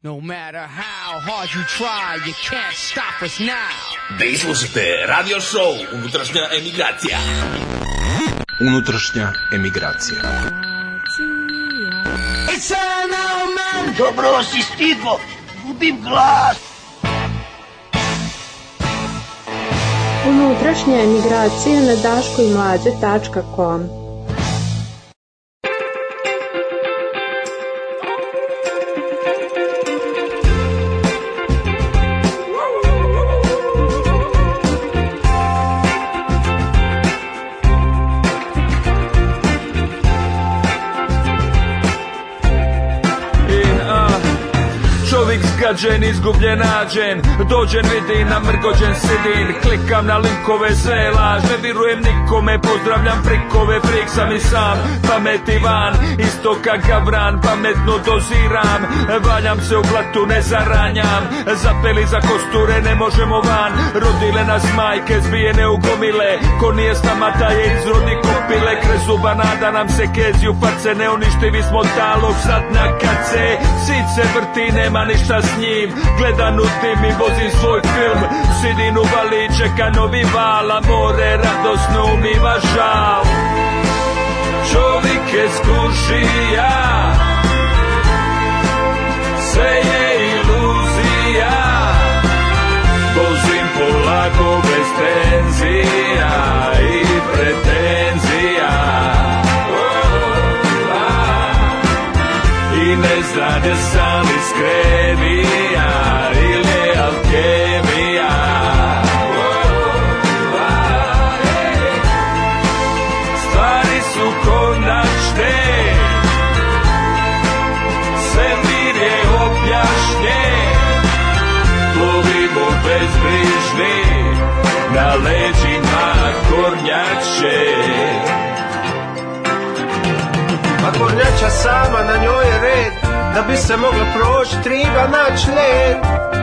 No matter how hard you try, you can't stop us now. Vi slušate radio show Unutrašnja emigracija. Unutrašnja emigracija. Dobro si stigo, gubim glas. Unutrašnja emigracija na daškoimlađe.com. Zgađen, izgubljen, nađen, dođen, vidim, namrgođen, sidim, klikam na linkove, sve laž, ne virujem nikome, pozdravljam prikove, frik sam i sam, pameti van, isto kak gavran, pametno doziram, valjam se u blatu, ne zaranjam, zapeli za kosture, ne možemo van, rodile nas majke, zbijene u gomile, ko nije s nama taj je izrodi kopile, krez zuba nada nam se kezi u face, neuništivi smo talog, sad na kace, sit se vrti, nema ništa s njim, gledam u tim i vozim svoj film, sidim u vali, čeka novi val, a more radosno umiva žal. Čovjek je skušija, sve je iluzija, vozim polako bez tenzija i pretenzija, i ne zna da sam iskrenija ili je alkemija. Stvari su konačne, svemir je objašnjen, plovimo bezbrižni, na leđima kornjače. A kornjača sama, na njoj je red, da bi se mogla proći, treba naći led.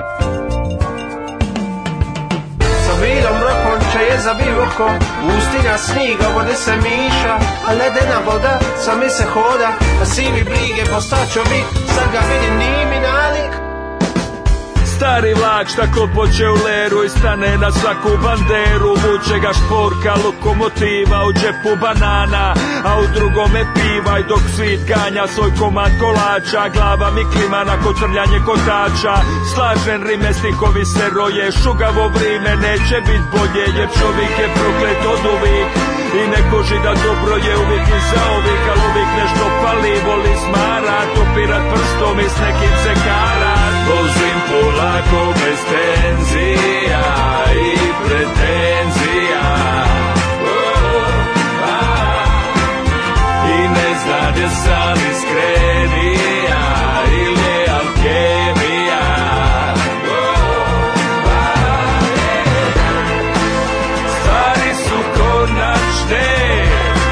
Sa bilom rokom čaje za bivoko, ustinja sniga, vode se miša, a ledena voda sami se hoda, a sivi brige postaćo bit, sad ga vidim nimi nalik. Stari vlak šta klopoće u leru i stane na svaku banderu, vuče ga šporka, lokomotiva, u džepu banana, a u drugome piva, i dok svit ganja svoj komad kolača, glava mi klima na kotrljanje kotača, slažen rime, stihovi se roje, šugavo vrime, neće bit bolje, jer čovjek je proklet od uvijek, i neko žida dobro je uvijek i za uvijek, al uvijek nešto pali, voli smarat, opirat prstom i s nekim se karat. Vozim polako bez tenzija i pretenzija, i ne zna da sam iskrenija ili je alkemija. Stvari su konačne,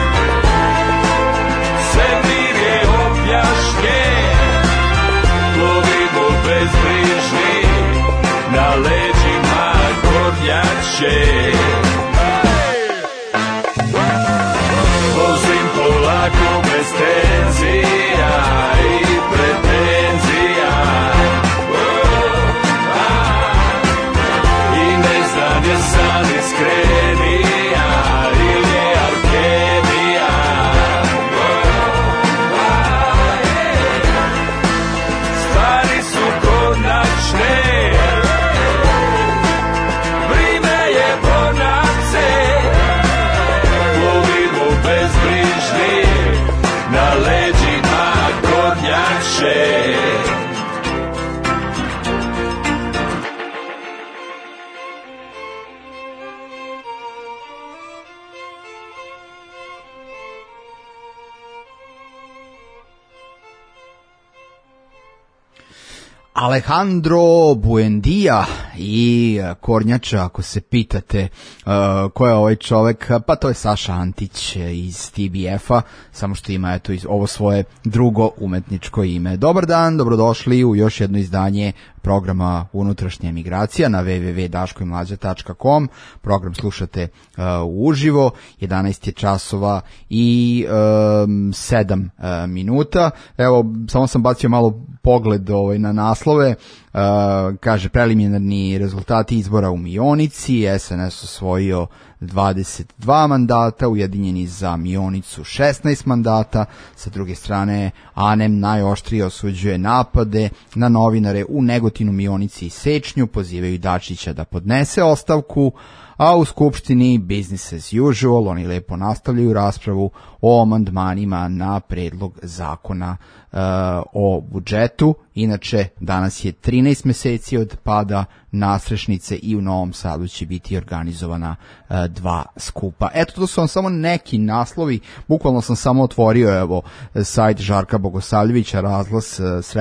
svemir je objašnjen, plovimo bezbrižni, na leđima kornjače. Vozim polako bez tenzija i pretenzija, i ne znam ja sam iskrenija ili je alkemija. Stvari su konačne, vrime je bonace, plovimo bezbrižni, na leđima kornjače. Alejandro Buendia i Kornjača, ako se pitate ko je ovaj čovek, pa to je Saša Antić iz TBF-a, samo što ima eto ovo svoje drugo umetničko ime. Dobar dan, dobrodošli u još jedno izdanje programa Unutrašnja emigracija na www.daškoimlađa.com. Program slušate uživo, 11 je časova i 7 minuta. Evo, samo sam bacio malo pogled na naslove. Kaže, preliminarni rezultati izbora u Mionici, SNS osvojio 22 mandata, Ujedinjeni za Mionicu 16 mandata. Sa druge strane, ANEM najoštrije osuđuje napade na novinare u Negotinu, Mionici i Sečnju, pozivaju Dačića da podnese ostavku, a u Skupštini business as usual, oni lepo nastavljaju raspravu o amandmanima na predlog zakona o budžetu. Inače, danas je 13 meseci od pada Nasrešnice i u Novom Sadu će biti organizovana 2 skupa. Eto, to su vam samo neki naslovi, bukvalno sam samo otvorio sajt Žarka Bogosavljevića, razglas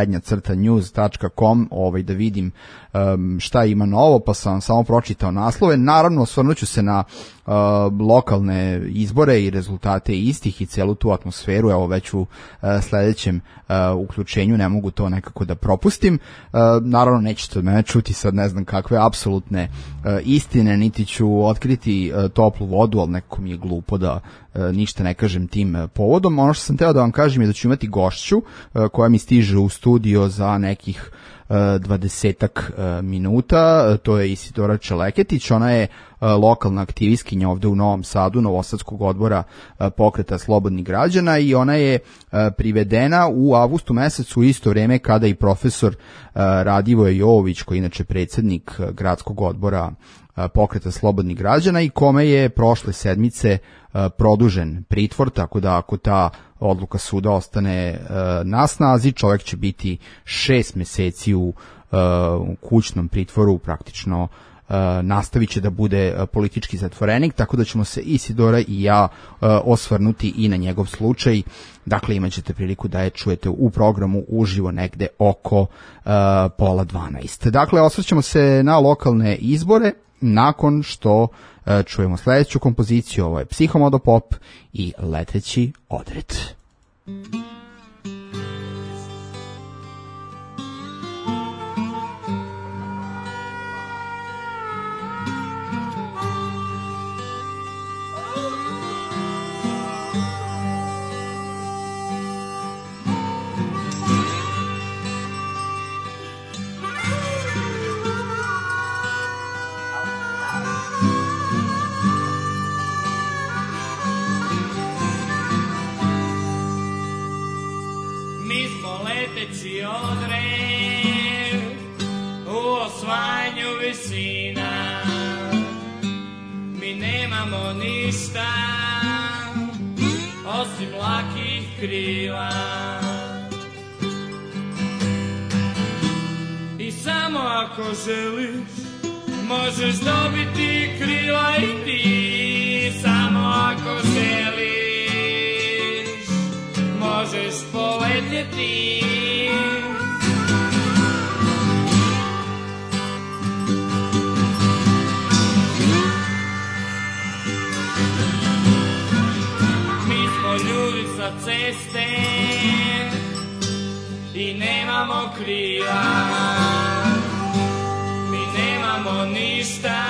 _news.com, da vidim šta ima novo, pa sam vam samo pročitao naslove. Naravno, osvrnuću se na lokalne izbore i rezultate istih i celu tu atmosferu, evo već u sledećem uključenju, ne mogu to nekako da propustim. Naravno, nećete od mene čuti sad ne znam kakve apsolutne istine, niti ću otkriti toplu vodu, ali nekako mi je glupo da ništa ne kažem tim povodom. Ono što sam teo da vam kažem je da ću imati gošću koja mi stiže u studio za nekih 20-ak minuta, to je Isidora Čeleketić, ona je lokalna aktivistkinja ovde u Novom Sadu, Novosadskog odbora Pokreta slobodnih građana, i ona je privedena u avgustu mesecu, u isto vrijeme kada i profesor Radivoje Jovović, koji je inače predsjednik gradskog odbora Pokreta slobodnih građana i kome je prošle sedmice produžen pritvor, tako da ako ta odluka suda ostane na snazi, čovjek će biti 6 meseci u kućnom pritvoru, praktično nastavit će da bude politički zatvorenik, tako da ćemo se Isidora i ja osvrnuti i na njegov slučaj. Dakle, imat ćete priliku da je čujete u programu uživo negde oko 11:30. Dakle, osvrćemo se na lokalne izbore nakon što čujemo sledeću kompoziciju. Ovo je Psihomodopop i Leteći odred. Leteći odred u osvajanju visina, mi nemamo ništa osim lakih krila, i samo ako želiš možeš dobiti krila i ti, samo ako želiš možeš poletjeti. Mi smo ljudi sa ceste i nemamo krila, mi nemamo ništa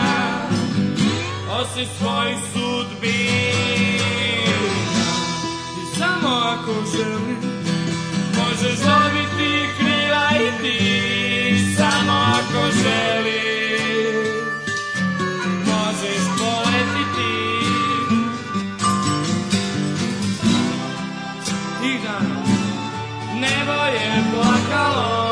osim svojih sudbi. Samo ako želiš, možeš dobiti krila i ti. Samo ako želiš, možeš poletiti. Tiha, nebo je plakalo,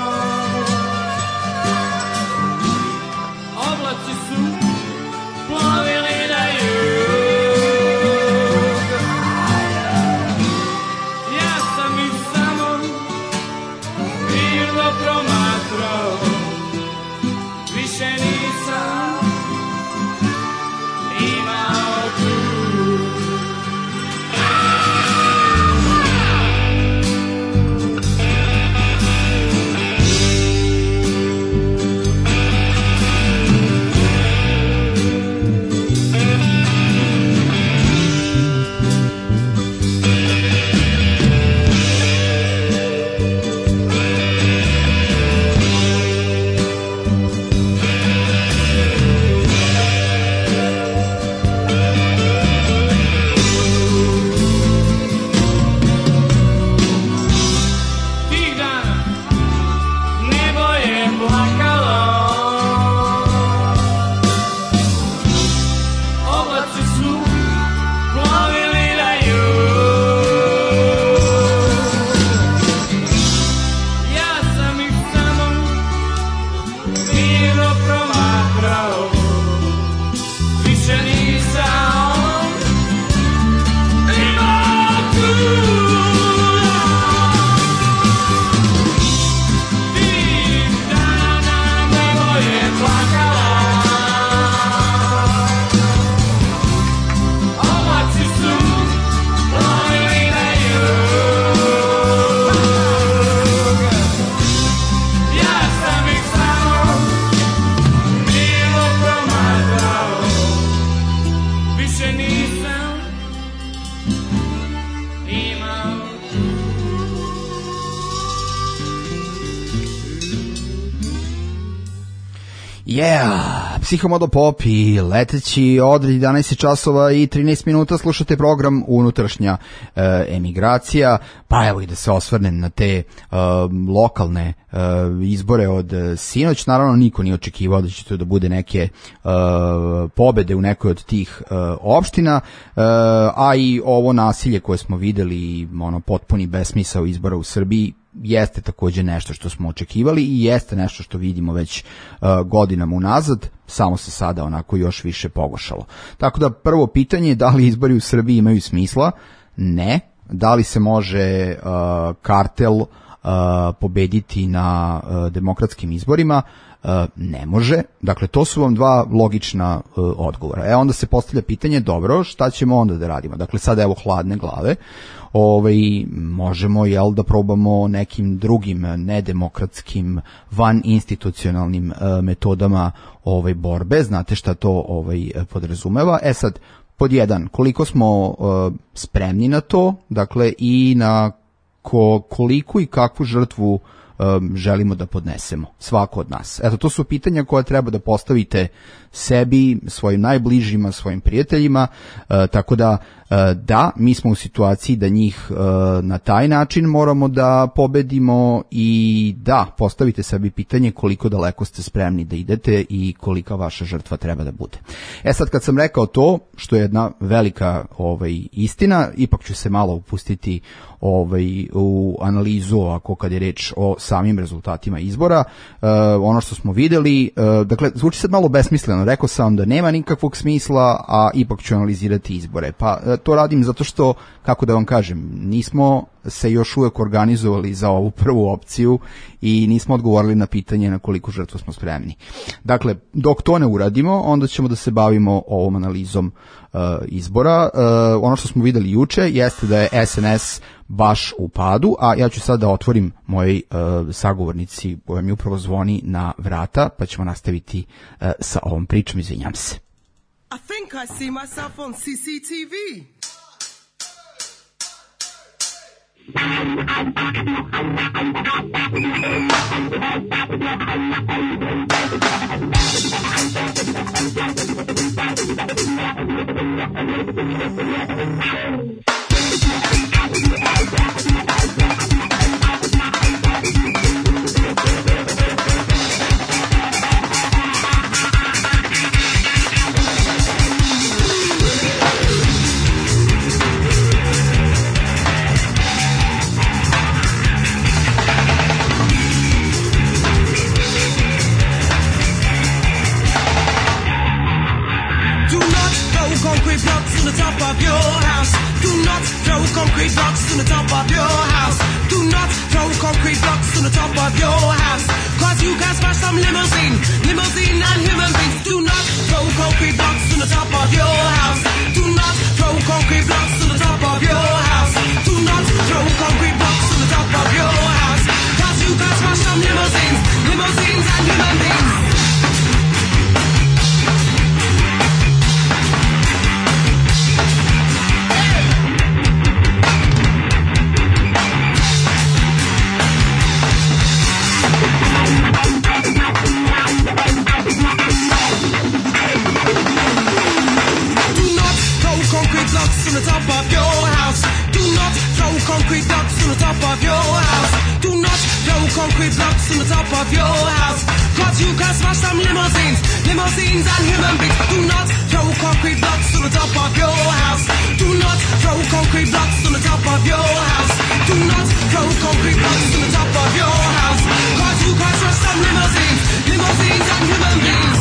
oblaci su plovili na jug. Više nisam imao tu. Psihomodo Pop i leteći od 11 časova i 13 minuta slušate program Unutrašnja emigracija, pa evo i da se osvrnem na te lokalne izbore od sinoć. Naravno niko nije očekivao da će to da bude neke pobede u nekoj od tih opština, a i ovo nasilje koje smo videli, potpuni besmisao izbora u Srbiji, jeste takođe nešto što smo očekivali i jeste nešto što vidimo već godinama unazad, samo se sada onako još više pogoršalo. Tako da prvo pitanje je da li izbori u Srbiji imaju smisla? Ne. Da li se može kartel pobediti na demokratskim izborima? Ne može. Dakle, to su vam dva logična odgovora. Onda se postavlja pitanje, dobro, šta ćemo onda da radimo? Dakle, sada evo hladne glave. Možemo da probamo nekim drugim nedemokratskim vaninstitucionalnim metodama borbe. Znate šta to podrazumeva? Sad, pod jedan, koliko smo spremni na to, dakle, i na koliko i kakvu žrtvu želimo da podnesemo, svako od nas. Eto, to su pitanja koje treba da postavite sebi, svojim najbližima, svojim prijateljima, tako da mi smo u situaciji da njih na taj način moramo da pobedimo i da, postavite sebi pitanje koliko daleko ste spremni da idete i kolika vaša žrtva treba da bude. Sad kad sam rekao to, što je jedna velika istina, ipak ću se malo upustiti u analizu ovako kad je reč o samim rezultatima izbora. Ono što smo videli, dakle, zvuči sad malo besmisleno, rekao sam da nema nikakvog smisla, a ipak ću analizirati izbore. Pa to radim zato što, kako da vam kažem, nismo se još uvek organizovali za ovu prvu opciju i nismo odgovorili na pitanje na koliko žrtvu smo spremni. Dakle, dok to ne uradimo, onda ćemo da se bavimo ovom analizom izbora. Ono što smo videli juče jeste da je SNS baš u padu, a ja ću sad da otvorim moji sagovornici koja mi upravo zvoni na vrata, pa ćemo nastaviti sa ovom pričom, izvinjam se. I think I see myself on CCTV. Concrete blocks on the top of your house. Do not throw concrete blocks on the top of your house. Do not throw concrete blocks on the top of your house. Cause you can smash some limousine and human beings. Do not throw concrete blocks on the top of your house. Do not throw concrete blocks on the top of your house. Do not throw concrete blocks on the top of your house. Cause you can smash some limousines and human beings. On the top of your house. Do not throw concrete blocks on the top of your house. Do not throw concrete blocks on the top of your house. Cause you can smash some limousines and human beings. Do not throw concrete blocks on the top of your house. Do not throw concrete blocks on the top of your house. Do not throw concrete blocks on the top of your house. Cause you can smash some limousines and human beings.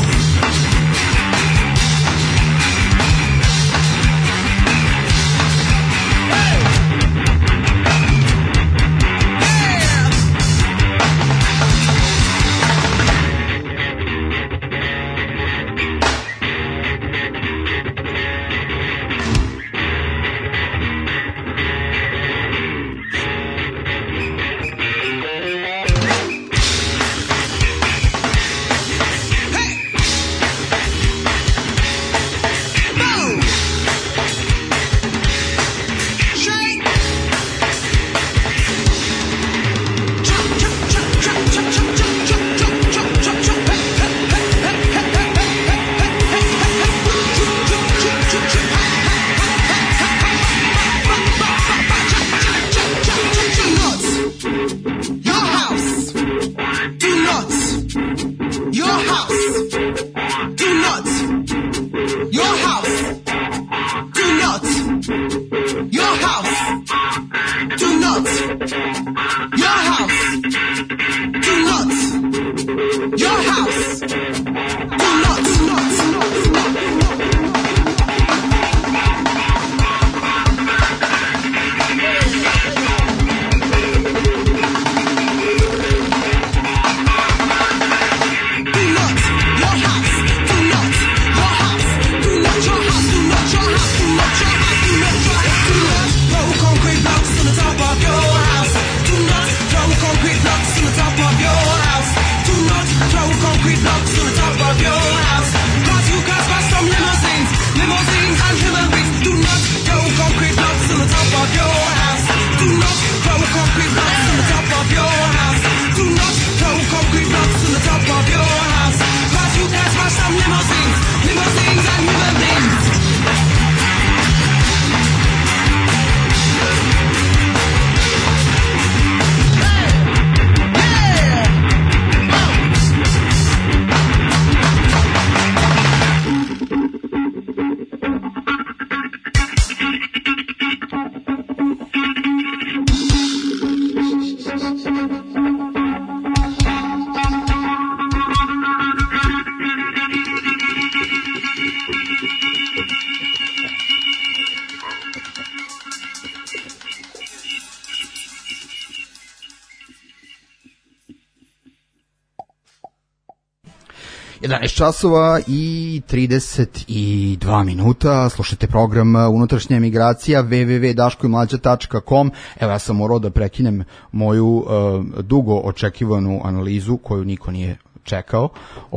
Do not. Your house. Do not. Your house. Do not. Your house. Do not. Your house. Do not. Your house. Do not. Časova i 32 minuta, slušajte program Unutrašnja emigracija www.daškoimlađa.com. Evo, ja sam morao da prekinem moju dugo očekivanu analizu koju niko nije čekao,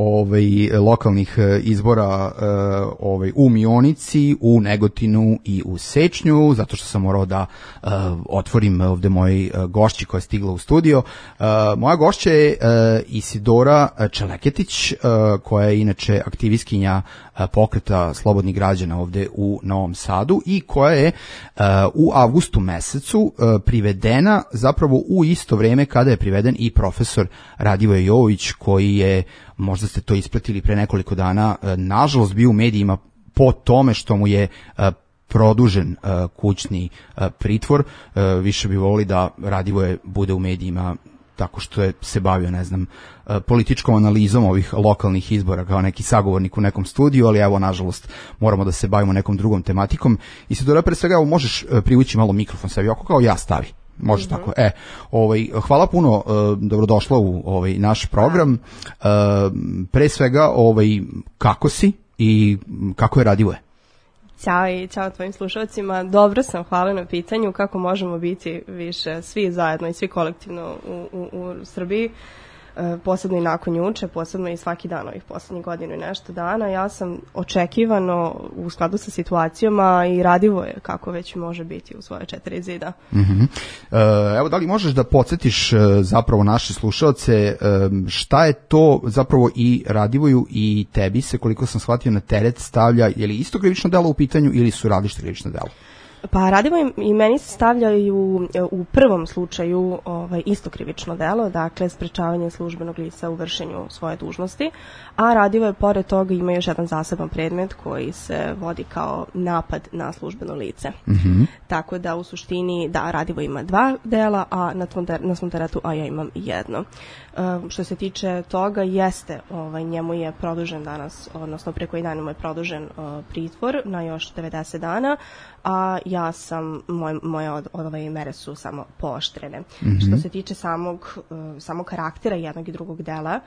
lokalnih izbora u Mionici, u Negotinu i u Sečnju, zato što sam morao da otvorim ovde moj gošći koja je stigla u studio. Moja gošća je Isidora Čeleketić, koja je inače aktivistkinja pokreta slobodnih građana ovde u Novom Sadu i koja je u avgustu mesecu privedena zapravo u isto vreme kada je priveden i profesor Radivoje Jovović, koji je, možda ste to ispratili pre nekoliko dana, nažalost bio u medijima po tome što mu je produžen kućni pritvor. Više bi volili da Radivoje bude u medijima tako što je se bavio, ne znam, političkom analizom ovih lokalnih izbora kao neki sagovornik u nekom studiju, ali evo, nažalost, moramo da se bavimo nekom drugom tematikom. I se pre svega, evo, možeš privući malo mikrofon sebi, oko kao ja stavi. Može tako. Hvala puno, dobrodošla u naš program. Pre svega, kako si i kako je Radivoje? Ćao i ćao tvojim slušalcima. Dobro sam, hvala na pitanju. Kako možemo biti više svi zajedno i svi kolektivno u Srbiji, posebno i nakon juče, posebno i svaki dan ovih poslednjih godinu i nešto dana. Ja sam očekivano u skladu sa situacijama i Radivoje kako već može biti u svoje 4 zida. Evo, da li možeš da podsjetiš zapravo naše slušalce šta je to zapravo i Radivoju i tebi se, koliko sam shvatio, na teret stavlja, je li isto krivično delo u pitanju ili su različite krivično delo? Pa Radivoje i meni se stavljaju u prvom slučaju isto krivično delo, dakle sprečavanje službenog lica u vršenju svoje dužnosti, a Radivoje pored toga ima još jedan zaseban predmet koji se vodi kao napad na službeno lice. Tako da u suštini, da, Radivoje ima 2 dela, a na svom teretu ja imam jedno. Što se tiče toga, jeste, njemu je produžen danas, odnosno pre koji dan mu je produžen pritvor na još 90 dana, a ja sam, moje mere su samo pooštrene. Što se tiče samog karaktera jednog i drugog dela,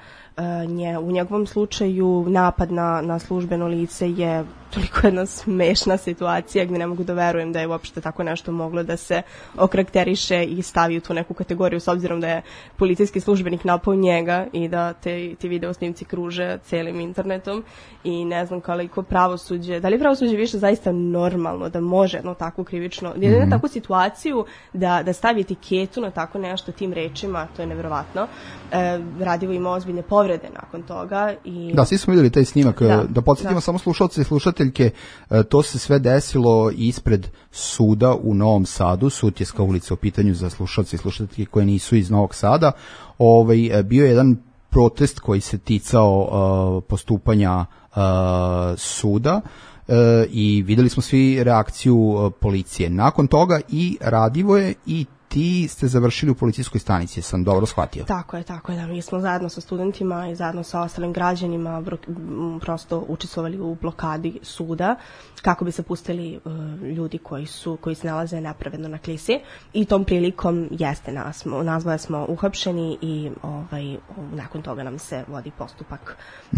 u njegovom slučaju napad na službeno lice je toliko jedna smešna situacija gdje ne mogu da verujem da je uopšte tako nešto moglo da se okarakteriše i stavi u tu neku kategoriju, s obzirom da je policijski službenik napao njega i da ti video snimci kruže celim internetom i ne znam koliko pravosuđe, da li pravosuđe više zaista normalno da može jedno takvu krivično, jednu takvu situaciju da stavi etiketu na tako nešto tim rečima, to je neverovatno. Radivo ima ozbiljne povrede nakon toga. I... Da, svi smo vidjeli taj snimak. Da podsjetimo samo slušalce i slušateljke, to se sve desilo ispred suda u Novom Sadu, Sutjeska ulica u pitanju za slušalce i slušateljke koje nisu iz Novog Sada. Bio je jedan protest koji se ticao postupanja suda i videli smo svi reakciju policije. Nakon toga i Radivoje i ti ste završili u policijskoj stanici, sam dobro shvatio. Tako je, da. Mi smo zajedno sa studentima i zajedno sa ostalim građanima prosto učestvovali u blokadi suda kako bi se pustili ljudi koji se nalaze nepravedno na klisi i tom prilikom nazvoje smo uhapšeni i nakon toga nam se vodi postupak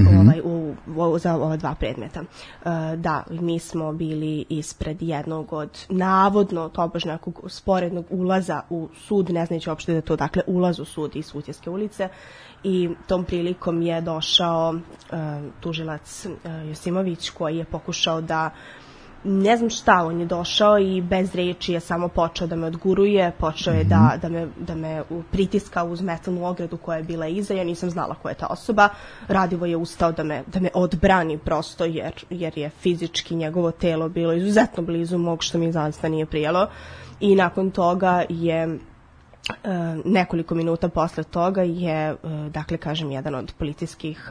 za ova dva predmeta. Da, mi smo bili ispred jednog od navodno tobož nekog sporednog ulaza u sud, ne znajući uopšte da je to dakle ulaz u sud iz Sutjeske ulice i tom prilikom je došao tužilac Josimović koji je pokušao da ne znam šta, on je došao i bez reči je samo počeo da me odguruje, počeo je da me pritiska uz metalnu ogradu koja je bila iza, ja nisam znala ko je ta osoba. Radivo je ustao da me odbrani prosto jer je fizički njegovo telo bilo izuzetno blizu mog, što mi zaista nije prijelo. I nakon toga je nekoliko minuta posle toga je, dakle kažem, jedan od policijskih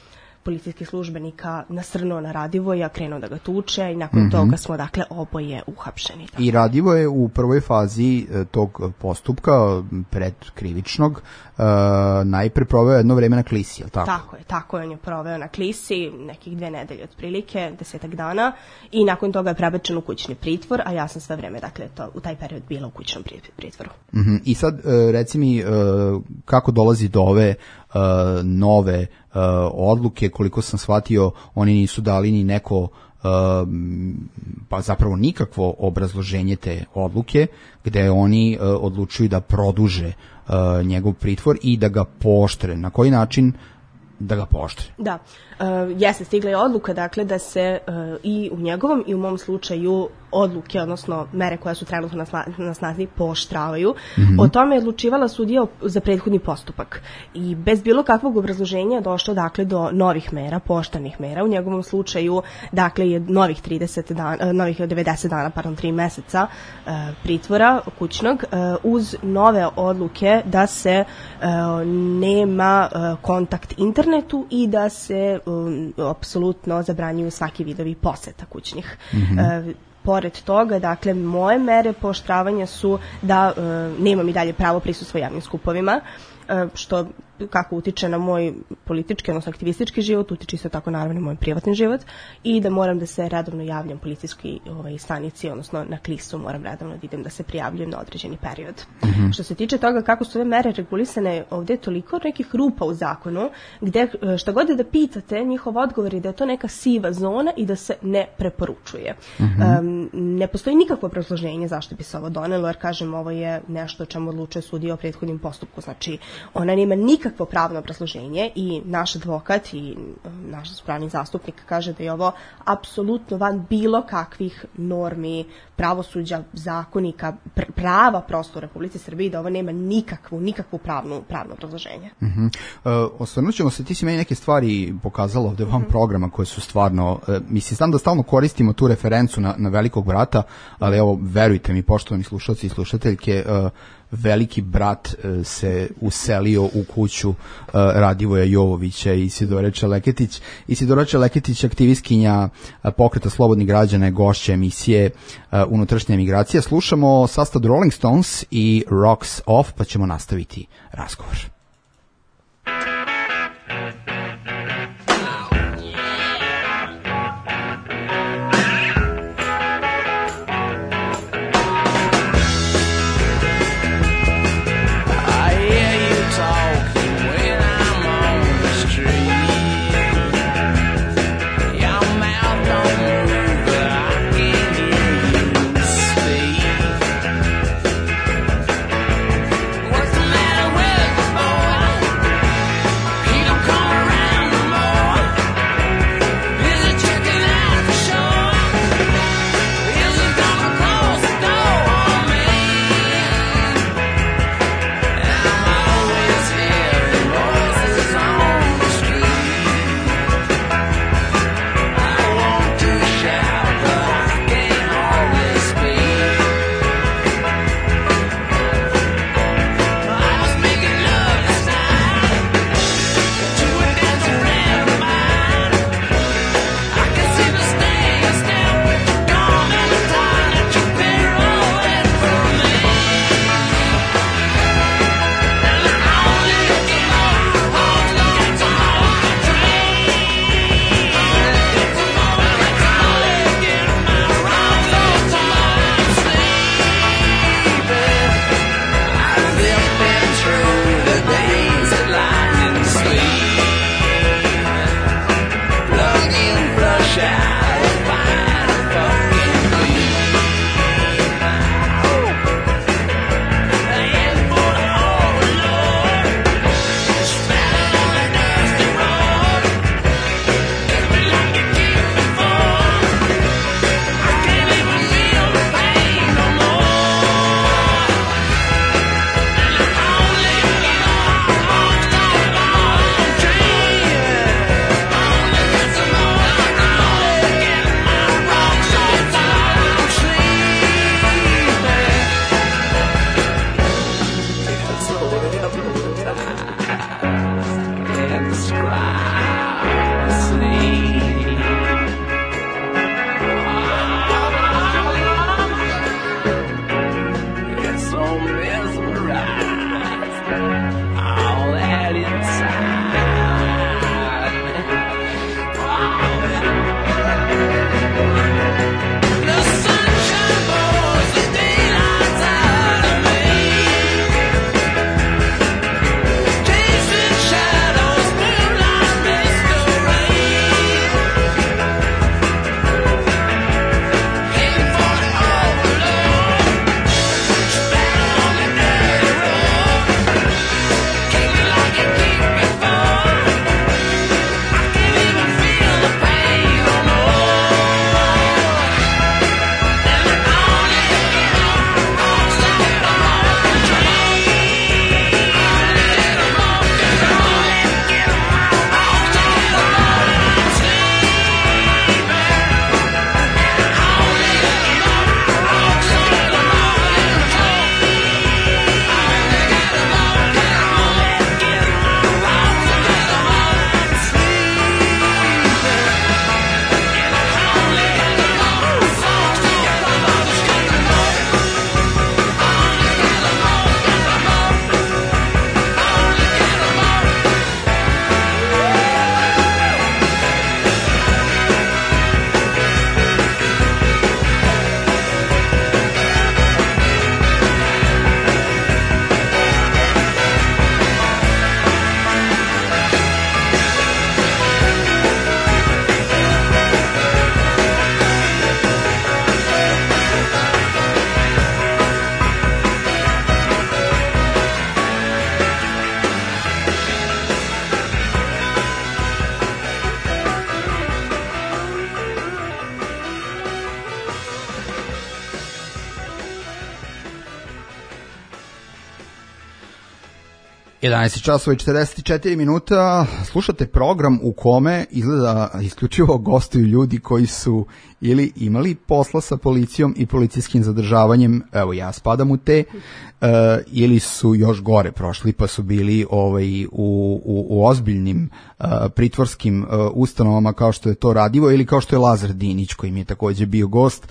službenika nasrnuo na Radivoja, krenuo da ga tuče i nakon toga smo dakle oboje uhapšeni. I Radivoje je u prvoj fazi tog postupka predkrivičnog najpre proveo jedno vreme na klisi, je li tako? Tako je, on je proveo na klisi nekih 2 nedelje otprilike, 10 dana i nakon toga je prebačen u kućni pritvor, a ja sam sve vreme dakle u taj period bila u kućnom pritvoru. I sad reci mi kako dolazi do ove nove odluke, koliko sam shvatio, oni nisu dali ni neko pa zapravo nikakvo obrazloženje te odluke, gde oni odlučuju da produže njegov pritvor i da ga pooštre. Na koji način da ga pooštre? Da, jeste stigla je odluka dakle da se i u njegovom i u mom slučaju odluke, odnosno mere koje su trenutno na snazi pooštravaju. O tome je odlučivala sudija za prethodni postupak i bez bilo kakvog obrazloženja došlo dakle do novih mera, pooštranih mera. U njegovom slučaju dakle je novih 90 dana, 3 meseca pritvora kućnog uz nove odluke da se nema kontakt internetu i da se apsolutno zabranjuju svaki vidovi poseta kućnih. Pored toga, dakle, moje mere pooštravanja su da nemam i dalje pravo prisustva javnim skupovima, što kako utiče na moj politički, odnosno aktivistički život, utiče isto tako naravno na moj privatni život i da moram da se redovno javljam policijskoj stanici, odnosno na klisu moram redovno da idem da se prijavljujem na određeni period. Što se tiče toga kako su ove mere regulisane, ovdje je toliko nekih rupa u zakonu gde šta god da pitate, njihov odgovor je da je to neka siva zona i da se ne preporučuje. Ne postoji nikakvo obrazloženje zašto bi se ovo donelo, jer kažem, ovo je nešto o čemu odlučuje sudija o prethodnim postupku, znači ona nema nikakvo pravno obrazloženje i naš advokat i naš pravni zastupnik kaže da je ovo apsolutno van bilo kakvih normi, pravosuđa, zakonika, prava prosto u Republici Srbiji, da ovo nema nikakvu pravno obrazloženje. Osvrnut ćemo se, ti si meni neke stvari pokazala ovde van programa koje su stvarno, mislim, znam da stalno koristimo tu referencu na Velikog brata, ali evo, verujte mi, poštovani slušalci i slušateljke, Veliki brat se uselio u kuću Radivoja Jovovića i Isidore Čeleketić. Isidora Čeleketić, aktivistkinja Pokreta slobodnih građana, je gošća emisije Unutrašnja emigracija. Slušamo sastav Rolling Stones i Rocks Off, pa ćemo nastaviti razgovor. What's the matter with the boy? describe sleep. It's so mesmerized, all that inside. The sunshine pours the daylight out of me. Chasing shadows, moonlight masquerade. Heading for the overload, splatter on the dirty road. Kick me like you kicked before. I can't even feel the pain no more. And I only get on second časova i 44 minuta, slušate program u kome izgleda isključivo gostuju ljudi koji su ili imali posla sa policijom i policijskim zadržavanjem, evo ja spadam u te, ili su još gore prošli pa su bili u ozbiljnim pritvorskim ustanovama kao što je to Radivo ili kao što je Lazar Dinić koji mi je također bio gost.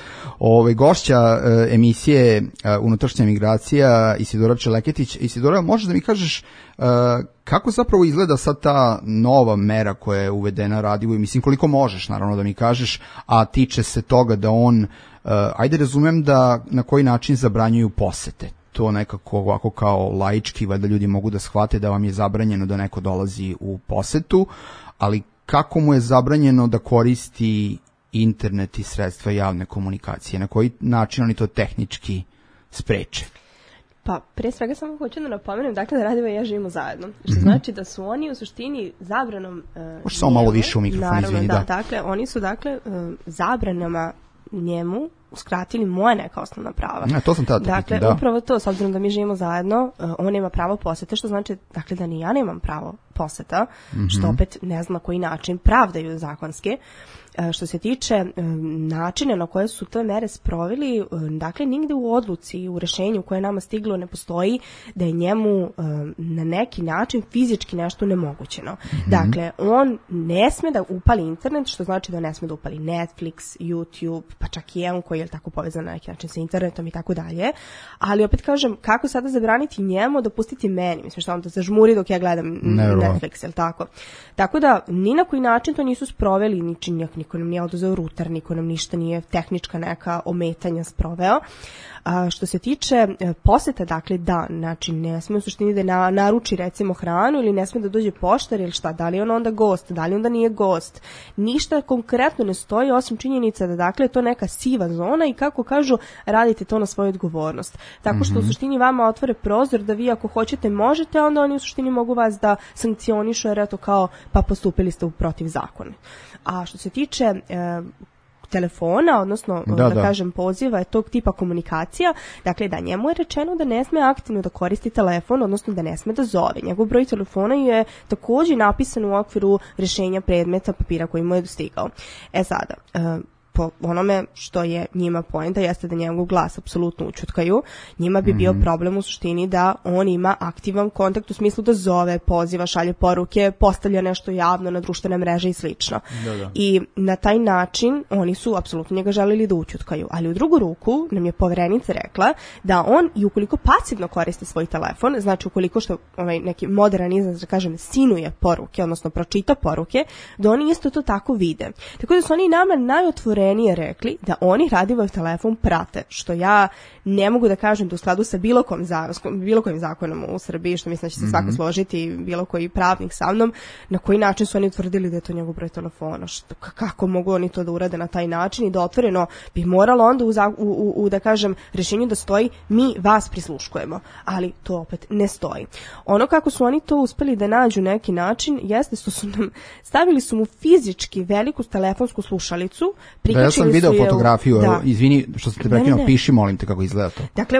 Gošća emisije Unutrašnja migracija Isidora Čeleketić. Isidora, možeš da mi kažeš kako zapravo izgleda sad ta nova mera koja je uvedena Radivu i mislim koliko možeš naravno da mi kažeš, a tiče se toga da on, ajde razumem da na koji način zabranjuju posete. To nekako ovako kao laički, valjda ljudi mogu da shvate da vam je zabranjeno da neko dolazi u posetu, ali kako mu je zabranjeno da koristi internet i sredstva javne komunikacije? Na koji način oni to tehnički spreče? Pa, pre svega samo hoću da napomenem, dakle, da Radivo i ja živimo zajedno. Što znači da su oni u suštini zabranom... Možeš samo malo više u mikrofon, izvini, da. Dakle, oni su, zabranama njemu uskratili moja neka osnovna prava. To sam tada dakle, da. Upravo to, s obzirom da mi živimo zajedno, on nema pravo posete, što znači, dakle, da ni ja nemam pravo poseta, što opet ne znam na koji način pravdaju zakonske. Što se tiče načina na koje su te mere sproveli, dakle, nigde u odluci, u rešenju koje je nama stiglo ne postoji da je njemu na neki način fizički nešto nemogućeno. Dakle, on ne sme da upali internet, što znači da ne sme da upali Netflix, YouTube, pa čak i jedan koji je tako povezan na neki način sa internetom i tako dalje. Ali opet kažem, kako sada zabraniti njemu da pustiti meni? Mislim, što on da zažmuri dok ja gledam Netflix, je li tako? Tako da, ni na koji način to nisu sproveli, niko nam nije oduzeo ruter, niko nam ništa nije tehnička neka ometanja sproveo. Što se tiče poseta, dakle, da, znači ne sme u suštini da naruči recimo hranu ili ne sme da dođe poštar ili šta, da li je on onda gost, da li onda nije gost. Ništa konkretno ne stoji osim činjenica da, dakle, je to neka siva zona i kako kažu, radite to na svoju odgovornost. Tako što u suštini vama otvore prozor da vi ako hoćete možete, onda oni u suštini mogu vas da sankcionišu jer eto kao pa postupili ste protiv zakona. A što se tiče telefona, odnosno da kažem poziva je tog tipa komunikacija, dakle da njemu je rečeno da ne sme aktivno da koristi telefon, odnosno da ne sme da zove. Njegov broj telefona je također napisan u okviru rešenja predmeta papira koji mu je dostigao. Sada, po onome što je njima poenta jeste da njegov glas apsolutno ućutkaju, njima bi bio problem u suštini da on ima aktivan kontakt u smislu da zove, poziva, šalje poruke, postavlja nešto javno na društvene mreže i slično. I na taj način oni su apsolutno njega želili da ućutkaju, ali u drugu ruku nam je poverenica rekla da on i ukoliko pasivno koristi svoj telefon, znači ukoliko što neki modern izraz da kažem sinuje poruke, odnosno pročita poruke, da oni isto to tako vide. Tako da su oni nama najotvorenije rekli da oni Radivojev telefon prate, što ja ne mogu da kažem da u skladu sa bilo kojim zakonom u Srbiji, što mislim da će se svako složiti, bilo koji pravnik sa mnom, na koji način su oni utvrdili da je to njegov broj telefona, kako mogu oni to da urade na taj način i da otvoreno bi moralo onda u da kažem rješenju da stoji mi vas prisluškujemo, ali to opet ne stoji. Ono kako su oni to uspeli da nađu neki način jeste što su nam stavili su mu fizički veliku telefonsku slušalicu, ja sam video fotografiju, izvini što sam te prekinuo, piši molim te kako izgleda to. Dakle,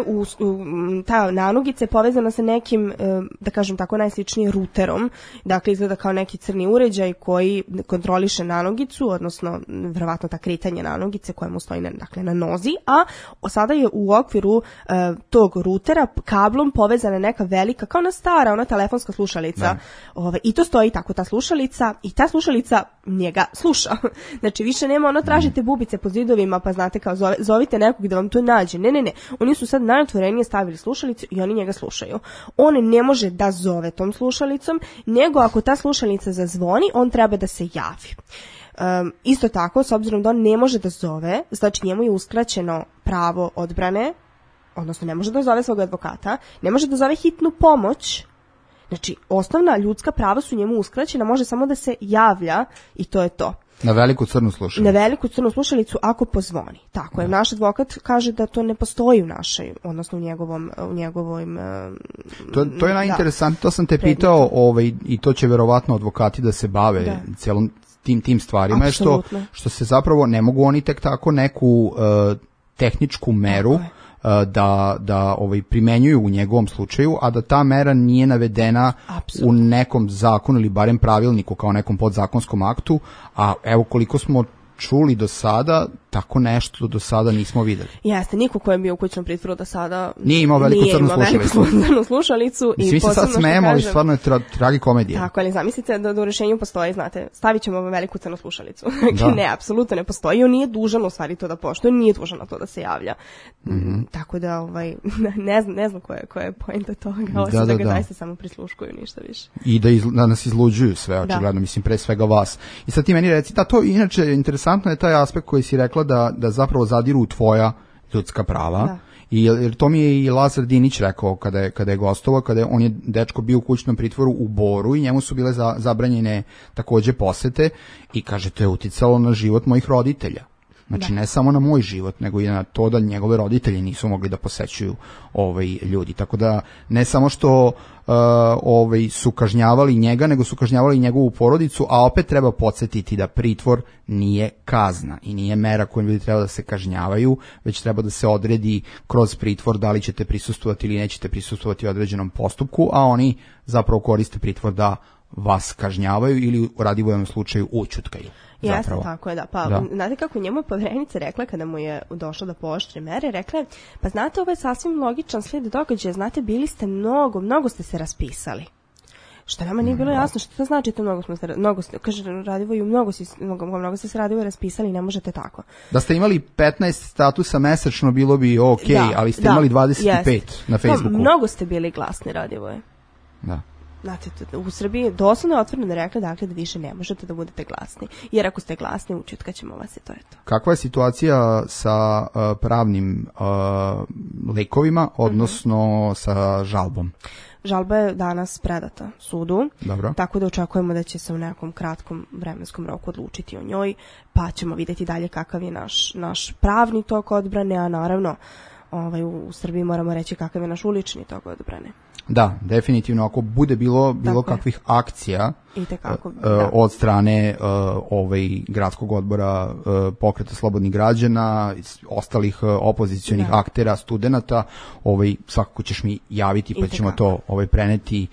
ta nanogica je povezana sa nekim, da kažem tako najsličnije ruterom, dakle izgleda kao neki crni uređaj koji kontroliše nanogicu, odnosno verovatno ta kretanje nanogice koja mu stoji na nozi, a sada je u okviru tog rutera kablom povezana neka velika, kao ona stara, ona telefonska slušalica. I to stoji tako ta slušalica i ta slušalica njega sluša. Znači više nema ono tražite bubice po zidovima pa znate kao zovite nekog da vam to nađe. Ne. Oni su sad najotvorenije stavili slušalicu i oni njega slušaju. On ne može da zove tom slušalicom, nego ako ta slušalica zazvoni, on treba da se javi. Isto tako, s obzirom da on ne može da zove, znači njemu je uskraćeno pravo odbrane, odnosno ne može da zove svog advokata, ne može da zove hitnu pomoć, znači osnovna ljudska prava su njemu uskraćena, može samo da se javlja i to je to. Na veliku crnu slušalicu. Na veliku crnu slušalicu ako pozvoni. Tako je. Naš advokat kaže da to ne postoji u našoj, odnosno u njegovom To je najinteresantnije, to sam te pitao i to će verovatno advokati da se bave celom tim stvarima, je što se zapravo ne mogu oni tek tako neku tehničku meru da primenjuju u njegovom slučaju, a da ta mera nije navedena u nekom zakonu ili barem pravilniku kao nekom podzakonskom aktu, a evo koliko smo čuli do sada, tako nešto do sada nismo videli. Jeste, niko ko je bio u kućnom pritvoru do sada nije imao veliku crnu slušalicu. I svi se sad smijemo, ali stvarno je tragikomedija. Tako, ali zamislite da u rješenju postoji, znate, stavit ćemo veliku crnu slušalicu. Ne, apsolutno ne postoji. On nije dužan u stvari to da poštuje, nije dužan na to da se javlja. Tako da, ne znam koja je poenta toga, osim da ga zaista samo prisluškuju, ništa više. I da nas izluđuju sve, očigledno, mislim, pre svega vas. I sad ti meni reci, to inače interesantno je taj aspekt koji si rekla da zapravo zadiru u tvoja ljudska prava. Jer to mi je i Lazar Dinić rekao kada je gostovao, on je dečko bio u kućnom pritvoru u Boru i njemu su bile zabranjene takođe posete i kaže to je uticalo na život mojih roditelja. Znači ne samo na moj život, nego i na to da njegove roditelji nisu mogli da posećuju ljudi. Tako da ne samo što su kažnjavali njega, nego su kažnjavali njegovu porodicu, a opet treba podsjetiti da pritvor nije kazna i nije mera kojom ljudi treba da se kažnjavaju, već treba da se odredi kroz pritvor da li ćete prisustvovati ili nećete prisustvovati određenom postupku, a oni zapravo koriste pritvor da vas kažnjavaju ili u Radivojevom slučaju ućutkaju. Jeste, tako je, Pa, znate kako njemu je povjerenica rekla kada mu je došlo da pooštre mere, rekla je, pa znate, ovo je sasvim logičan slijed događaja, znate, bili ste mnogo ste se raspisali. Što nama nije bilo jasno, što to znači to kaže Radivoju, mnogo ste se Radivoju raspisali, ne možete tako. Da ste imali 15 statusa mesečno, bilo bi ali ste imali 25 na Facebooku. Mnogo ste bili glasni, Radivoje. Da. Znate, u Srbiji doslovno je otvoreno rekla da više ne možete da budete glasni. Jer ako ste glasni, ućutkaćemo vas i to je to. Kakva je situacija sa pravnim lekovima, odnosno sa žalbom? Žalba je danas predata sudu, dobro. Tako da očekujemo da će se u nekom kratkom vremenskom roku odlučiti o njoj, pa ćemo vidjeti dalje kakav je naš pravni tok odbrane, a naravno u Srbiji moramo reći kakav je naš ulični tok odbrane. Da, definitivno, ako bude bilo kakvih akcija od strane gradskog odbora Pokreta slobodnih građana, ostalih opozicionih aktera, studenata, svakako ćeš mi javiti pa ćemo to preneti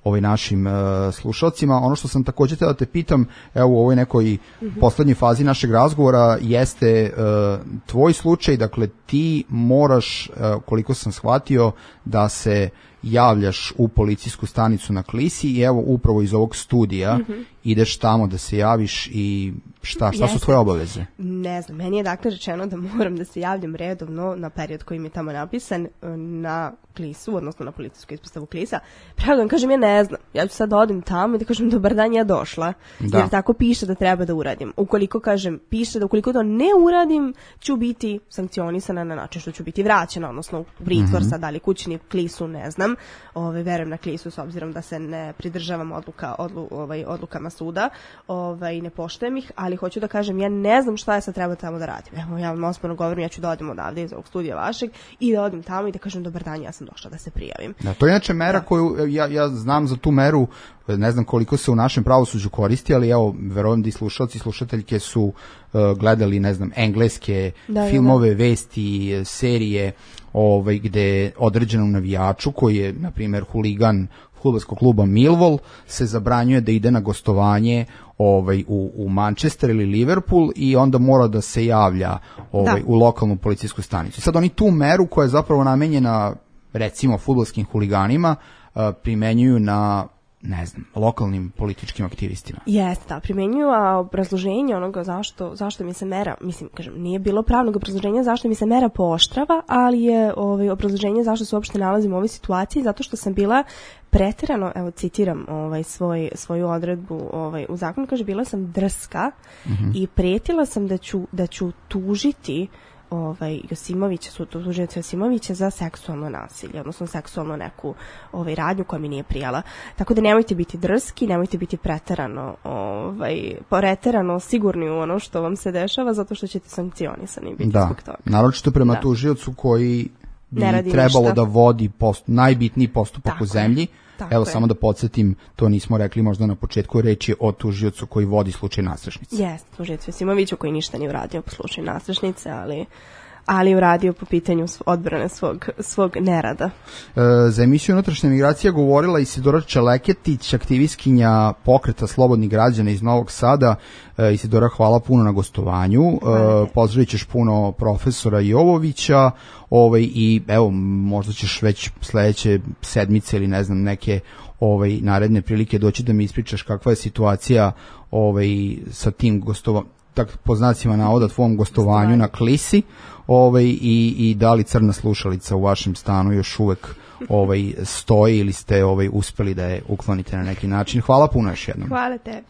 našim slušalcima. Ono što sam takođe htio da te pitam, evo u ovoj nekoj poslednjoj fazi našeg razgovora jeste tvoj slučaj, dakle ti moraš, koliko sam shvatio, da se javljaš u policijsku stanicu na Klisi i evo upravo iz ovog studija ideš tamo da se javiš i šta su tvoje obaveze? Ne znam, meni je dakle rečeno da moram da se javljam redovno na period koji mi je tamo napisan na Klisu, odnosno na policijsku ispostavu Klisa. Pravo da vam kažem, ja ne znam, ja ću sad odim tamo i da kažem dobar dan, ja došla, jer tako piše da treba da uradim. Ukoliko kažem, piše da ukoliko to ne uradim, ću biti sankcionisana na način što ću biti vraćena, odnosno u pritvor, sad da li kućni, Klisu, ne znam. Verujem na Klisu s obzirom da se ne pridržavam odlukama suda, ne poštujem ih, ali hoću da kažem, ja ne znam šta ja sad treba tamo da radim. Evo, ja vam osnovno govorim, ja ću da odim odavde iz ovog studija vašeg i da odim tamo i da kažem dobar dan, ja sam došla da se prijavim. Da, to je inače mera koju, ja znam za tu meru, ne znam koliko se u našem pravosuđu koristi, ali evo, verujem da i slušalci i slušateljke su gledali, ne znam, engleske filmove, vesti, serije, gde određenom navijaču koji je, na primjer, huligan fudbalskog kluba Millwall se zabranjuje da ide na gostovanje u Manchester ili Liverpool i onda mora da se javlja u lokalnu policijsku stanicu. Sad oni tu meru koja je zapravo namenjena recimo fudbalskim huliganima primenjuju na, ne znam, lokalnim političkim aktivistima. Jeste, da, primenjuju, a obrazloženje onoga zašto mi se mera, mislim, kažem, nije bilo pravnog obrazloženja zašto mi se mera pooštrava, ali je obrazloženje zašto se uopšte nalazim u ovoj situaciji, zato što sam bila preterano, evo citiram svoju odredbu u zakonu, kaže, bila sam drska i pretila sam da ću tužiti Josimovića za seksualno nasilje, odnosno seksualnu neku radnju koja mi nije prijala. Tako da nemojte biti drski, nemojte biti preterano sigurni u ono što vam se dešava, zato što ćete sankcionisani biti zbog toga. Naročito prema tužiocu koji bi trebalo da vodi najbitniji postupak u zemlji. Evo, samo da podsjetim, to nismo rekli možda na početku, reč je o tužiocu koji vodi slučaj Nastrešnice. Jeste, tužilac Josimoviću koji ništa nije uradio po slučaju Nastrešnice, ali uradio po pitanju odbrane svog nerada. Za emisiju Unutrašnja migracija govorila Isidora Čeleketić, aktivistkinja Pokreta slobodnih građana iz Novog Sada. Isidora, hvala puno na gostovanju. Pozdravit ćeš puno profesora Jovovića i evo, možda ćeš već sledeće sedmice ili ne znam neke naredne prilike doći da mi ispričaš kakva je situacija sa tim po znacima navoda tvom gostovanju na Klisi i da li crna slušalica u vašem stanu još uvek stoji ili ste uspeli da je uklonite na neki način. Hvala puno još jednom. Hvala tebi.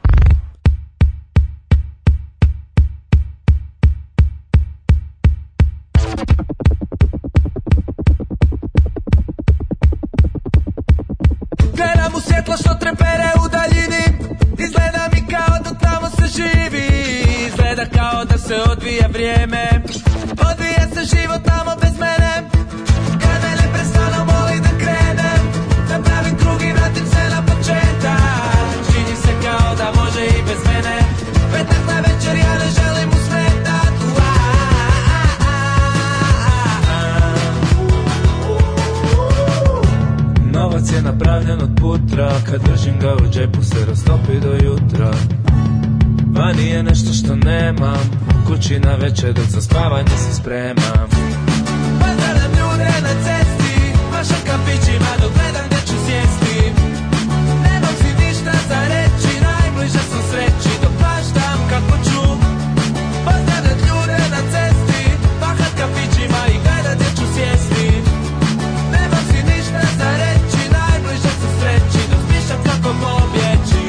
Gledam u svjetlo što trepere u daljini, izgleda mi kao da tamo se živi, izgleda kao da se odvija vrijeme, odvija se život tamo bez mene. Kad me neprestano moli da krenem, da pravim krug i vratim se na početak, čini se kao da može i bez mene, petak na večer ja ne želim usmetat. Novac je napravljen od putra, kad držim ga u džepu se rastopi do jutra. Vani je nešto što nemam, kući na večer dok za spavanje se spremam. Pozdravljam ljude na cesti, vašem kafićima dok gledam gdje ću sjesti. Nemam si ništa za reći, najbliže sam sreći dok paštam kako ću. Pozdravljam ljude na cesti, pahat kafićima i gledam gdje ću sjesti. Nemam si ništa za reći, najbliže sam sreći dok smišljam kako pobjeći.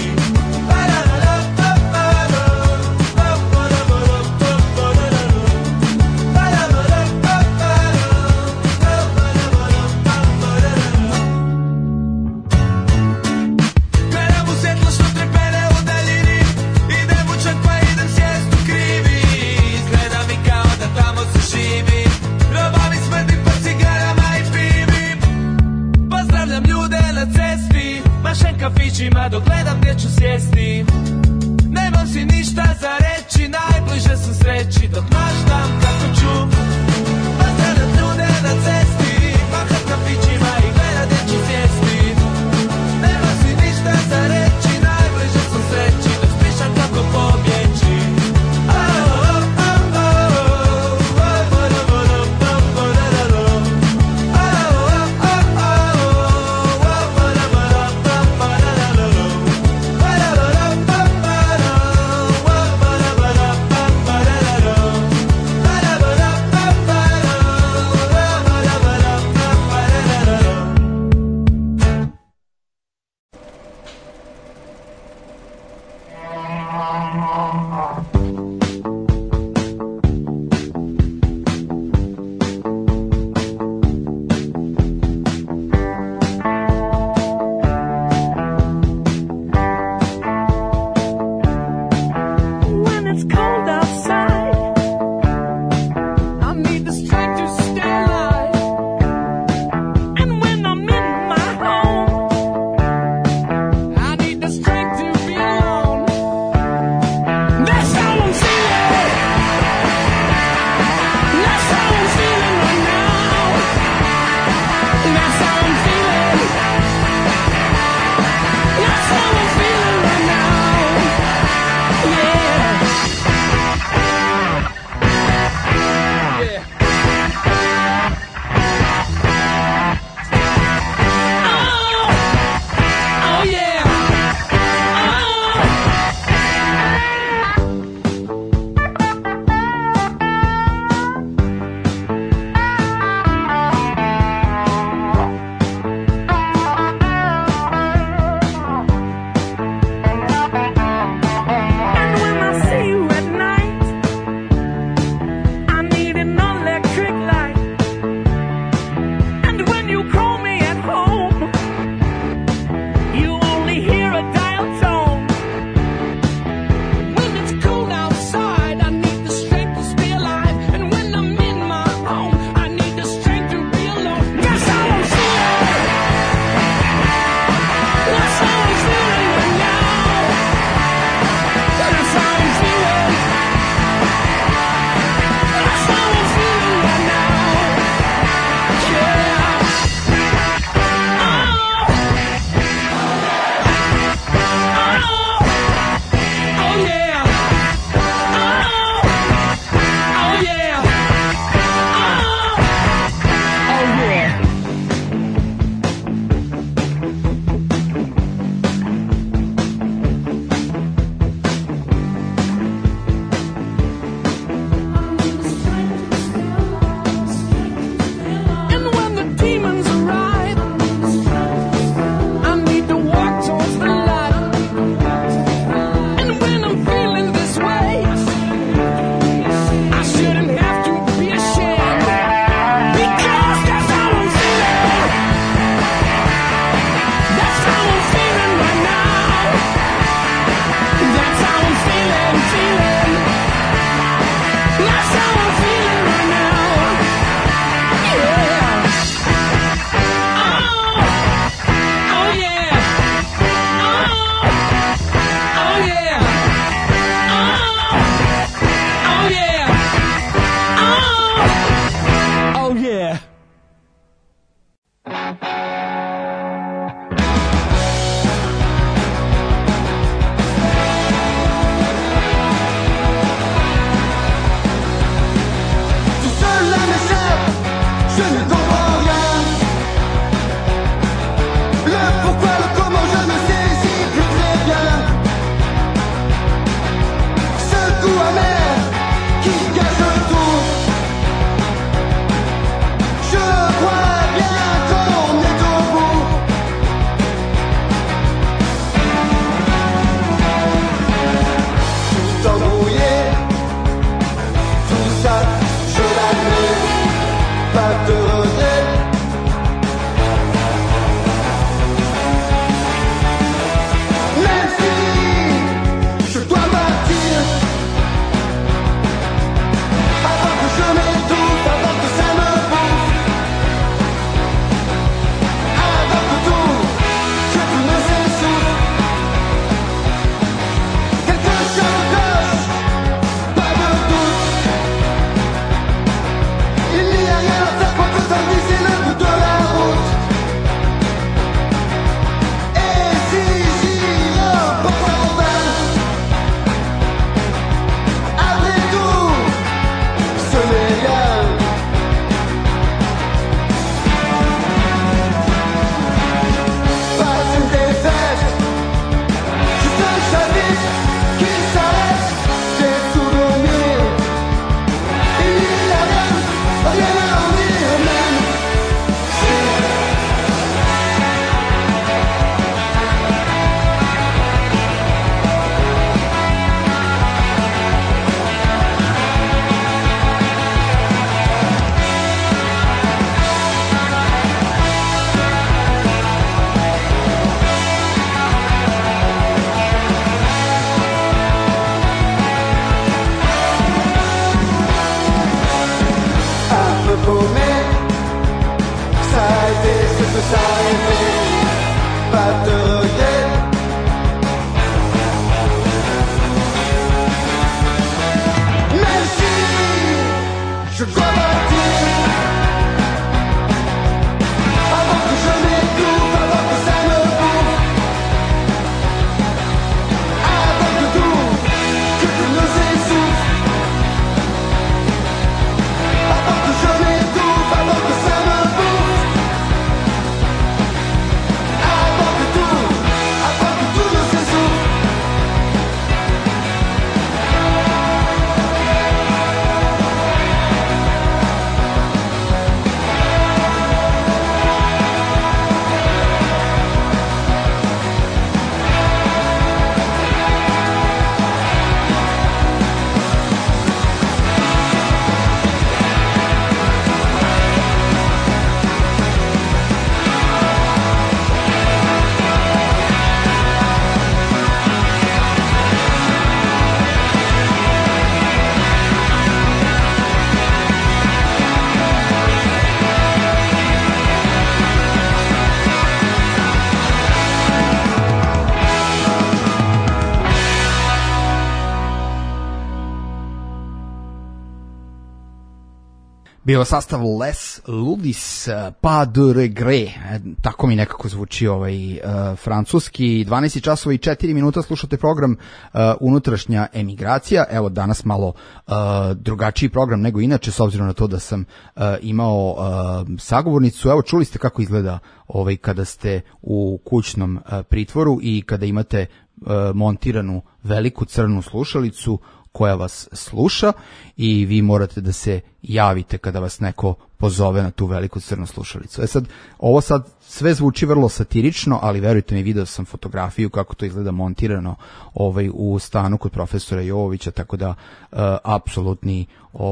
Bio sastav Les Ludis, Pas de regret, tako mi nekako zvuči francuski. 12 časova i 4 minuta slušate program Unutrašnja emigracija. Evo danas malo drugačiji program nego inače, s obzirom na to da sam imao sagovornicu. Evo čuli ste kako izgleda kada ste u kućnom pritvoru i kada imate montiranu veliku crnu slušalicu koja vas sluša i vi morate da se javite kada vas neko pozove na tu veliku crnu slušalicu. Ovo sad sve zvuči vrlo satirično, ali verujte mi, video sam fotografiju kako to izgleda montirano u stanu kod profesora Jovovića, tako da apsolutni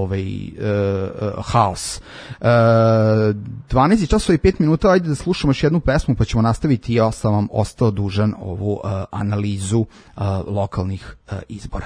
haos. 12 časova i 5 minuta, ajde da slušamo još jednu pesmu pa ćemo nastaviti. Ja sam vam ostao dužan ovu analizu lokalnih izbora.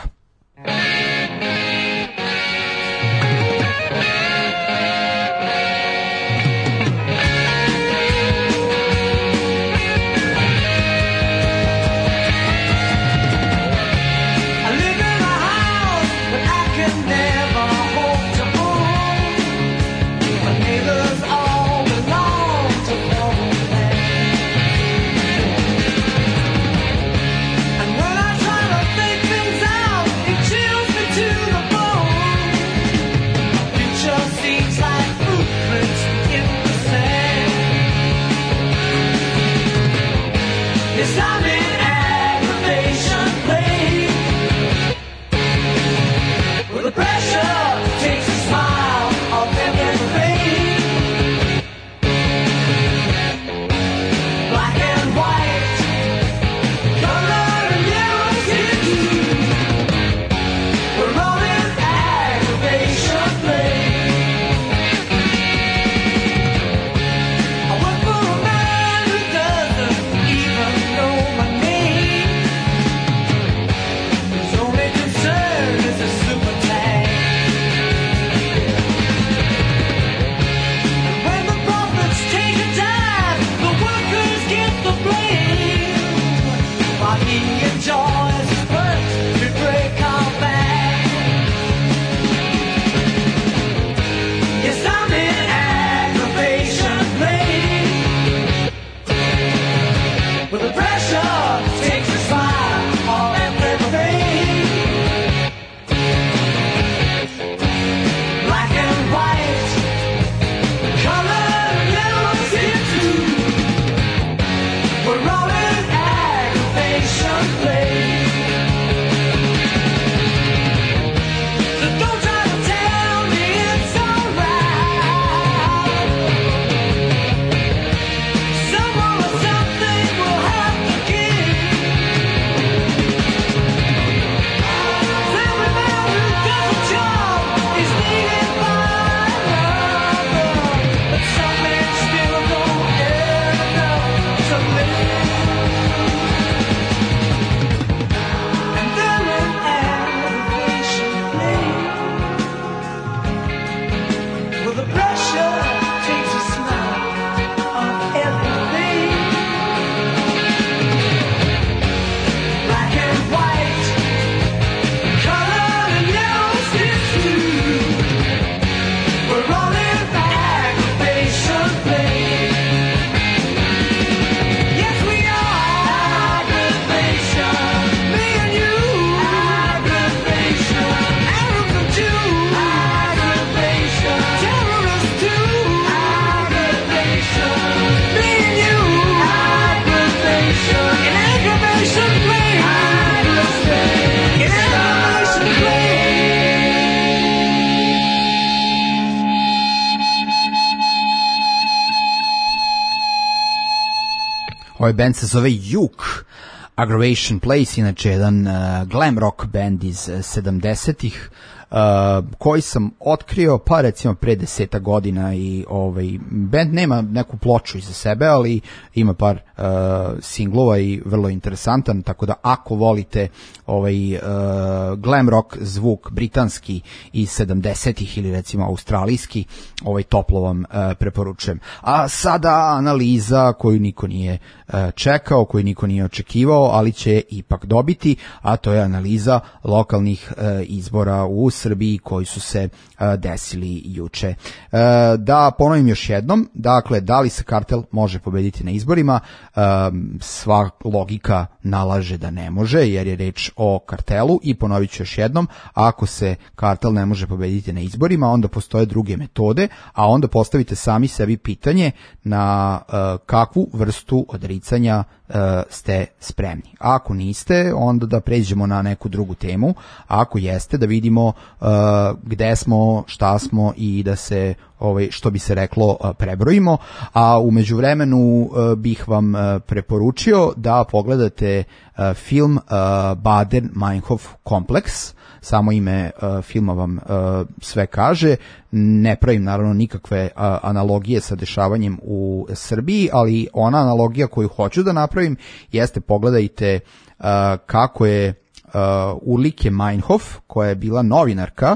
And when I try to think things out, Ovaj band se zove Juk, Aggravation Place, inače jedan glam rock band iz 70-ih, koji sam otkrio pa recimo pre 10 godina i band nema neku ploču iza sebe, ali ima par singlova i vrlo interesantan, tako da ako volite glam rock zvuk britanski iz 70-ih ili recimo australijski, toplo vam preporučujem. A sada analiza koju niko nije čekao, koju niko nije očekivao, ali će ipak dobiti, a to je analiza lokalnih izbora u Srbiji koji su se desili juče. Da ponovim još jednom, dakle, da li se kartel može pobediti na izborima? Sva logika nalaže da ne može, jer je reč o kartelu, i ponovit ću još jednom, ako se kartel ne može pobediti na izborima, onda postoje druge metode, a onda postavite sami sebi pitanje na kakvu vrstu odricanja ste spremni. Ako niste, onda da pređemo na neku drugu temu, a ako jeste, da vidimo gde smo, šta smo i da se, što bi se reklo, prebrojimo. A u međuvremenu bih vam preporučio da pogledate film Baader-Meinhof kompleks. Samo ime filma vam sve kaže. Ne pravim naravno nikakve analogije sa dešavanjem u Srbiji, ali ona analogija koju hoću da napravim jeste, pogledajte kako je Ulrike Meinhof, koja je bila novinarka,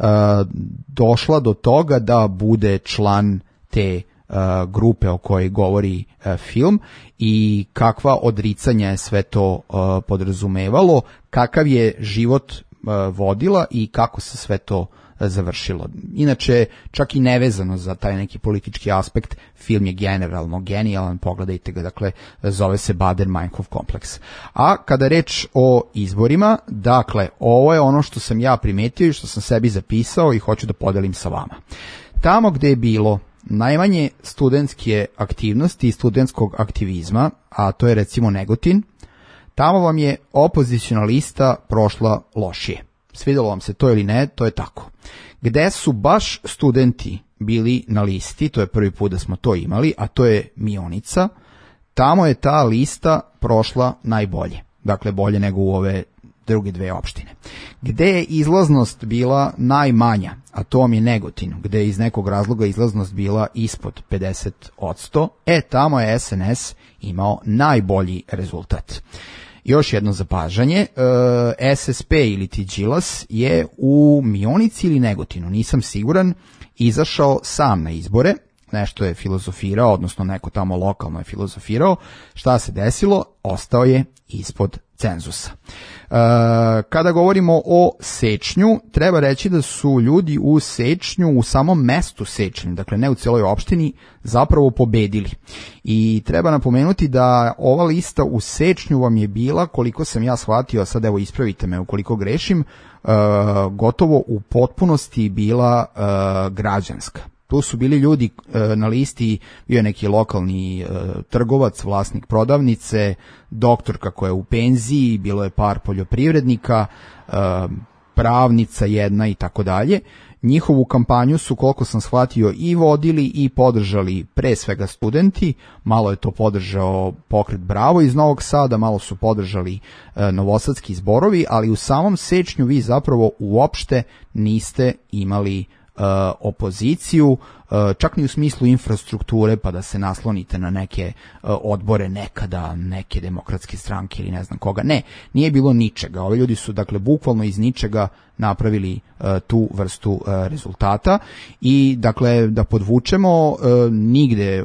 došla do toga da bude član te grupe o kojoj govori film i kakva odricanja je sve to podrazumevalo, kakav je život vodila i kako se sve to završilo. Inače, čak i nevezano za taj neki politički aspekt, film je generalno genijalan, pogledajte ga, dakle, zove se Baader-Meinhof kompleks. A kada je reč o izborima, dakle, ovo je ono što sam ja primetio i što sam sebi zapisao i hoću da podelim sa vama. Tamo gde je bilo najmanje studentske aktivnosti i studentskog aktivizma, a to je recimo Negotin, tamo vam je opoziciona lista prošla lošije. Svidjelo vam se to ili ne, to je tako. Gde su baš studenti bili na listi, to je prvi put da smo to imali, a to je Mionica, tamo je ta lista prošla najbolje. Dakle, bolje nego u ove druge dve opštine. Gde je izlaznost bila najmanja, a to vam je Negotin, gde je iz nekog razloga izlaznost bila ispod 50%, tamo je SNS imao najbolji rezultat. Još jedno zapažanje, SSP ili ti Đilas je u Mionici ili Negotinu, nisam siguran, izašao sam na izbore, nešto je filozofirao, odnosno neko tamo lokalno je filozofirao, šta se desilo? Ostao je ispod cenzusa. Kada govorimo o Sečnju, treba reći da su ljudi u Sečnju, u samom mestu Sečnju, dakle ne u celoj opštini, zapravo pobedili. I treba napomenuti da ova lista u Sečnju vam je bila, koliko sam ja shvatio, a sad evo ispravite me ukoliko grešim, gotovo u potpunosti bila građanska. Tu su bili ljudi na listi, bio je neki lokalni trgovac, vlasnik prodavnice, doktorka koja je u penziji, bilo je par poljoprivrednika, pravnica jedna i tako dalje. Njihovu kampanju su, koliko sam shvatio, i vodili i podržali pre svega studenti, malo je to podržao pokret Bravo iz Novog Sada, malo su podržali novosadski zborovi, ali u samom Sečnju vi zapravo uopšte niste imali opoziciju, čak ni u smislu infrastrukture, pa da se naslonite na neke odbore nekada, neke demokratske stranke ili ne znam koga. Ne, nije bilo ničega. Ovi ljudi su, dakle, bukvalno iz ničega napravili tu vrstu rezultata i, dakle, da podvučemo, nigde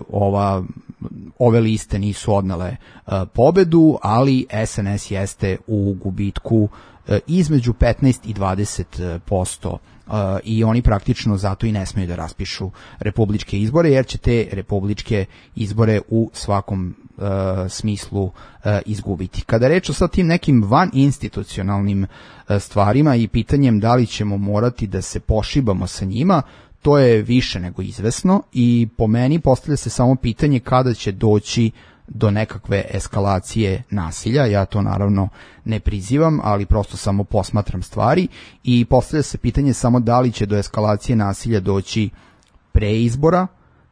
ove liste nisu odnele pobedu, ali SNS jeste u gubitku između 15 i 20%. I oni praktično zato i ne smeju da raspišu republičke izbore, jer će te republičke izbore u svakom smislu izgubiti. Kada reč o sad tim nekim vaninstitucionalnim stvarima i pitanjem da li ćemo morati da se pošibamo sa njima, to je više nego izvesno i po meni postavlja se samo pitanje kada će doći do nekakve eskalacije nasilja. Ja to naravno ne prizivam, ali prosto samo posmatram stvari i postavlja se pitanje samo da li će do eskalacije nasilja doći pre izbora,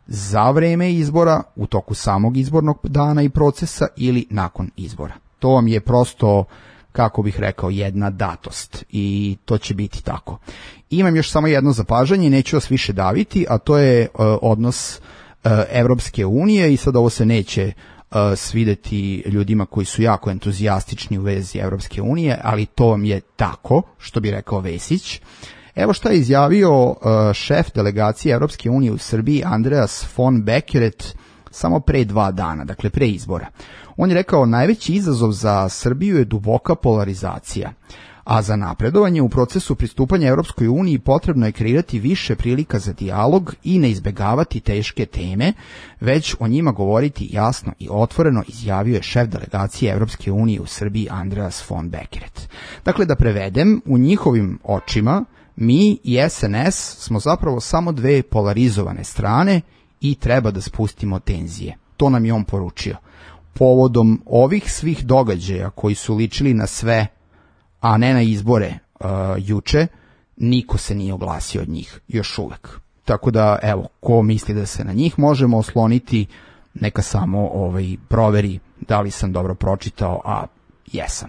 za vreme izbora, u toku samog izbornog dana i procesa ili nakon izbora. To vam je prosto, kako bih rekao, jedna datost i to će biti tako. Imam još samo jedno zapažanje, neću vas više daviti, a to je odnos Evropske unije i sad ovo se neće svideti ljudima koji su jako entuzijastični u vezi Evropske unije, ali to vam je tako, što bi rekao Vesić. Evo šta je izjavio šef delegacije Evropske unije u Srbiji Andreas von Beckeret samo pre 2 dana, dakle pre izbora. On je rekao, najveći izazov za Srbiju je duboka polarizacija, a za napredovanje u procesu pristupanja Evropskoj uniji potrebno je kreirati više prilika za dijalog i ne izbegavati teške teme, već o njima govoriti jasno i otvoreno, izjavio je šef delegacije Evropske unije u Srbiji Andreas von Beckeret. Dakle, da prevedem, u njihovim očima mi i SNS smo zapravo samo dve polarizovane strane i treba da spustimo tenzije. To nam je on poručio. Povodom ovih svih događaja koji su ličili na sve, a ne na izbore juče, niko se nije oglasio od njih još uvek. Tako da, evo, ko misli da se na njih možemo osloniti, neka samo proveri da li sam dobro pročitao, a jesam.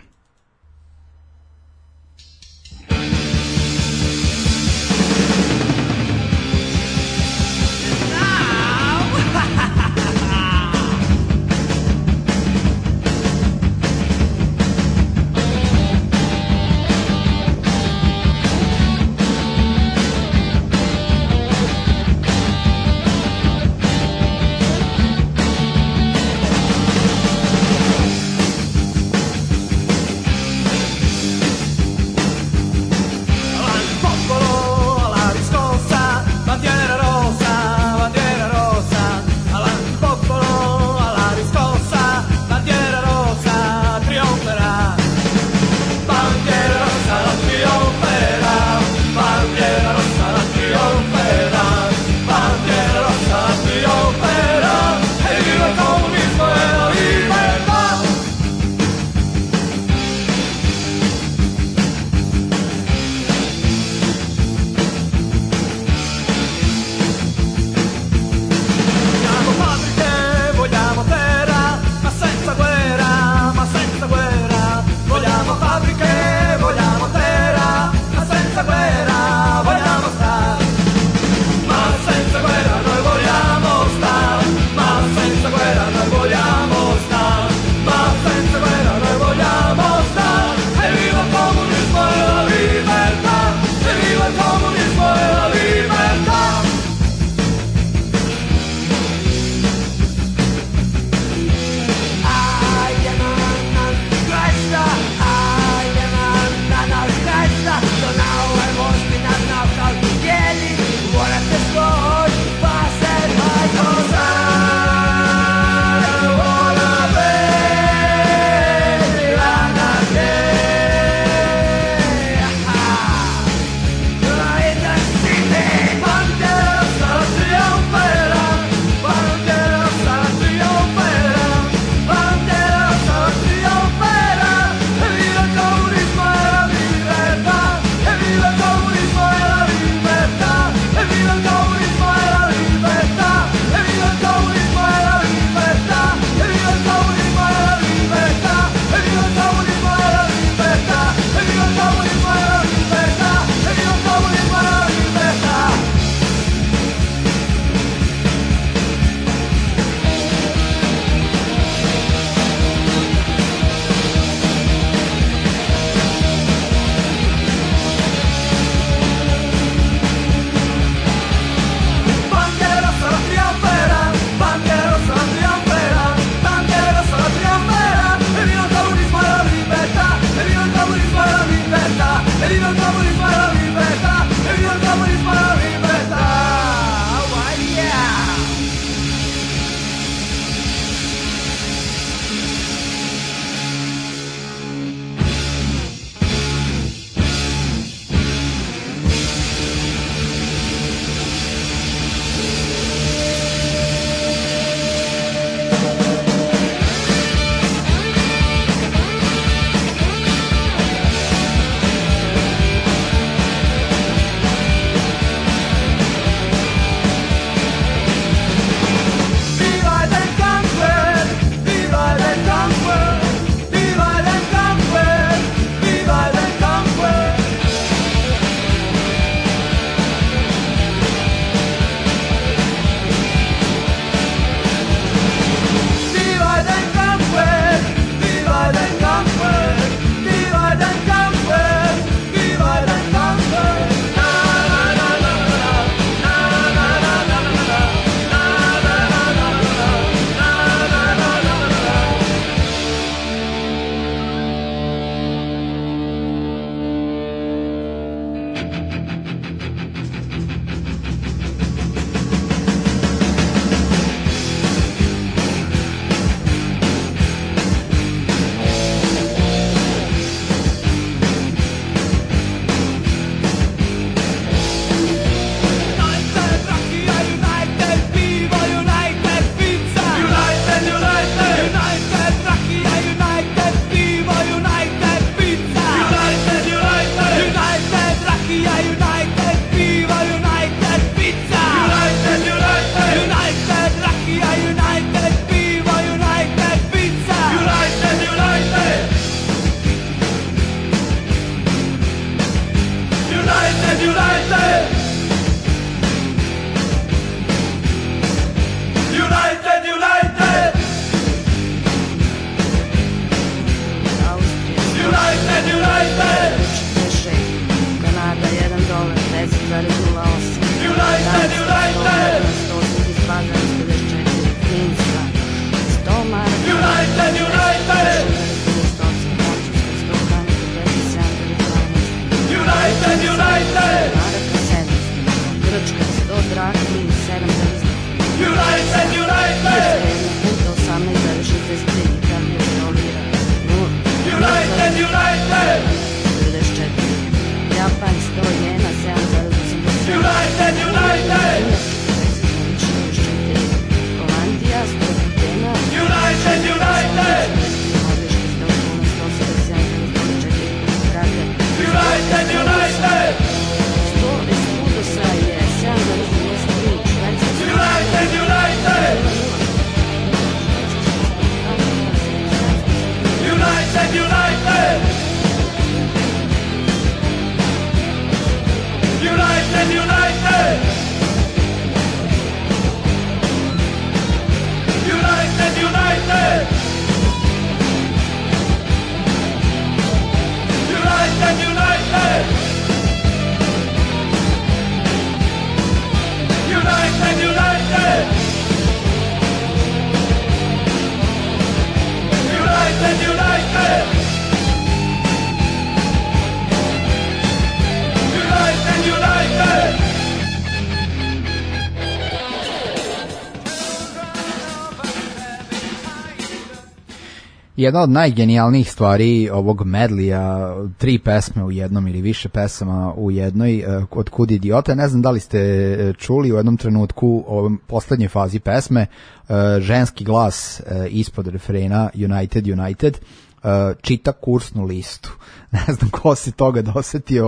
Jedna od najgenijalnijih stvari ovog medlija, 3 pesme u jednom ili više pesama u jednoj, od Kud idiota. Ne znam da li ste čuli u jednom trenutku u poslednjoj fazi pesme, ženski glas ispod refrena United, United, čita kursnu listu. Ne znam ko se toga dosetio,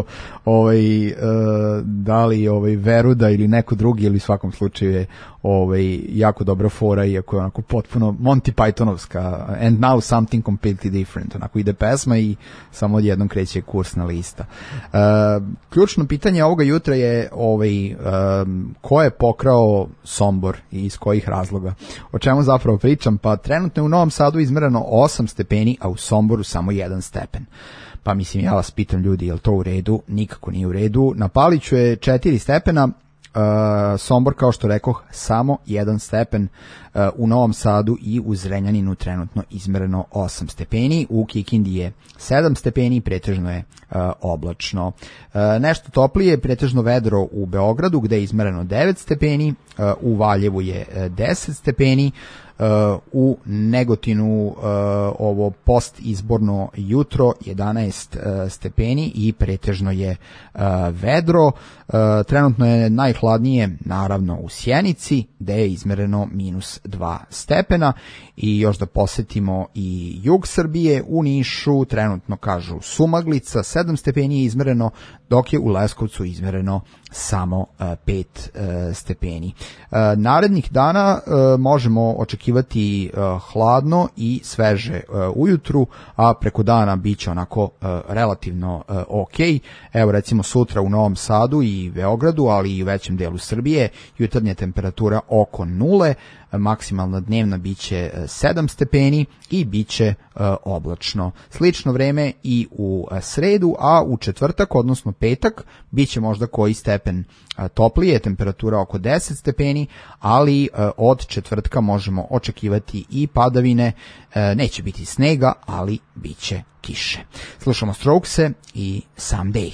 da li Veruda ili neko drugi, ili u svakom slučaju je jako dobra fora, iako je onako potpuno Monty Pythonovska, and now something completely different, onako ide pesma i samo odjednom kreće kursna lista. Ključno pitanje ovoga jutra je ko je pokrao Sombor i iz kojih razloga. O čemu zapravo pričam? Pa trenutno je u Novom Sadu izmereno 8 stepeni, a u Somboru samo 1 stepen. Pa mislim, ja vas pitam ljudi, je li to u redu? Nikako nije u redu. Na Paliću je 4 stepena, Sombor, kao što rekoh, samo 1 stepen, u Novom Sadu i u Zrenjaninu trenutno izmereno 8 stepeni, u Kikindi je 7 stepeni, pretežno je oblačno. Nešto toplije, pretežno vedro u Beogradu, gde je izmereno 9 stepeni, u Valjevu je 10 stepeni, u Negotinu ovo postizborno jutro 11 stepeni i pretežno je vedro. Trenutno je najhladnije naravno u Sjenici, gde je izmereno -2 stepena. I još da posetimo i jug Srbije, u Nišu trenutno kažu sumaglica, 7 stepeni je izmereno, dok je u Leskovcu izmereno samo 5 stepeni. Narednih dana možemo očekivati hladno i sveže ujutru, a preko dana biće onako relativno ok. Evo recimo sutra u Novom Sadu i Beogradu, ali i u većem delu Srbije, jutarnja temperatura oko 0, maksimalna dnevna biće 7 stepeni i biće oblačno. Slično vreme i u sredu, a u četvrtak, odnosno petak, biće možda koji stepen toplije, temperatura oko 10 stepeni, ali od četvrtka možemo očekivati i padavine, neće biti snega, ali biće kiše. Slušamo Strokese i Someday.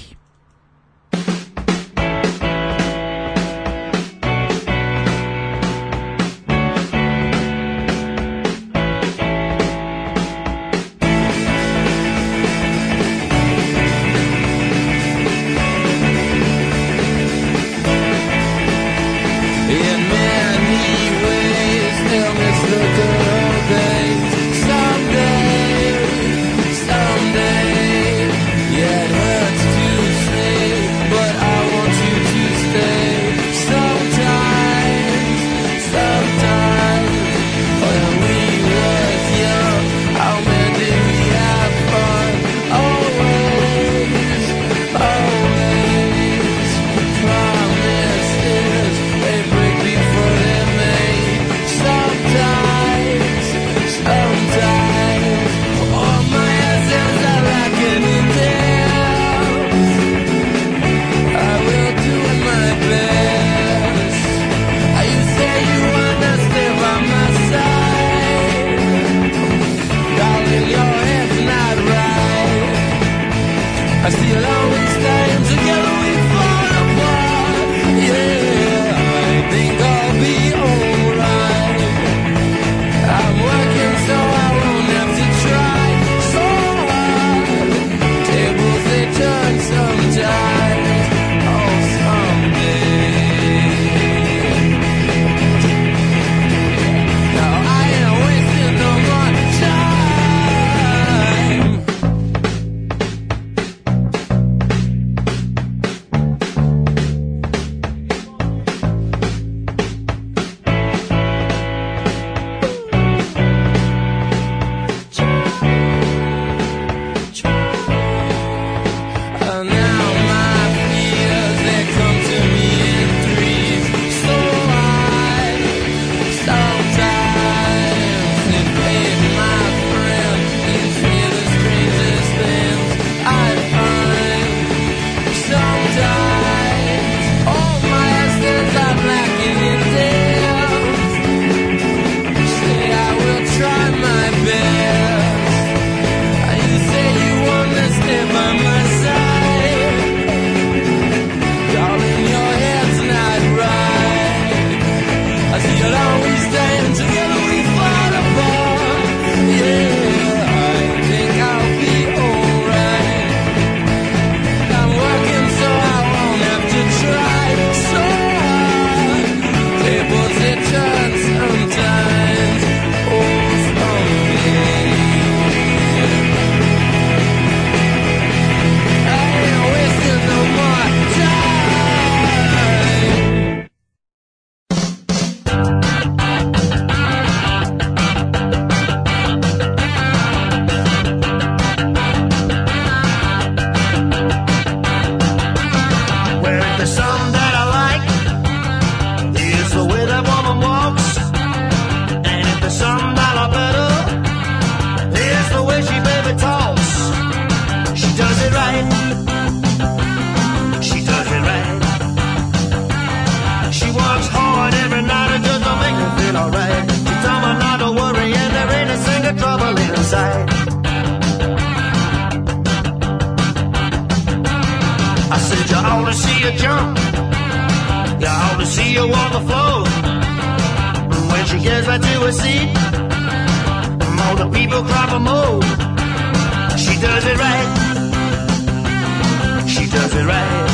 said you ought to see her jump, you ought to see her on the floor. When she gets right to her seat, all the people cry for more. She does it right, she does it right.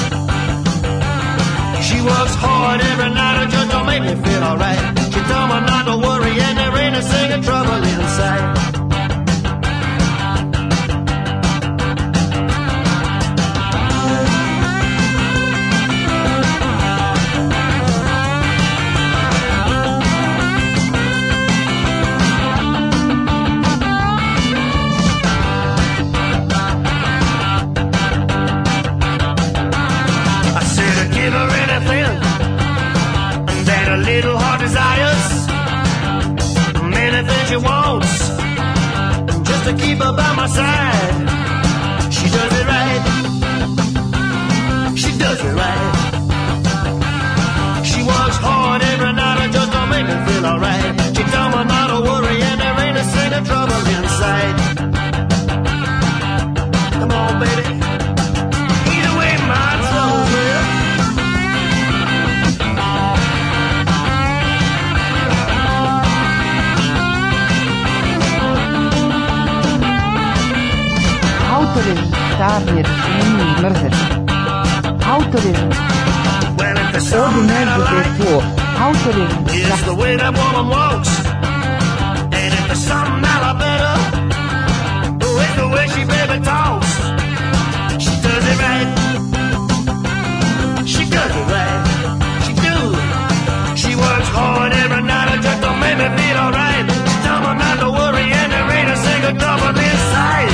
She works hard every night and just don't make me feel alright. She told me not to worry and there ain't a single trouble inside. Little heart desires, many things she wants, just to keep her by my side. She does it right, she does it right. She works hard every night and just don't make me feel alright. She told me not to worry and there ain't a single trouble inside. Come on, baby, eat away my trouble, girl. Autori tarni režimi i mrzeži. Autori obi ne bude to. Autori it's the way that woman walks. And if there's something I like better, oh, it's the way she baby talks. She does it right, she does it right, she do. She works hard every night and just don't make me feel alright. She told me not to worry and there ain't a single trouble inside.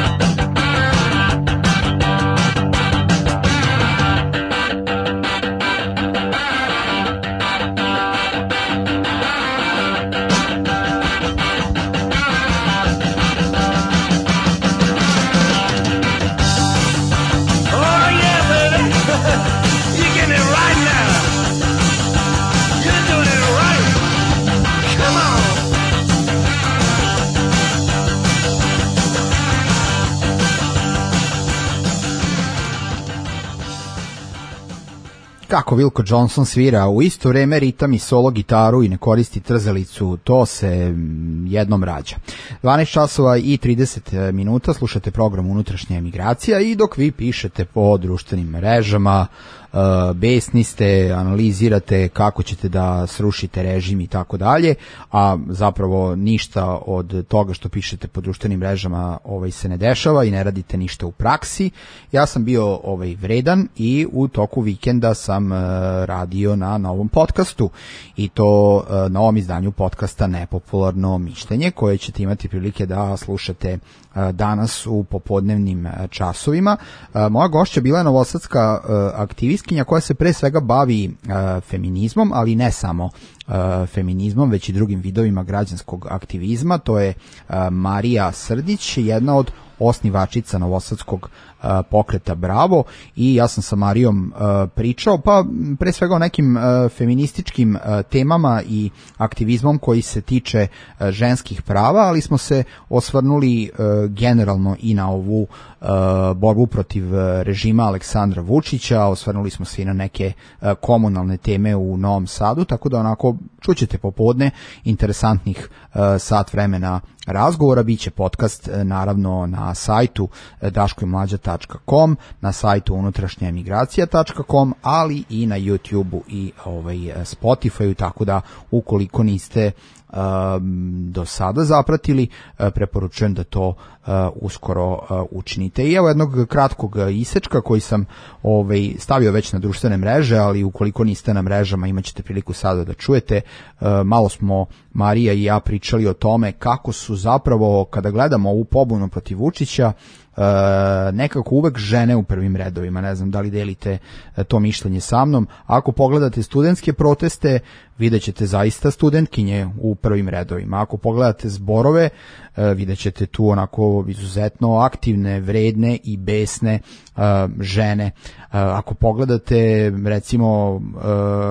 Kako Wilko Johnson svira u isto vreme ritam i solo gitaru i ne koristi trzalicu, to se jednom rađa. 12 časova i 30 minuta, slušate program Unutrašnja emigracija i dok vi pišete po društvenim mrežama, besni ste, analizirate kako ćete da srušite režim i tako dalje, a zapravo ništa od toga što pišete po društvenim mrežama se ne dešava i ne radite ništa u praksi. Ja sam bio vredan i u toku vikenda sam radio na novom podcastu i to novom izdanju podcasta Nepopularno mišljenje, koje ćete imati prilike da slušate danas u popodnevnim časovima. Moja gošća bila je novosadska aktivistkinja koja se pre svega bavi feminizmom, ali ne samo feminizmom, već i drugim vidovima građanskog aktivizma. To je Marija Srdić, jedna od osnivačica novosadskog pokreta Bravo, i ja sam sa Marijom pričao pa pre svega o nekim feminističkim temama i aktivizmom koji se tiče ženskih prava, ali smo se osvrnuli generalno i na ovu borbu protiv režima Aleksandra Vučića, osvrnuli smo se i na neke komunalne teme u Novom Sadu, tako da onako čućete popodne interesantnih sat vremena razgovora. Biće podcast naravno na sajtu daškoimlađa.com, na sajtu unutrašnjaemigracija.com, ali i na YouTubeu i Spotifyu, tako da ukoliko niste do sada zapratili, preporučujem da to uskoro učinite. I evo jednog kratkog isečka koji sam stavio već na društvene mreže, ali ukoliko niste na mrežama imat ćete priliku sada da čujete. Malo smo Marija i ja pričali o tome kako su zapravo, kada gledamo ovu pobunu protiv Vučića, nekako uvek žene u prvim redovima. Ne znam da li delite to mišljenje sa mnom. Ako pogledate studentske proteste, vidjet ćete zaista studentkinje u prvim redovima. Ako pogledate zborove, vidjet ćete tu onako izuzetno aktivne, vredne i besne žene. Ako pogledate recimo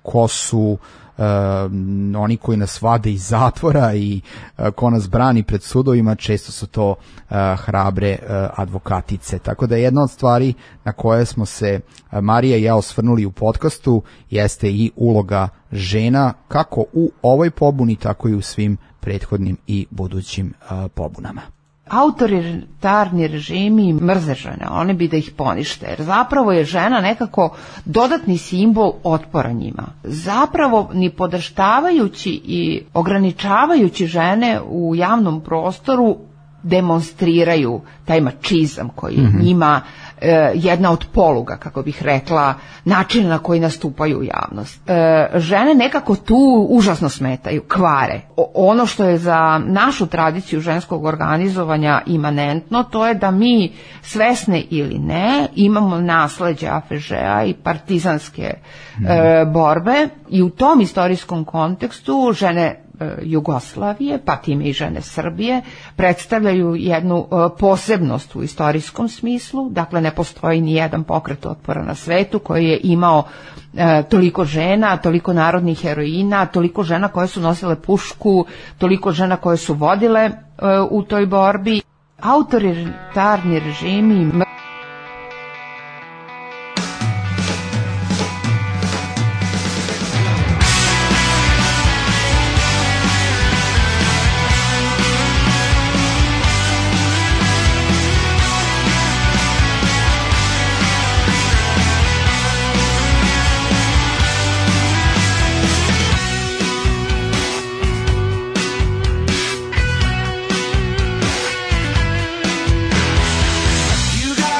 ko su oni koji nas vade iz zatvora i ko nas brani pred sudovima, često su to hrabre advokatice. Tako da jedna od stvari na koje smo se Marija i ja osvrnuli u podcastu jeste i uloga žena, kako u ovoj pobuni, tako i u svim prethodnim i budućim pobunama. Autoritarni režimi mrze žene, oni bi da ih ponište, jer zapravo je žena nekako dodatni simbol otpora njima. Zapravo ni podrštavajući i ograničavajući žene u javnom prostoru demonstriraju taj mačizam koji je njima jedna od poluga, kako bih rekla, načina na koji nastupaju u javnost. Žene nekako tu užasno smetaju, kvare. Ono što je za našu tradiciju ženskog organizovanja imanentno, to je da mi, svesne ili ne, imamo nasleđe AFŽ-a i partizanske borbe, i u tom istorijskom kontekstu žene Jugoslavije, pa time i žene Srbije, predstavljaju jednu posebnost u istorijskom smislu. Dakle, ne postoji ni jedan pokret otpora na svetu koji je imao toliko žena, toliko narodnih heroina, toliko žena koje su nosile pušku, toliko žena koje su vodile u toj borbi. Autoritarni režimi You got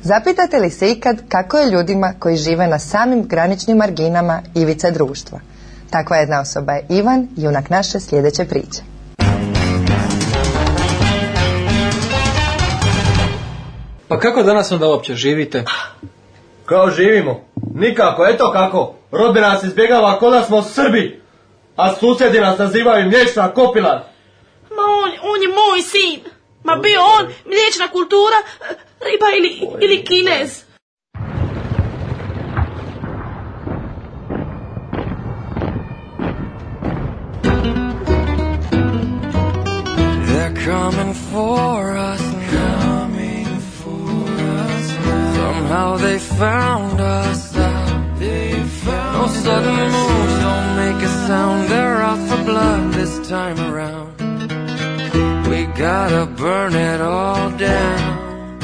Zapitate li se ikad kako je ljudima koji žive na samim graničnim marginama ivice društva? Takva jedna osoba je Ivan, junak naše sljedeće priče. Pa kako danas onda uopće živite? Kao živimo? Nikako, eto kako. Rodbina nas izbjegava ko da smo Srbi, a susjedi nas nazivaju mliječna kopilar. Ma on je moj sin. Ma bio on mliječna kultura, riba ili Kinez. They're coming for us now. Somehow they found us out. No sudden moves don't make a sound. They're out for blood this time around. We gotta burn it all down.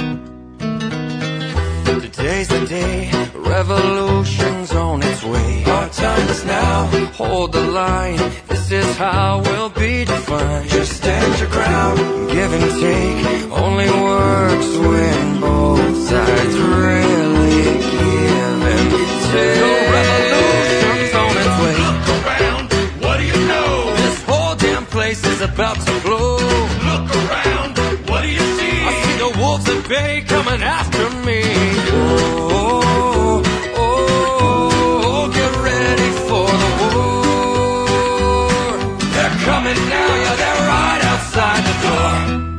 Today's the day, revolution's on its way. Our time is now, hold the line. This is how we'll be defined. Just stand your ground, give and take. Only works when both sides really give and take. The revolution's on its way. Look around, what do you know? This whole damn place is about to blow. Look around, what do you see? I see the wolves at bay coming after me. Oh, oh, oh, get ready for the war. They're coming now, yeah, they're right outside the door.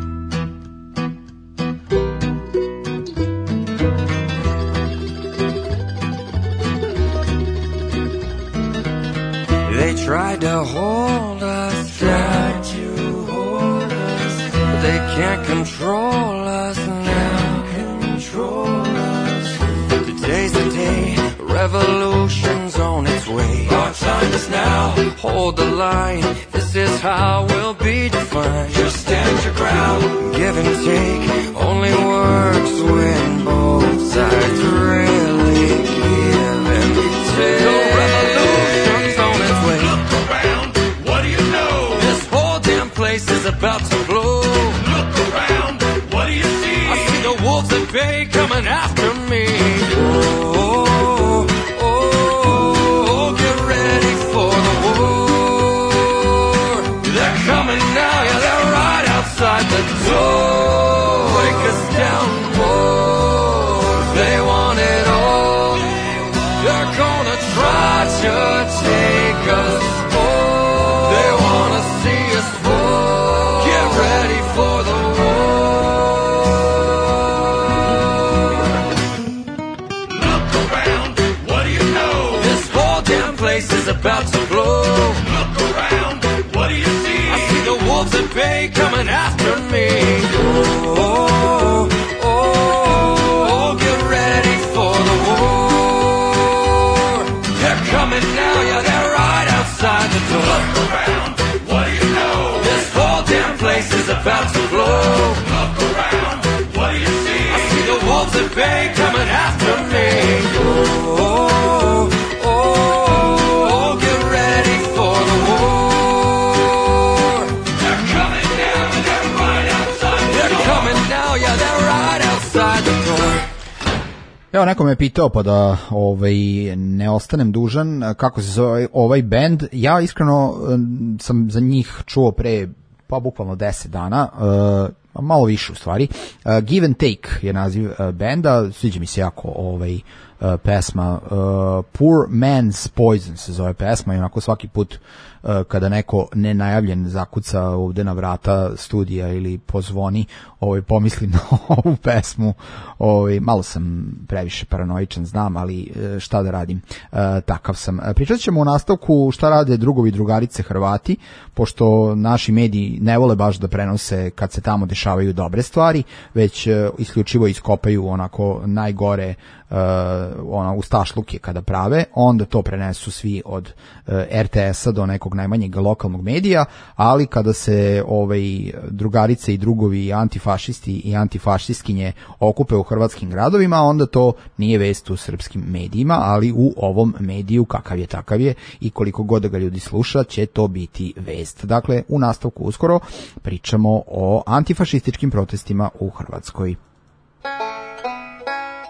They tried to hold us down. They can't control us now. Today's the day, revolution's on its way. Our time is now, hold the line. This is how we'll be defined. Just stand your ground, give and take. Only works when both sides really give and take. The revolution's on its way. Look around, what do you know? This whole damn place is about to blow. Look around, what do you see? I see the wolves at bay coming after me. Oh, oh, oh, get ready for the war. They're coming now, yeah, they're right outside the door. Break us down more. They want it all. They're gonna try to take us all. They wanna see us fall. Get ready for the is about to blow. Look around, what do you see? I see the wolves at bay coming after me. Oh, oh, oh, get ready for the war. They're coming now, yeah, they're right outside the door. Look around, what do you know? This whole damn place is about to blow. Look around, what do you see? I see the wolves at bay coming after me. Oh, evo, neko me pitao, pa da ne ostanem dužan, kako se zove ovaj bend. Ja iskreno sam za njih čuo pre pa bukvalno 10 dana, malo više u stvari. Give and Take je naziv benda, sviđa mi se jako pesma. Poor Man's Poison se zove pesma i onako svaki put kada neko nenajavljen zakuca ovde na vrata studija ili pozvoni, pomislim na ovu pesmu. Malo sam previše paranoičan, znam, ali šta da radim, takav sam. Pričat ćemo u nastavku šta rade drugovi i drugarice Hrvati, pošto naši mediji ne vole baš da prenose kad se tamo dešavaju dobre stvari, već isključivo iskopaju onako najgore ustašluke kada prave, onda to prenesu svi od RTS-a do nekog najmanjeg lokalnog medija, ali kada se drugarice i drugovi antifašisti i antifašistkinje okupe u hrvatskim gradovima, onda to nije vest u srpskim medijima, ali u ovom mediju kakav je takav je i koliko god da ga ljudi sluša će to biti vest. Dakle, u nastavku uskoro pričamo o antifašističkim protestima u Hrvatskoj.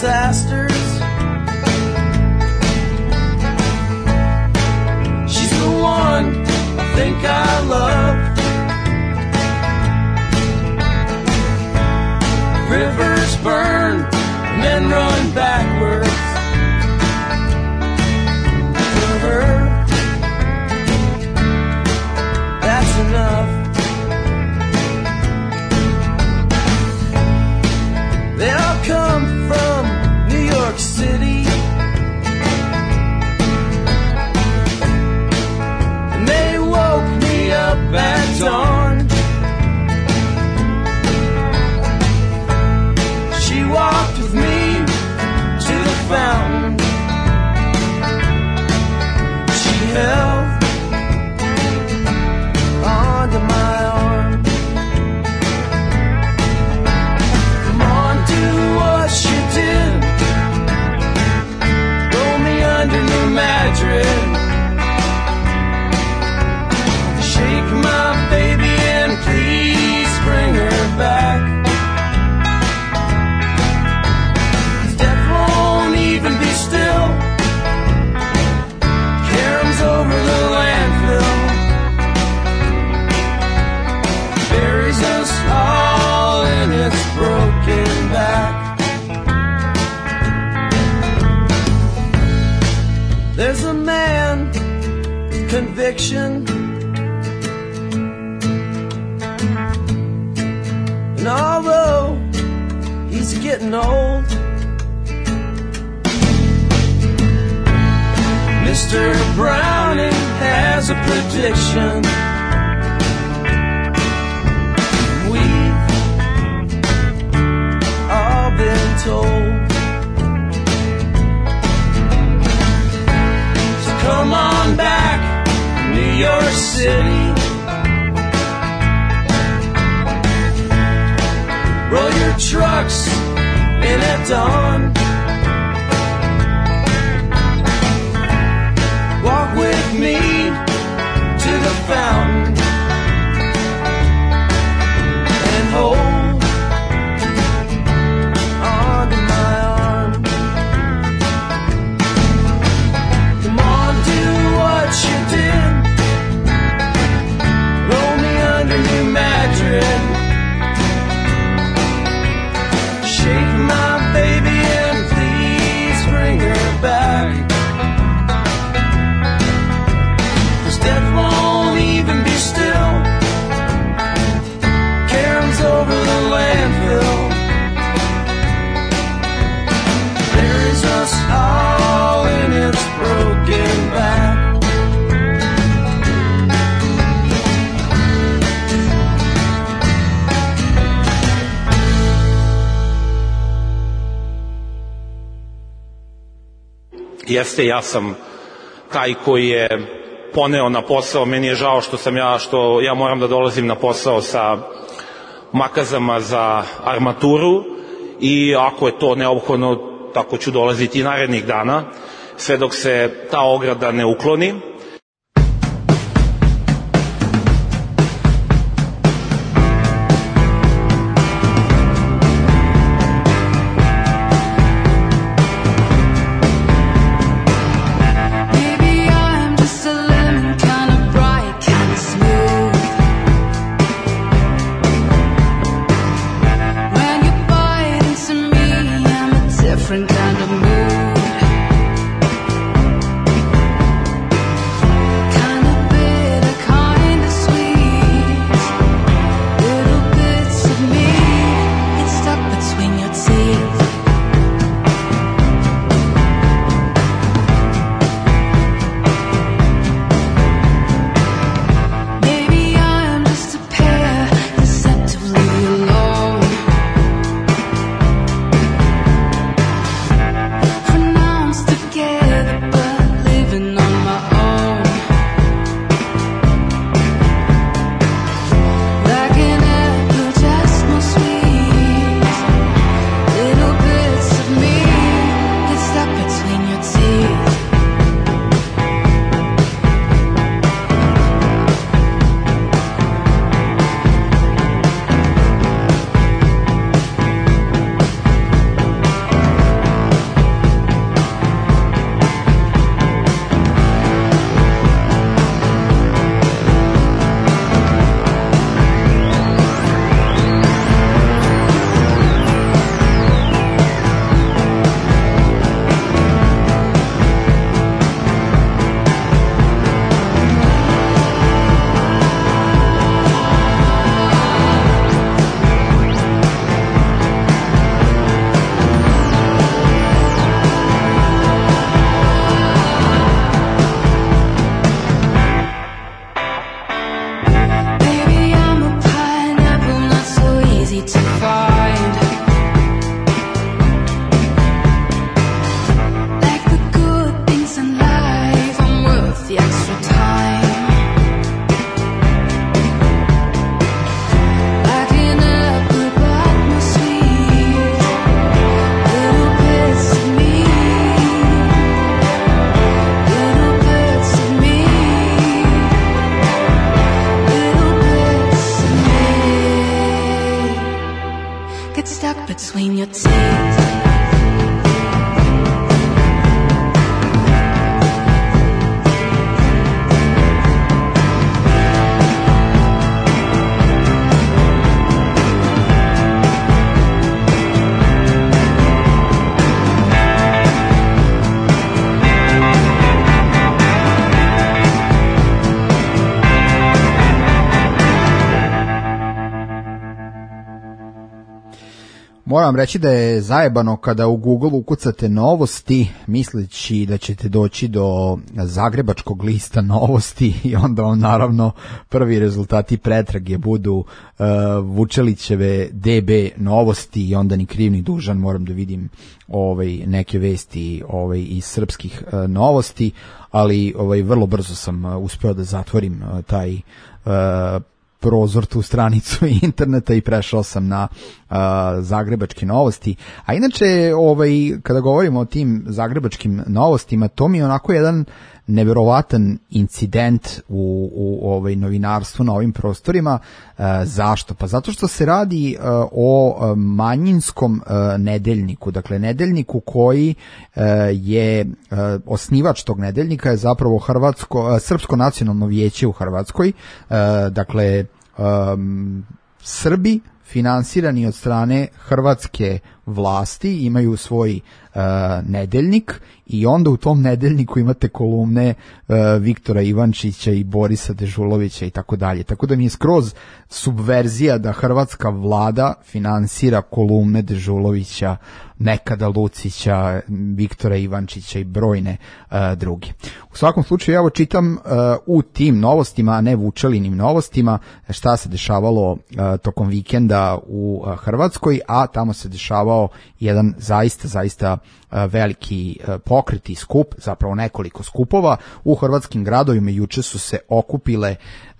disasters. She's the one I think I love. Rivers burn and then run backwards. For her, that's enough. They all come from New York City, and they woke me up at dawn. She walked with me to the fountain. She held onto my arm. Come on, do what you did. Roll me under New Madrid. Shake my baby and please bring her back. Death won't even be still. Caroms over the landfill. Buries us all in its broken back. There's a man with conviction, and although he's getting old, Mr. Browning has a prediction. We've all been told. So come on back, New York City. Roll your trucks in at dawn. Walk with me to the fountain and hold onto my arm. Come on, do what you did. Roll me under New Madrid. Shake my baby and please bring her back. Death won't even be still. Caroms over the landfill. Buries us all in its broken back. Jeste, ja sam taj koji je poneo na posao. Meni je žao što ja moram da dolazim na posao sa makazama za armaturu i ako je to neophodno, tako ću dolaziti i narednih dana, sve dok se ta ograda ne ukloni. Different kind of mood. get stuck between your teeth. Moram reći da je zajebano kada u Google ukucate novosti misleći da ćete doći do zagrebačkog lista novosti i onda on naravno prvi rezultati pretrage budu Vučelićeve DB novosti i onda ni kriv ni dužan moram da vidim neke vesti iz srpskih novosti, ali vrlo brzo sam uspeo da zatvorim taj prozor, tu stranicu interneta i prešao sam na zagrebačke novosti. A inače, kada govorimo o tim zagrebačkim novostima, to mi je onako jedan neverovatan incident u novinarstvu na ovim prostorima. Zašto? Pa zato što se radi o manjinskom nedeljniku, dakle nedeljniku koji je osnivač tog nedeljnika je zapravo Srpsko nacionalno vijeće u Hrvatskoj, dakle Srbi finansirani od strane hrvatske vlasti imaju svoj nedeljnik i onda u tom nedeljniku imate kolumne Viktora Ivančića i Borisa Dežulovića i tako dalje. Tako da mi je skroz subverzija da hrvatska vlada finansira kolumne Dežulovića, nekada Lucića, Viktora Ivančića i brojne druge. U svakom slučaju, evo čitam u tim novostima, a ne Vučelinim novostima, šta se dešavalo tokom vikenda u Hrvatskoj, a tamo se dešavao jedan zaista veliki pokret i skup, zapravo nekoliko skupova. U hrvatskim gradovima juče su se okupile,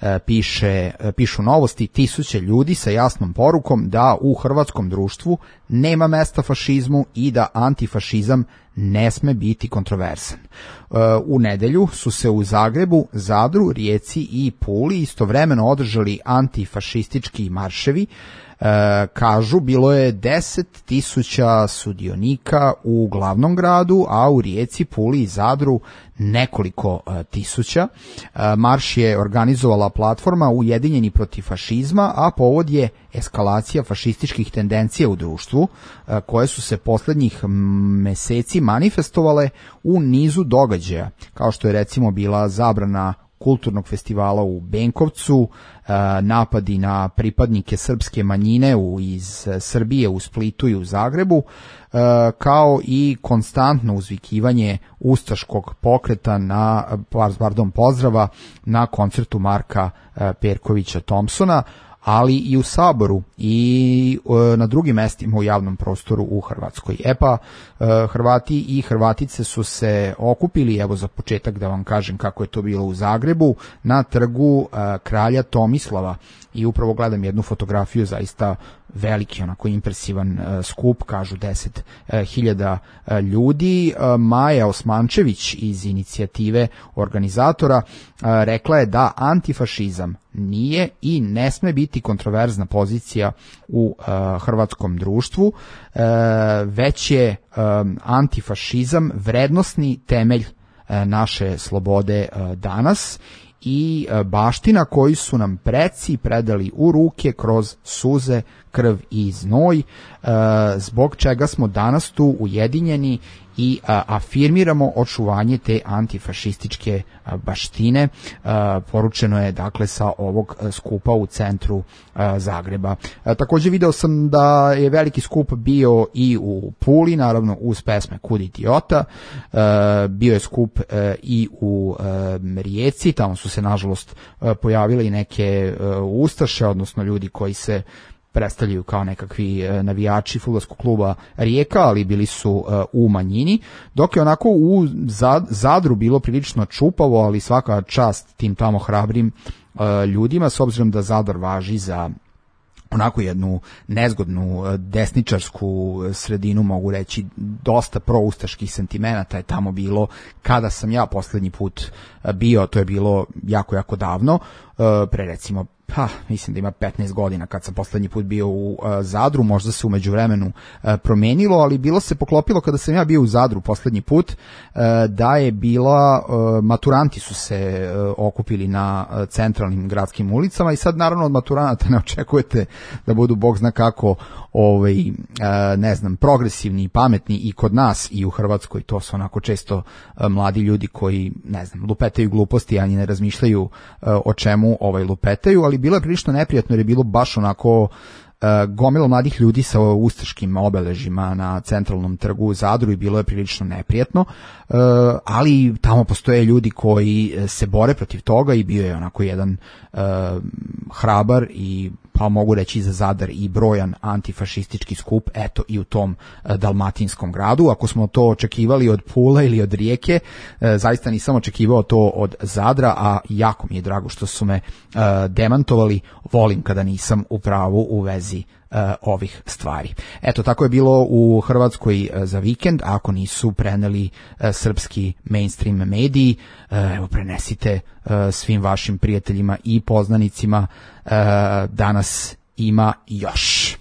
pišu novosti, 1000 ljudi sa jasnom porukom da u hrvatskom društvu nema mesta fašizmu i da antifašizam ne sme biti kontroversan. U nedelju su se u Zagrebu, Zadru, Rijeci i Puli istovremeno održali antifašistički marševi. Kažu, bilo je 10.000 sudionika u glavnom gradu, a u Rijeci, Puli i Zadru nekoliko tisuća. Marš je organizovala platforma Ujedinjeni protiv fašizma, a povod je eskalacija fašističkih tendencija u društvu, koje su se poslednjih meseci manifestovale u nizu događaja, kao što je recimo bila zabrana kulturnog festivala u Benkovcu, napadi na pripadnike srpske manjine iz Srbije u Splitu i u Zagrebu, kao i konstantno uzvikivanje ustaškog pokreta pozdrava na koncertu Marka Perkovića Thompsona, ali i u Saboru i na drugim mestima u javnom prostoru u Hrvatskoj. Hrvati i Hrvatice su se okupili, evo za početak da vam kažem kako je to bilo u Zagrebu, na trgu Kralja Tomislava. I upravo gledam jednu fotografiju, zaista veliki, onako impresivan skup, kažu 10.000 ljudi. Maja Osmančević iz inicijative organizatora rekla je da antifašizam nije i ne sme biti kontroverzna pozicija u hrvatskom društvu, već je antifašizam vrednosni temelj naše slobode danas i baština koju su nam preci predali u ruke kroz suze, krv i znoj, zbog čega smo danas tu ujedinjeni i afirmiramo očuvanje te antifašističke baštine. Poručeno je dakle sa ovog skupa u centru Zagreba. Takođe video sam da je veliki skup bio i u Puli, naravno uz pesme Kud idiota. Bio je skup i u Rijeci, tamo su se nažalost pojavile i neke ustaše, odnosno ljudi koji se predstavljaju kao nekakvi navijači fudbalskog kluba Rijeka, ali bili su u manjini, dok je onako u Zadru bilo prilično čupavo, ali svaka čast tim tamo hrabrim ljudima, s obzirom da Zadar važi za onako jednu nezgodnu desničarsku sredinu, mogu reći, dosta proustaških sentimenata je tamo bilo kada sam ja poslednji put bio, to je bilo jako davno. pre recimo mislim da ima 15 godina kad sam poslednji put bio u Zadru, možda se u međuvremenu promenilo, ali bilo se poklopilo kada sam ja bio u Zadru poslednji put, da je bila, maturanti su se okupili na centralnim gradskim ulicama i sad naravno od maturanata ne očekujete da budu bog zna kako ne znam, progresivni i pametni i kod nas i u Hrvatskoj, to su onako često mladi ljudi koji, ne znam, lupetaju gluposti, ani ne razmišljaju o čemu lupetaju, ali bilo je prilično neprijatno jer je bilo baš onako gomila mladih ljudi sa ustaškim obeležima na centralnom trgu u Zadru i bilo je prilično neprijatno, ali tamo postoje ljudi koji se bore protiv toga i bio je onako jedan hrabar i pa mogu reći za Zadar i brojan antifašistički skup, eto i u tom dalmatinskom gradu. Ako smo to očekivali od Pula ili od Rijeke, zaista nisam očekivao to od Zadra, a jako mi je drago što su me demantovali, volim kada nisam u pravu u vezi ovih stvari. Eto, tako je bilo u Hrvatskoj za vikend, ako nisu preneli srpski mainstream mediji, evo prenesite svim vašim prijateljima i poznanicima, danas ima još.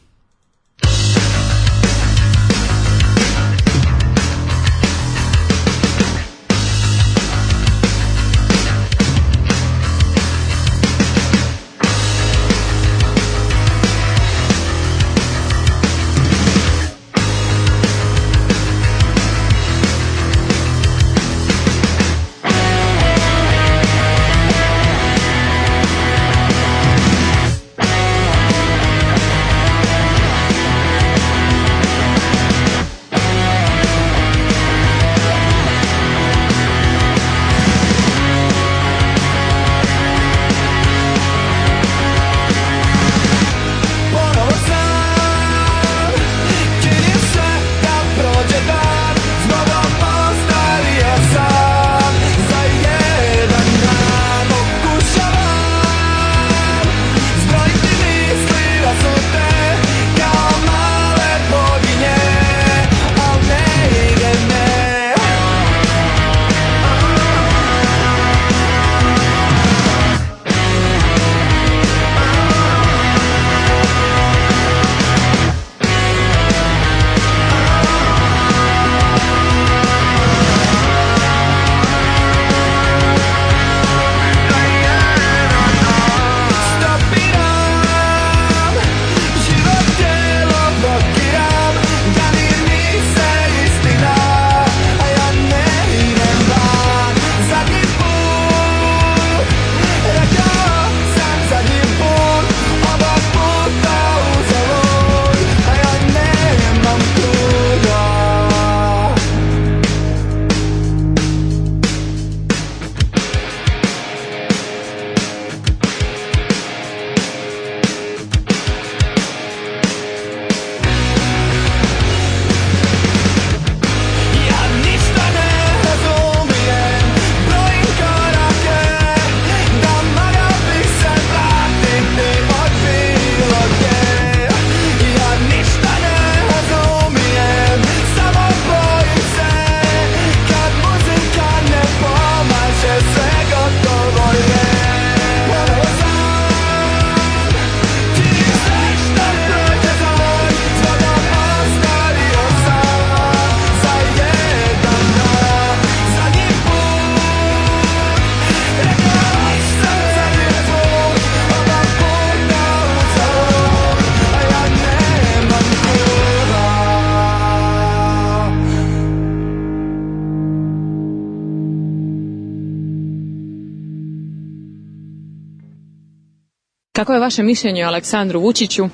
Kako je vaše mišljenje o Aleksandru Vučiću?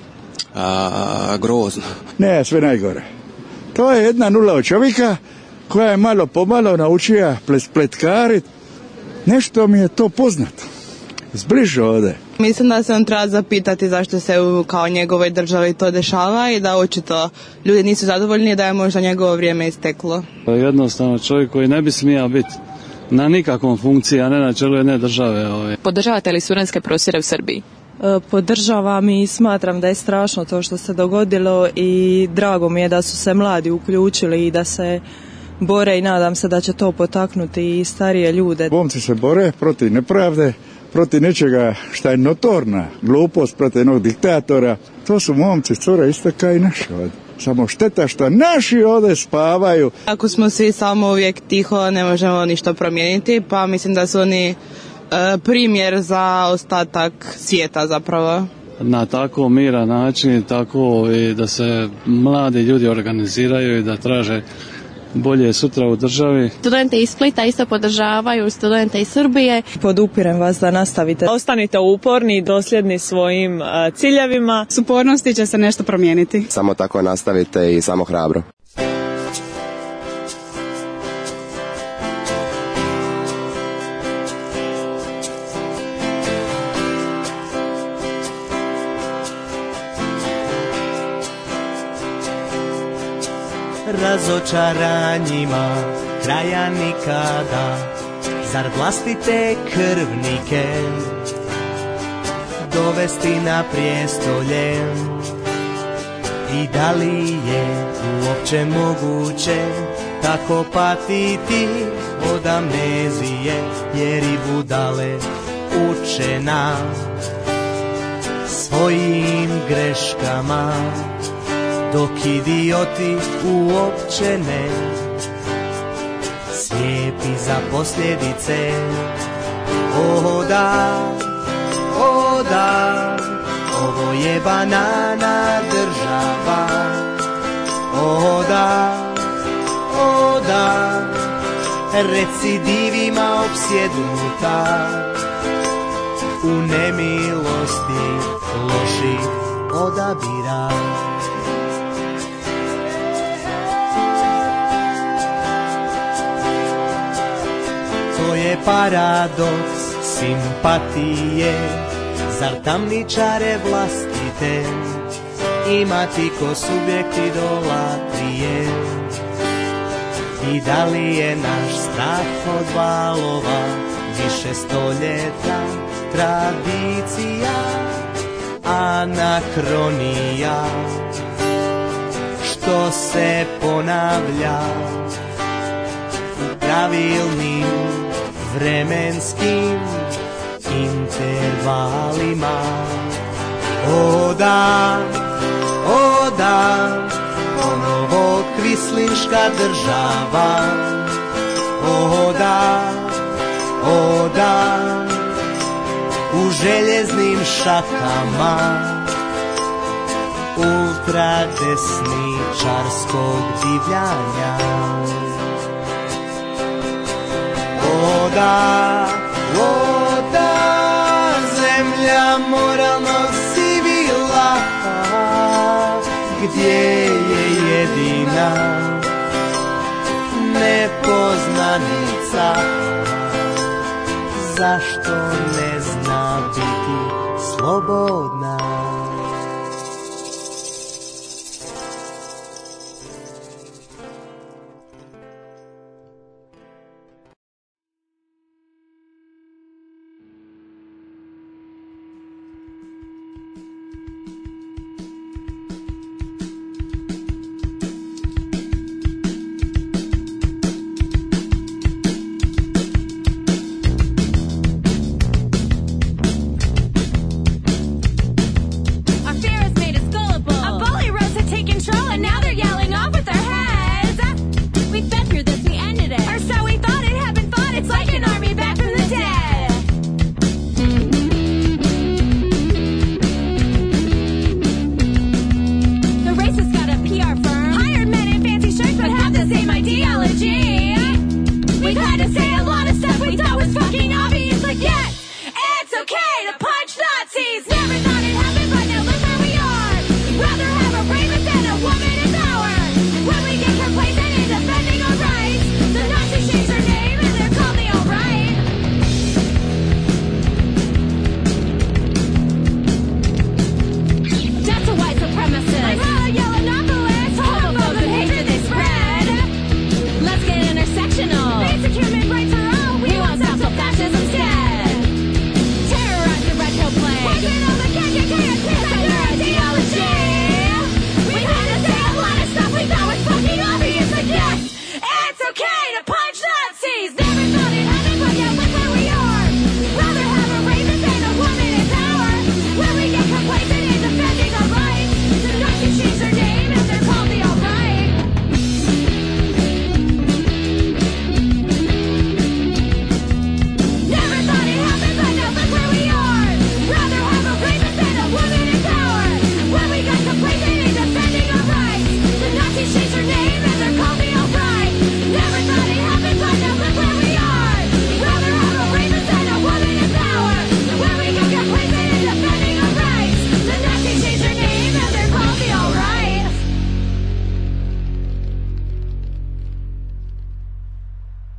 Grozno. Ne, sve najgore. To je jedna nula od čovjeka koja je malo pomalo naučila pletkarit. Nešto mi je to poznato. Zbliže ovdje. Mislim da se on treba zapitati zašto se kao njegovoj državi to dešava i da očito ljudi nisu zadovoljni i da je možda njegovo vrijeme isteklo. Jednostavno čovjek koji ne bi smijao biti na nikakvom funkciji, a ne na čelu jedne države. Podržavate li studentske prosvjede u Srbiji? Podržavam i smatram da je strašno to što se dogodilo i drago mi je da su se mladi uključili i da se bore i nadam se da će to potaknuti i starije ljude. Momci se bore protiv nepravde, protiv nečega šta je notorna glupost protiv jednog diktatora, to su momci, cure isto kao i naši ovdje. Samo šteta što naši ovdje spavaju. Ako smo svi samo uvijek tiho, ne možemo ništa promijeniti, pa mislim da su oni primjer za ostatak svijeta zapravo. Na tako miran način, tako i da se mladi ljudi organiziraju i da traže bolje sutra u državi. Studente iz Splita isto podržavaju, studente iz Srbije. Podupirem vas da nastavite. Ostanite uporni i dosljedni svojim ciljevima. S upornosti će se nešto promijeniti. Samo tako nastavite i samo hrabro. Razočaranjima kraja nikada, zar vlastite krvnike dovesti na prijestolje? I da li je uopće moguće tako patiti od amnezije, jer i budale uče na svojim greškama, dok idioti uopće ne, slijepi za posljedice. O da, ovo je banana država. O da, recidivima opsjednuta, u nemilosti loših odabira. To je paradoks simpatije, zar tamničare vlastite imati ko subjekt idolatrije? I da li je naš strah od valova više stoljeta tradicija, anakronija, što se ponavlja u pravilnim vremenskim intervalima? O da, ponovo kvislinška država. O da, u željeznim šakama ultradesničarskog divljanja. O da, zemlja moralnog sivila, gdje je jedina nepoznanica, zašto ne zna biti slobodna?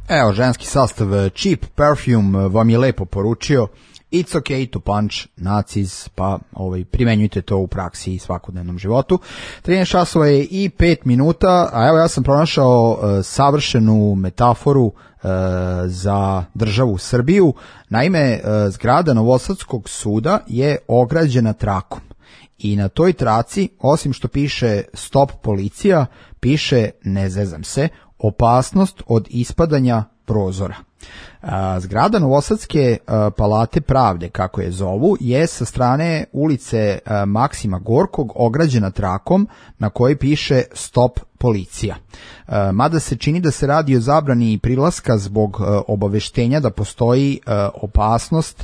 Evo, ženski sastav Cheap Perfume vam je lepo poručio It's okay to punch Nazis, pa primenjujte to u praksi i svakodnevnom životu. 13 časova je i 5 minuta, a evo ja sam pronašao savršenu metaforu za državu Srbiju. Naime, zgrada Novosadskog suda je ograđena trakom. I na toj traci, osim što piše stop policija, piše, ne zezam se, opasnost od ispadanja prozora. Zgrada Novosadske palate pravde, kako je zovu, je sa strane ulice Maksima Gorkog ograđena trakom na kojoj piše stop policija. Mada se čini da se radi o zabrani prilaska zbog obaveštenja da postoji opasnost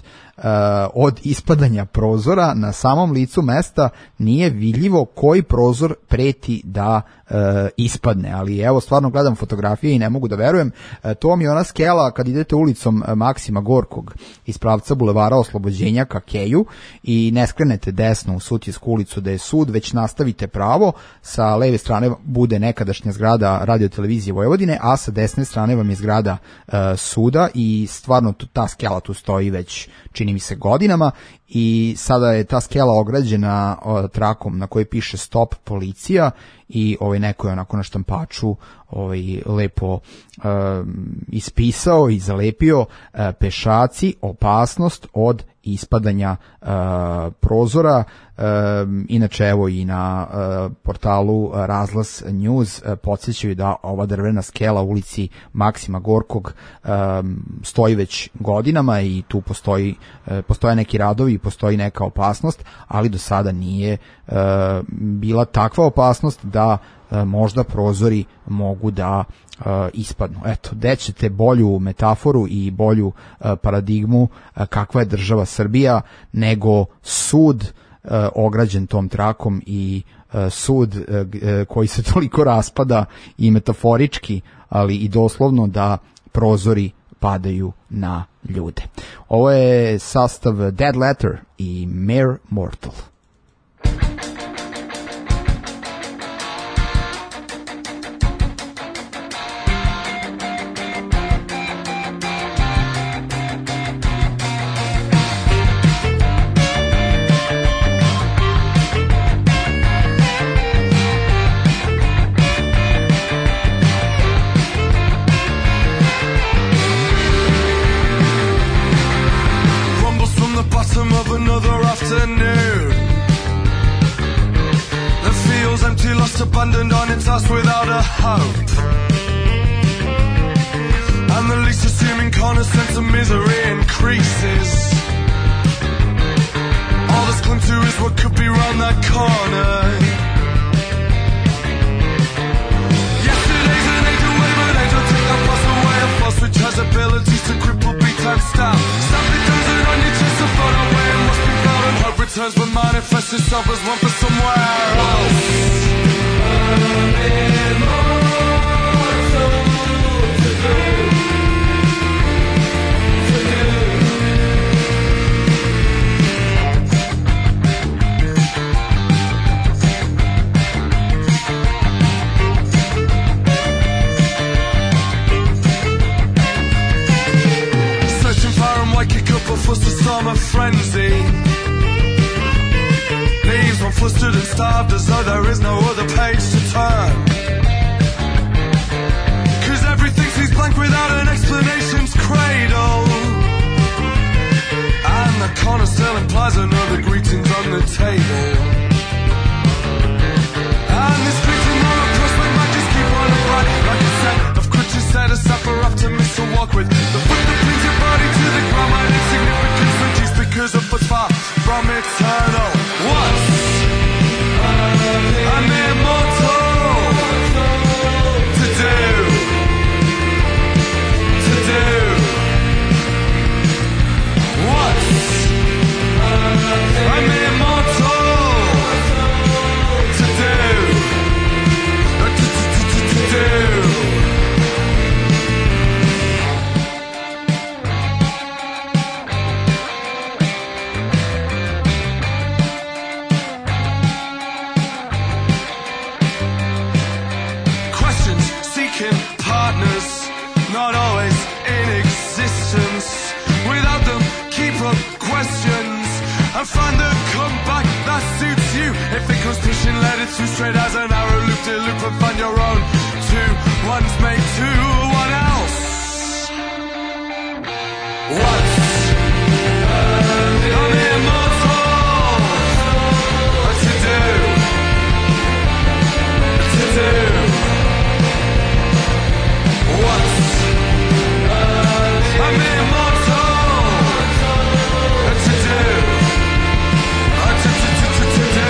od ispadanja prozora, na samom licu mesta nije vidljivo koji prozor preti da ispadne, ali evo stvarno gledam fotografije i ne mogu da verujem. To mi je ona skela kad idete ulicom Maksima Gorkog iz pravca bulevara Oslobođenja ka Keju i ne skrenete desno u Sutjesku ulicu da je sud, već nastavite pravo, sa leve strane bude nekadašnja zgrada Radio-televizije Vojvodine, a sa desne strane vam je zgrada suda i stvarno ta skela tu stoji već čini mi se godinama i sada je ta skela ograđena trakom na kojoj piše stop policija i neko je onako na štampaču lepo ispisao i zalepio pešaci, opasnost od ispadanja prozora. Inače evo i na portalu Razglas News podsjećaju da ova drvena skela u ulici Maksima Gorkog stoji već godinama i tu postoje neki radovi i postoji neka opasnost, ali do sada nije bila takva opasnost da možda prozori mogu da ispadnu. Eto, gde ćete bolju metaforu i bolju paradigmu kakva je država Srbija nego sud ograđen tom trakom i sud koji se toliko raspada i metaforički, ali i doslovno da prozori padaju na ljude. Ovo je sastav Dead Letter i Mere Mortal. Abandoned on its ass without a hope, and the least assuming corner sense of misery increases. All that's clung to is what could be round that corner. Yesterday's an angel, wave an angel, take that fuss away, a force which has abilities to cripple, beat and stab. Stamp it down it on your chest, a photo away, it must be found, and hope returns but manifests itself as one for somewhere else. Searching far and wide, kick up a fuss to storm a frenzy. Leaves one flustered and starved as though there is no other page to turn. Cause everything seems blank without an explanation's cradle. And the corner still implies another greetings on the table. And this greeting on a prospect might just keep on upright. Like a set of crutches set aside for optimists to walk with. The foot that brings your body to the ground might insignificance reduced because of what's far from eternal. What's an immortal? I'll find a comeback that suits you. If it comes pushing, let it through straight as an arrow. Loop to loop and find your own. 2 ones make 2, what else? Once I'm immortal. What to do? Once I'm immortal. What to do? To do.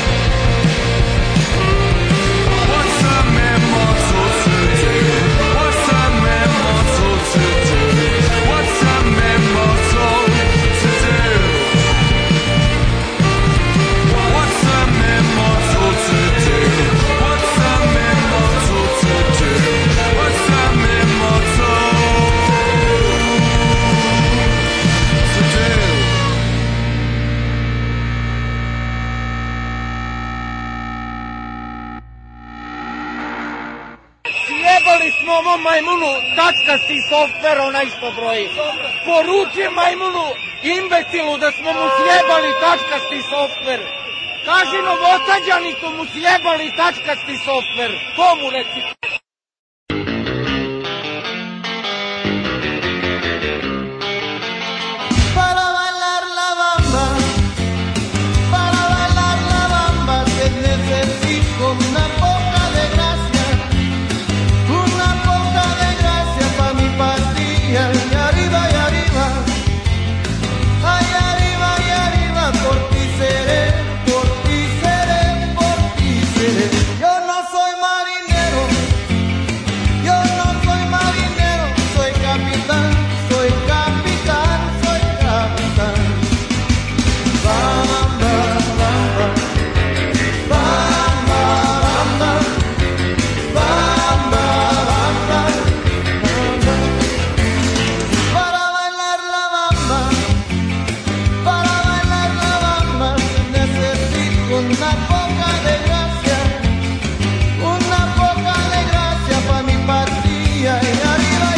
What's a immortal to do? What's a immortal to do? What's a immortal to do? What's a immortal to do? What's a immortal to do? What's a immortal to do? Sjebali smo ovom majmunu tačkasti softver, onaj što broji. Poruči majmunu, imbecilu, da smo mu sjebali tačkasti softver. Kaži Novosađani su mu sjebali tačkasti softver. To mu reci. Para bailar la bamba, te necesito una poca de gracia pa' mi pastilla. Y arriba, ay arriba, por ti seré. Yo no soy marinero, soy capitán. Bamba, bamba, bamba, bamba, bamba, bamba, bamba. Para bailar la bamba, necesito una poca de gracia pa' mi partida. Y arriba,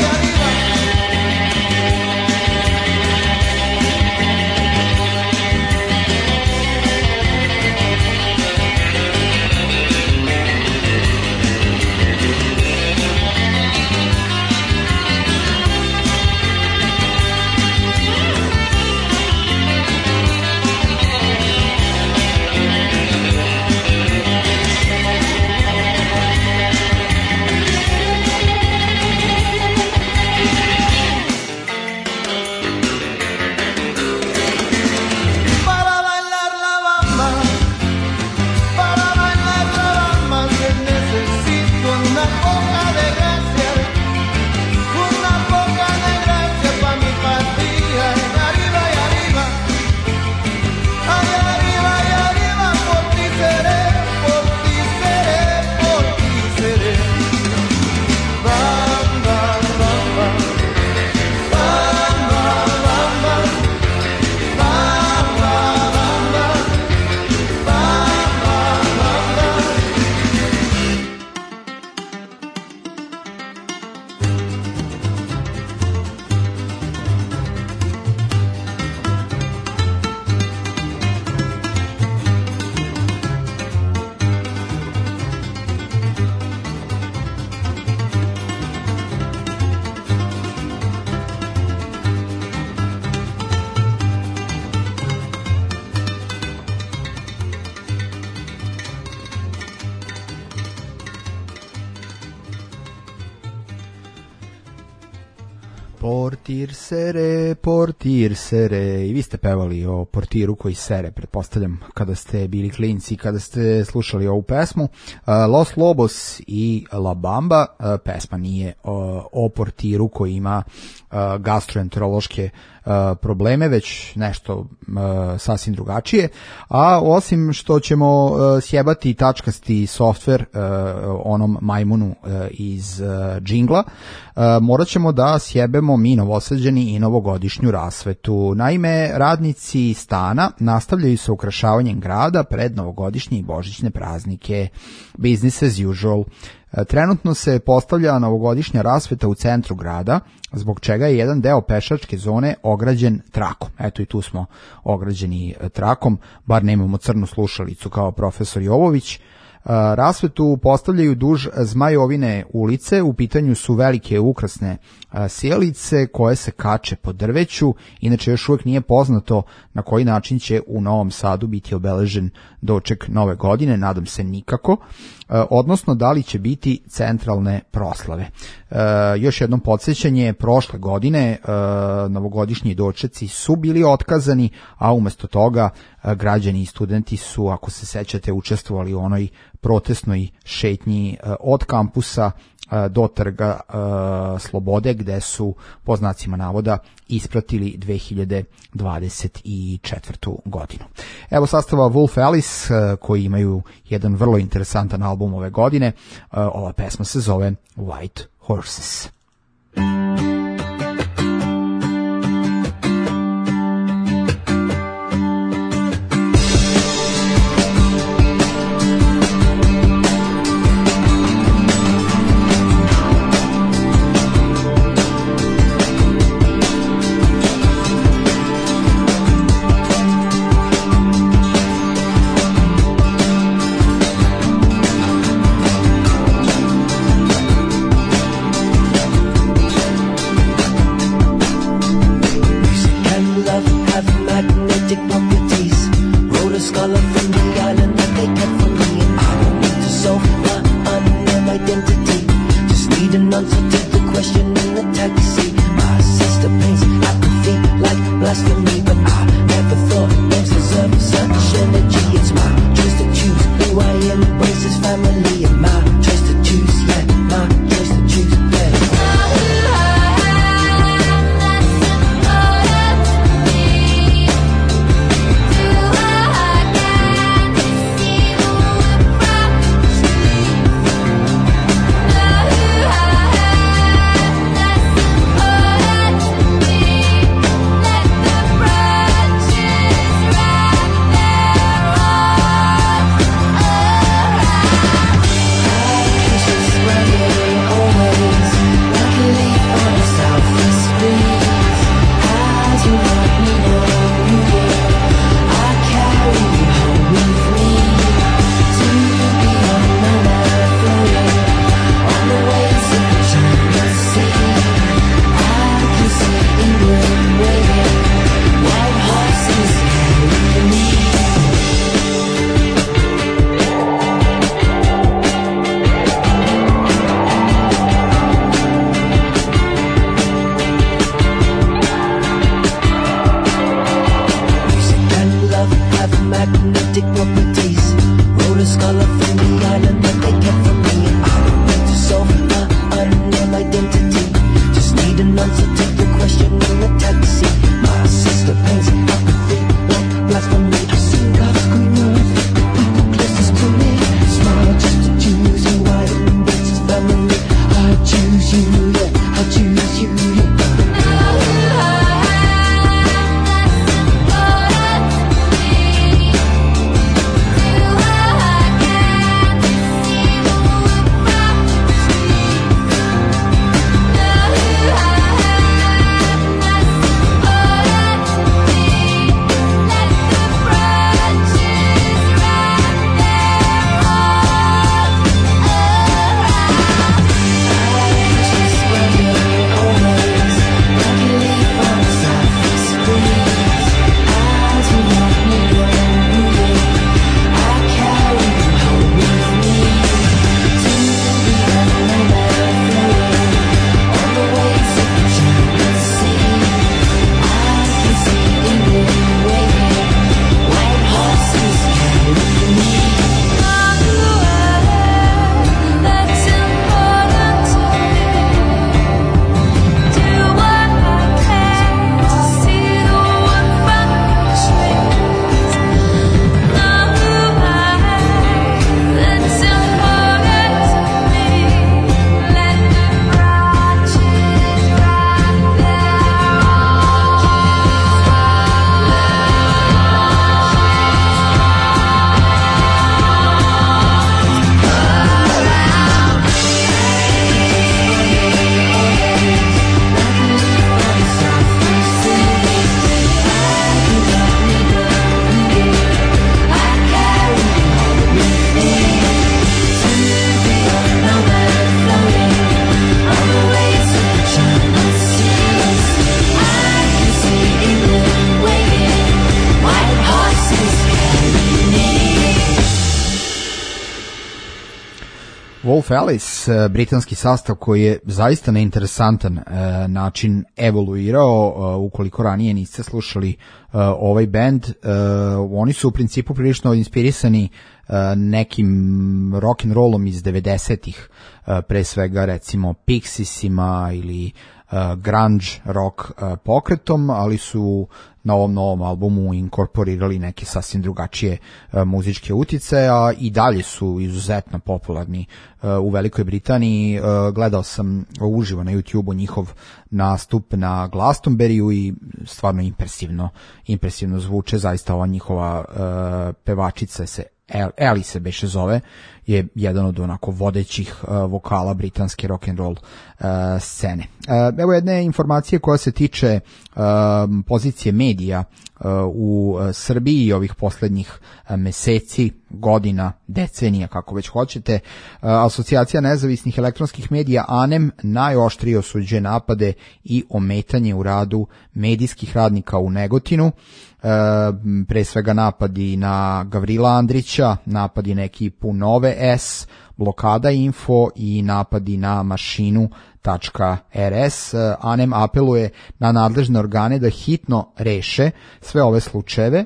Portir sere. I vi ste pevali o portiru koji sere, pretpostavljam, kada ste bili klinci, kada ste slušali ovu pesmu. Los Lobos i La Bamba. Pesma nije o portiru koji ima gastroenterološke probleme, već nešto sasvim drugačije. A osim što ćemo sjebati tačkasti softver onom majmunu iz džingla, morat ćemo da sjebemo mi Novosađani i novogodišnju rasvetu. Naime, radnici stana nastavljaju sa ukrašavanjem grada pred novogodišnje i božićne praznike. Business as usual. Trenutno se postavlja novogodišnja rasveta u centru grada, zbog čega je jedan deo pešačke zone ograđen trakom. Eto i tu smo ograđeni trakom, bar nemamo crnu slušalicu kao profesor Jovović. Rasvetu postavljaju duž Zmajovine ulice, u pitanju su velike ukrasne sjelice koje se kače po drveću, inače još uvijek nije poznato na koji način će u Novom Sadu biti obeležen doček nove godine, nadam se nikako, odnosno da li će biti centralne proslave. Još jednom podsjećanje, prošle godine novogodišnji dočeci su bili otkazani, a umjesto toga građani i studenti su, ako se sećate, učestvovali u onoj protestnoj šetnji od kampusa do Trga Slobode, gde su, po znacima navoda, ispratili 2024. godinu. Evo sastava Wolf Alice, koji imaju jedan vrlo interesantan album ove godine. Ova pesma se zove White Horses. Wolf Alice, britanski sastav koji je zaista na interesantan način evoluirao. Ukoliko ranije niste slušali ovaj band, oni su u principu prilično inspirisani nekim rock and rollom iz 90-ih, pre svega recimo Pixiesima ili grunge rock pokretom, ali su na ovom novom albumu inkorporirali neke sasvim drugačije muzičke uticaje, a i dalje su izuzetno popularni u Velikoj Britaniji. Gledao sam uživo na YouTube-u njihov nastup na Glastonbury-u i stvarno impresivno zvuče. Zaista ova njihova pevačica se Ellie se beše zove, je jedan od onako vodećih vokala britanske rock and roll scene. Evo jedne informacije koja se tiče pozicije medija u Srbiji i ovih poslednjih meseci, godina, decenija, kako već hoćete. Asocijacija nezavisnih elektronskih medija ANEM najoštrije osuđuje napade i ometanje u radu medijskih radnika u Negotinu. Pre svega napadi na Gavrila Andrića, napadi na ekipu Nove S, blokada info i napadi na mašinu.rs. ANEM apeluje na nadležne organe da hitno reše sve ove slučajeve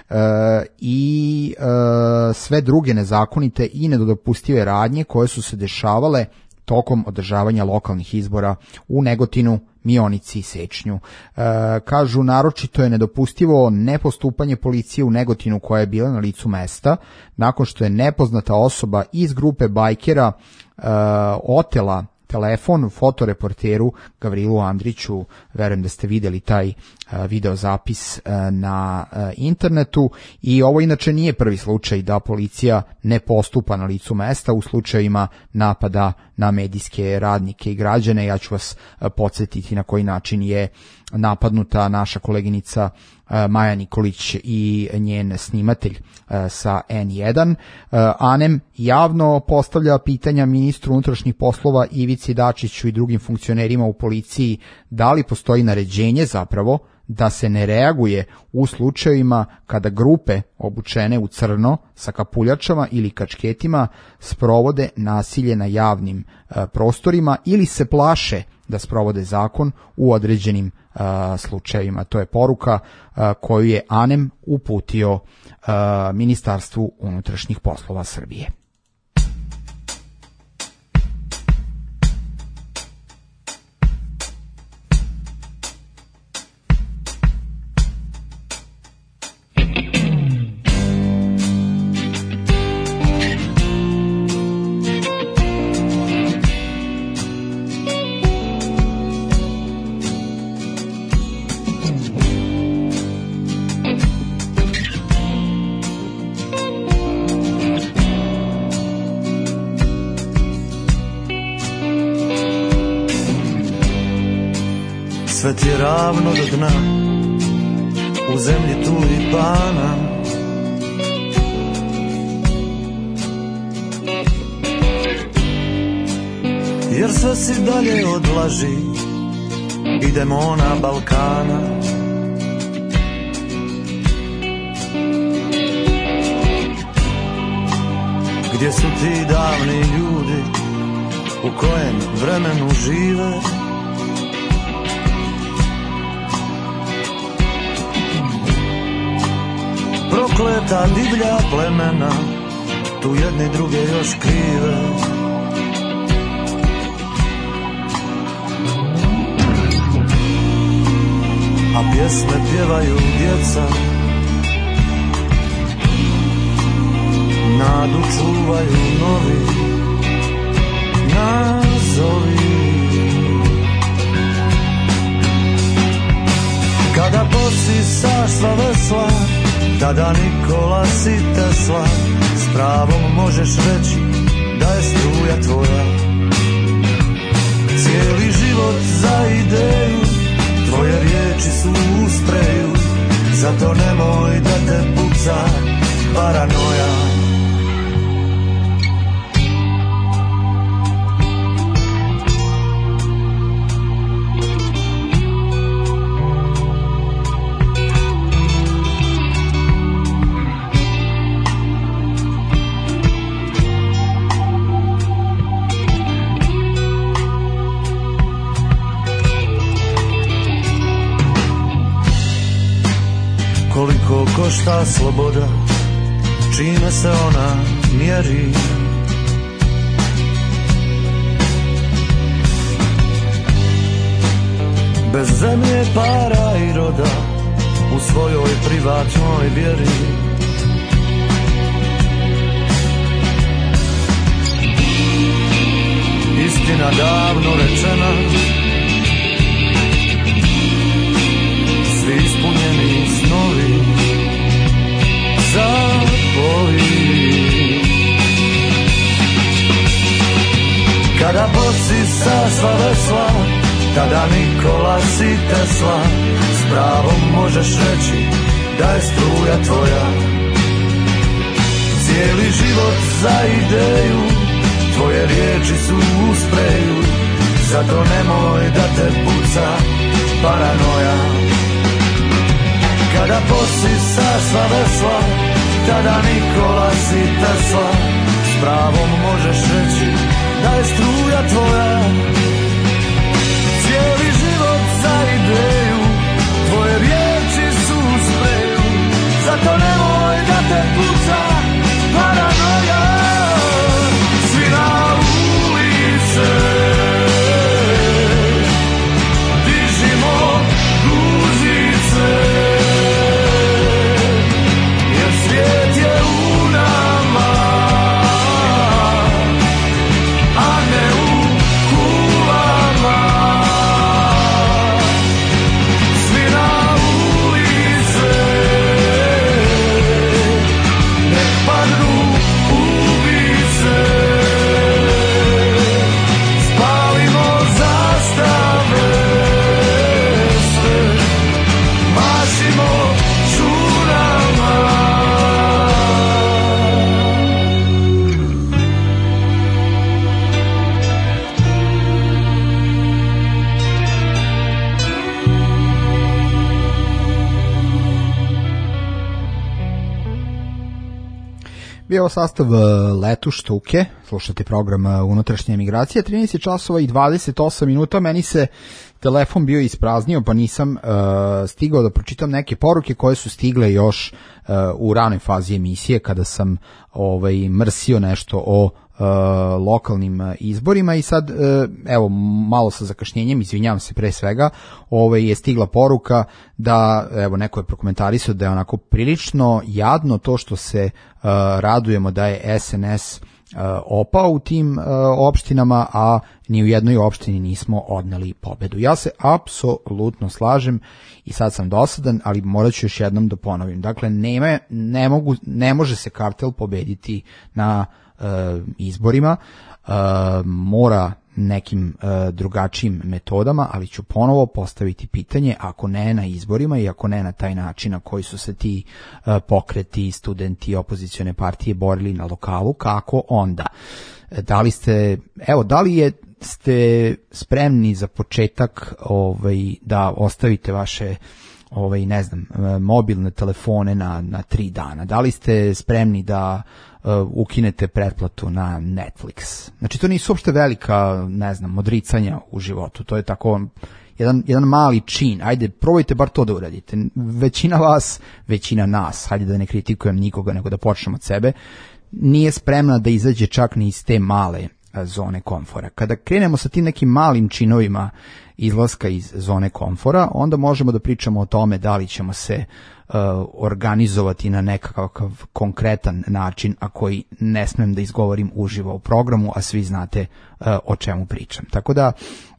i sve druge nezakonite i nedopustive radnje koje su se dešavale tokom održavanja lokalnih izbora u Negotinu, Mionici i Sečnju. Kažu, naročito je nedopustivo nepostupanje policije u Negotinu koja je bila na licu mesta nakon što je nepoznata osoba iz grupe bajkera otela telefon fotoreporteru Gavrilu Andriću. Verujem da ste videli taj videozapis na internetu i ovo inače nije prvi slučaj da policija ne postupa na licu mesta u slučajevima napada na medijske radnike i građane. Ja ću vas podsjetiti na koji način je napadnuta naša koleginica Maja Nikolić i njen snimatelj sa N1. ANEM javno postavlja pitanja ministru unutrašnjih poslova Ivici Dačiću i drugim funkcionerima u policiji da li postoji naređenje zapravo da se ne reaguje u slučajevima kada grupe obučene u crno sa kapuljačama ili kačketima sprovode nasilje na javnim prostorima ili se plaše da sprovode zakon u određenim slučajevima. To je poruka koju je ANEM uputio Ministarstvu unutrašnjih poslova Srbije. Sve ti je ravno do dna, u zemlji tulipana. Jer sve si dalje odlaži i demona Balkana. Gdje su ti davni ljudi u kojem vremenu žive? Prokleta divlja plemena, tu jedni druge još krive. A pjesme pjevaju djeca, nadu čuvaju novi nazovi. Kada posisaš sva vesla, tada Nikola si Tesla, s pravom možeš reći da je struja tvoja. Cijeli život za ideju, tvoje riječi su u spreju, zato nemoj da te puca paranoja. Koliko košta sloboda, čime se ona mjeri? Bez zemlje, para i roda, u svojoj privatnoj vjeri. Istina davno rečena, svi ispunjeni snovi zaboji. Kada posisa sva vesla, tada Nikolas i Tesla, s pravom možeš reći da je struja tvoja. Cijeli život za ideju, tvoje riječi su u spreju, zato nemoj da te puca paranoja. Kada posisa sva vesla, tada Nikolas i Tesla, s pravom možeš reći da je struja tvoja. Cijeli život za ideju, tvoje riječi su u spreju, zato nemoj da te puca paranoja. Svi na ulice, dižimo guzice, jer svijet je u nama, a ne u kulama. Svi na ulice, nek padnu ubice, spalimo zastave sve, mašimo čurama. Bio sastav Letu Štuke, slušate program Unutrašnje emigracije, 13 časova i 28 minuta, meni se telefon bio ispraznio pa nisam stigao da pročitam neke poruke koje su stigle još u ranoj fazi emisije kada sam mrsio nešto o lokalnim izborima i sad evo malo sa zakašnjenjem, izvinjavam se pre svega, je stigla poruka da evo neko je prokomentarisao da je onako prilično jadno to što se radujemo da je SNS opao u tim opštinama, a ni u jednoj opštini nismo odneli pobedu. Ja se apsolutno slažem i sad sam dosadan, ali morat ću još jednom da ponovim. Dakle, ne može se kartel pobediti na izborima, mora nekim drugačijim metodama, ali ću ponovo postaviti pitanje, ako ne na izborima i ako ne na taj način na koji su se ti pokreti, studenti, opozicione partije borili na lokalu, kako onda? Da li ste spremni za početak da ostavite vaše mobilne telefone na 3 dana? Da li ste spremni da ukinete pretplatu na Netflix? Znači, to nisu uopšte velika, odricanja u životu. To je tako jedan mali čin. Ajde, probajte bar to da uradite. Većina nas, hajde da ne kritikujem nikoga, nego da počnemo od sebe, nije spremna da izađe čak ni iz te male zone komfora. Kada krenemo sa tim nekim malim činovima izlaska iz zone komfora, onda možemo da pričamo o tome da li ćemo se organizovati na nekakav konkretan način, a koji ne smem da izgovorim uživo u programu, a svi znate o čemu pričam. Tako da,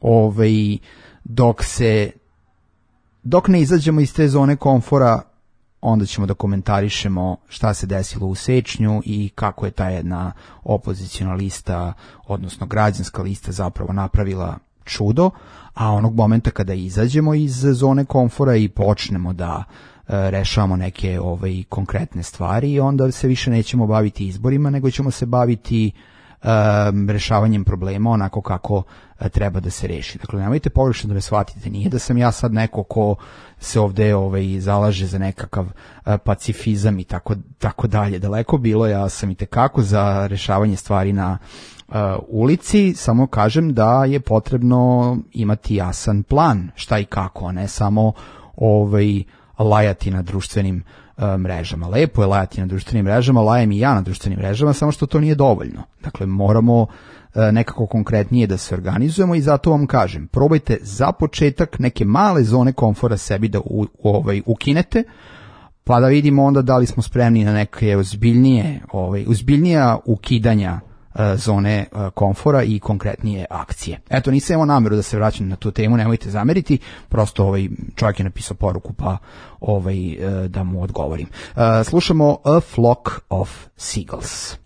dok ne izađemo iz te zone komfora, onda ćemo da komentarišemo šta se desilo u Sečnju i kako je ta jedna opoziciona lista, odnosno građanska lista zapravo napravila čudo, a onog momenta kada izađemo iz zone komfora i počnemo da rešavamo neke konkretne stvari, onda se više nećemo baviti izborima, nego ćemo se baviti rešavanjem problema onako kako treba da se reši. Dakle, nemojte pogrešno da me shvatite, nije da sam ja sad neko ko se ovde zalaže za nekakav pacifizam i tako dalje. Daleko bilo, ja sam i tekako za rešavanje stvari na ulici, samo kažem da je potrebno imati jasan plan šta i kako, a ne samo lajati na društvenim mrežama. Lepo je lajati na društvenim mrežama, lajem i ja na društvenim mrežama, samo što to nije dovoljno. Dakle, moramo nekako konkretnije da se organizujemo i zato vam kažem, probajte za početak neke male zone komfora sebi da ukinete, pa da vidimo onda da li smo spremni na neke ozbiljnija ukidanja zone komfora i konkretnije akcije. Eto, nisam imao nameru da se vraćam na tu temu, nemojte zameriti, prosto čovjek je napisao poruku pa da mu odgovorim. Slušamo A Flock of Seagulls.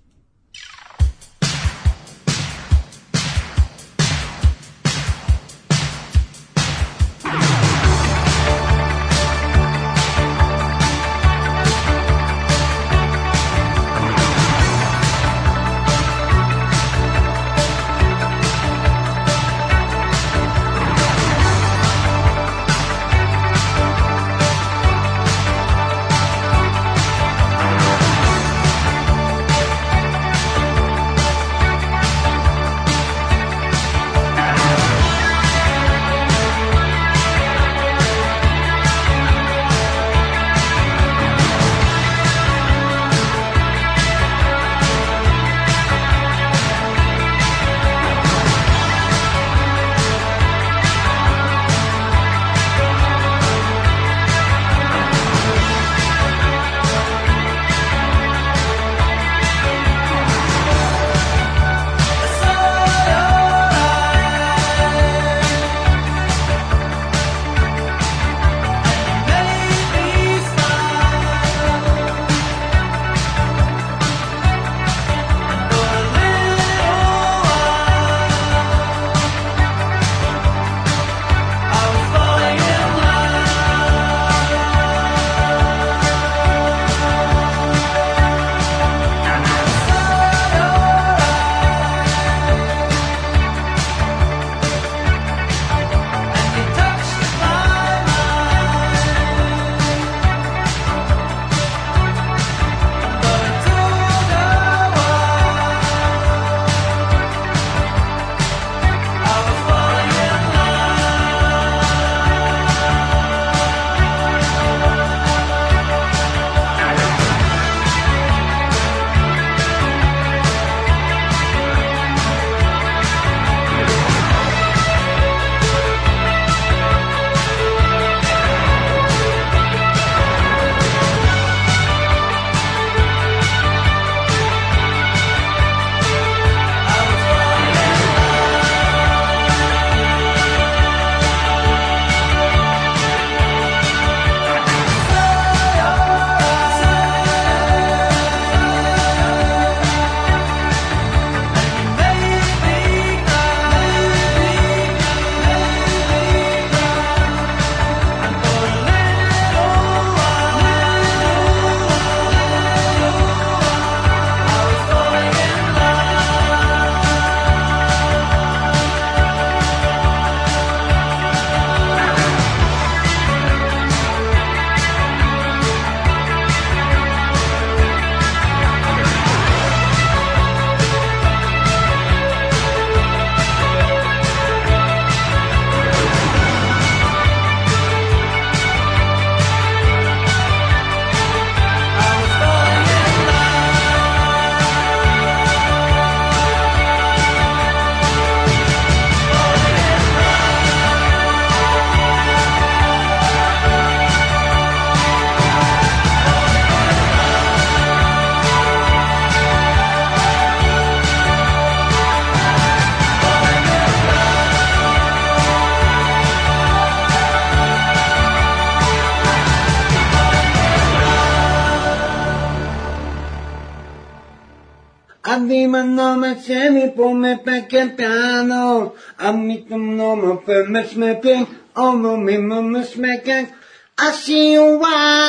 Arriva il nome cieli come perché piano, amitum nome per me smeke, ono mimo smeke. I see you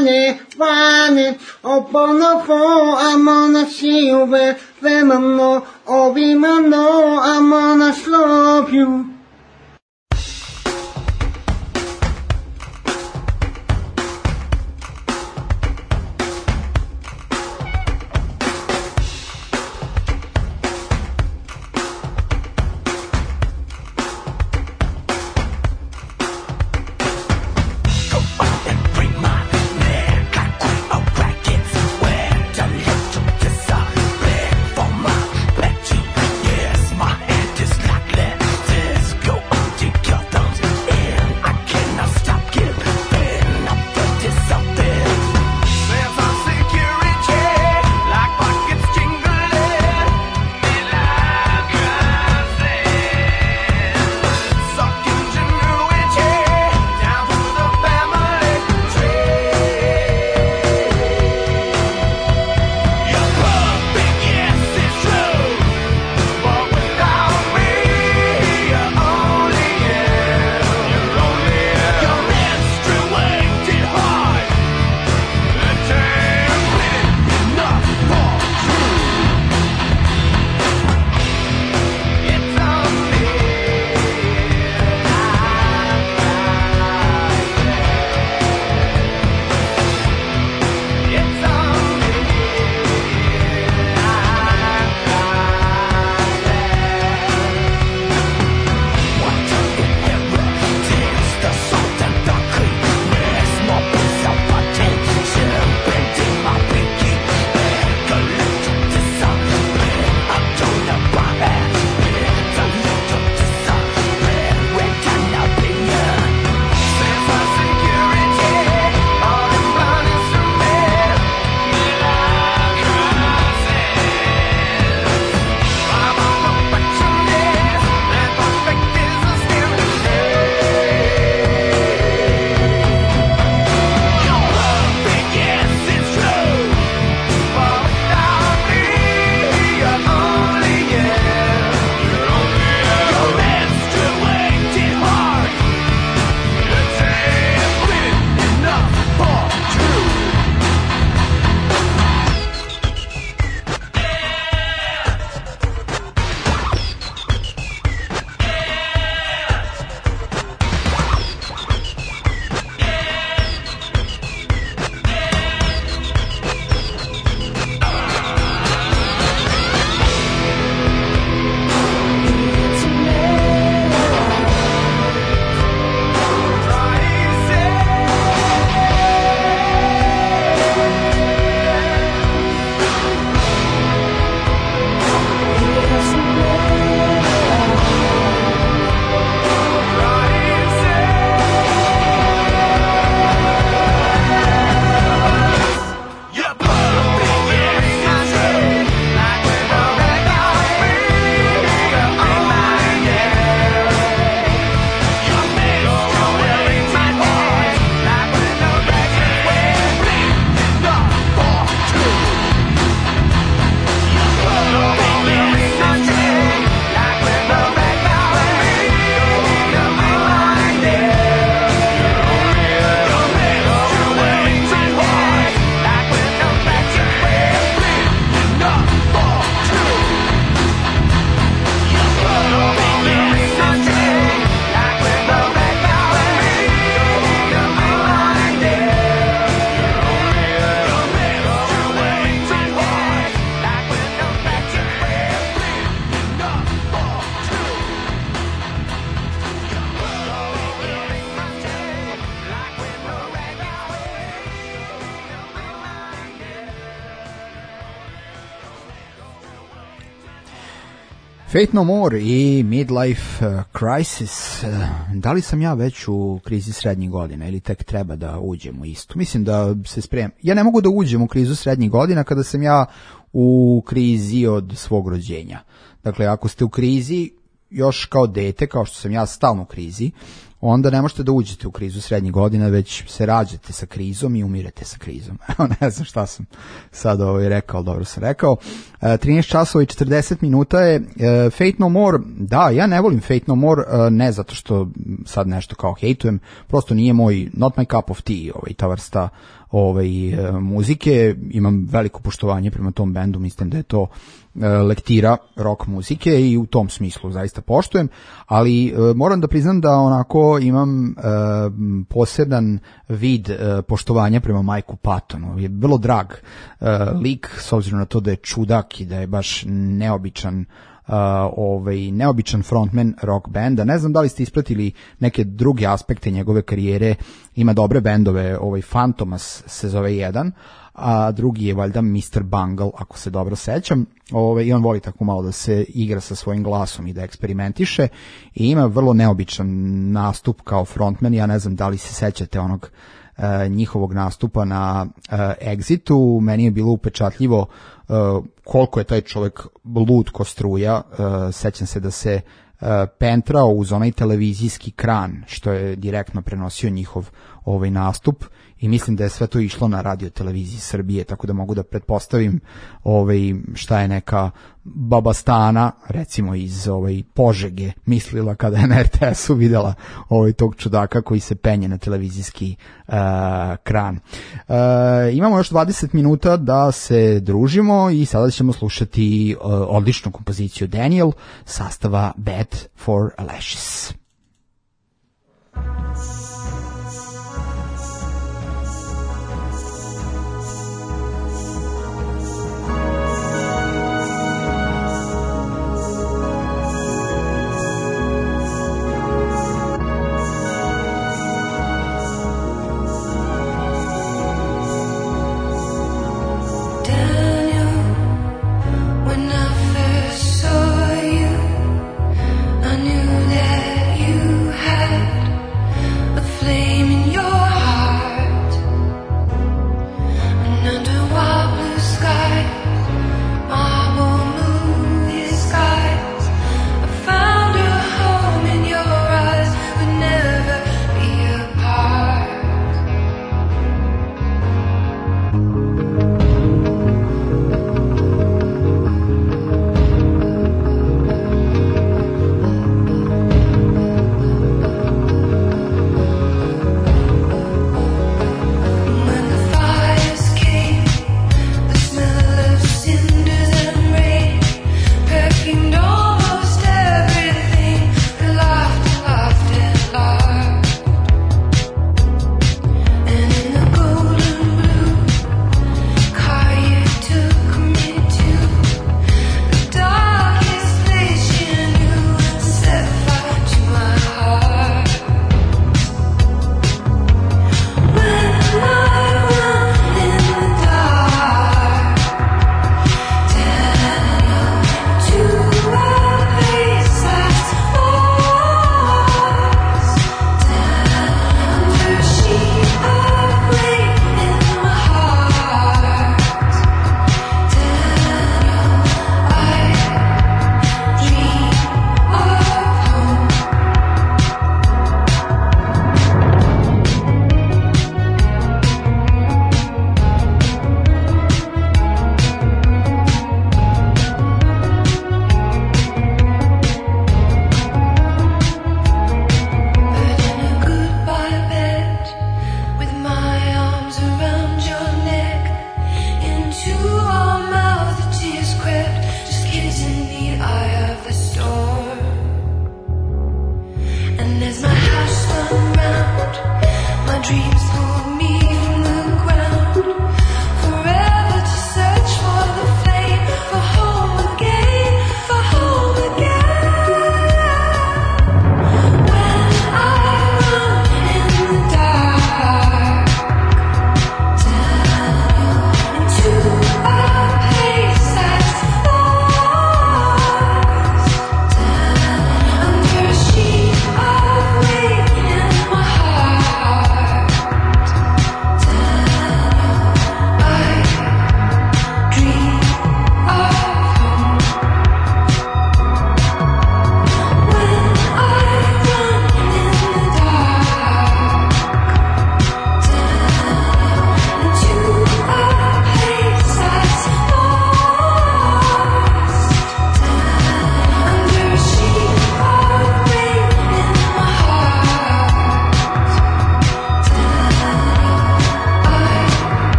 wane, opono fo, I'm gonna see you where, vemano, ovimano, I'm gonna slow you. Go on and bring my man, Faith No More i Midlife Crisis. Da li sam ja već u krizi srednjih godina ili tek treba da uđem u istu? Mislim da se spremam. Ja ne mogu da uđem u krizu srednjih godina kada sam ja u krizi od svog rođenja. Dakle, ako ste u krizi još kao dete, kao što sam ja stalno u krizi, onda ne možete da uđete u krizu srednjih godina, već se rađate sa krizom i umirete sa krizom. Ne znam šta sam sad rekao, dobro sam rekao. 13 časova i 40 minuta je Faith No More. Da, ja ne volim Faith No More, ne zato što sad nešto kao hejtujem, prosto nije moj, not my cup of tea, ta vrsta muzike. Imam veliko poštovanje prema tom bendu, mislim da je to lektira rock muzike i u tom smislu zaista poštujem, ali moram da priznam da onako imam poseban vid poštovanja prema Mikeu Pattonu. Je vrlo drag lik, s obzirom na to da je čudak i da je baš neobičan neobičan frontman rock benda. Ne znam da li ste ispratili neke druge aspekte njegove karijere. Ima dobre bendove, Fantomas se zove jedan, a drugi je valjda Mr. Bungle, ako se dobro sećam. I on voli tako malo da se igra sa svojim glasom i da eksperimentiše i ima vrlo neobičan nastup kao frontman. Ja ne znam da li se sećate onog njihovog nastupa na Exitu. Meni je bilo upečatljivo koliko je taj čovjek lud ko struja. Sećam se da se pentrao uz onaj televizijski kran što je direktno prenosio njihov nastup i mislim da je sve to išlo na Radio Televiziji Srbije, tako da mogu da pretpostavim šta je neka baba Stana, recimo iz Požege, mislila kada je na RTS-u videla tog čudaka koji se penje na televizijski kran. Imamo još 20 minuta da se družimo i sada ćemo slušati odličnu kompoziciju Daniel sastava Bad for Lashes.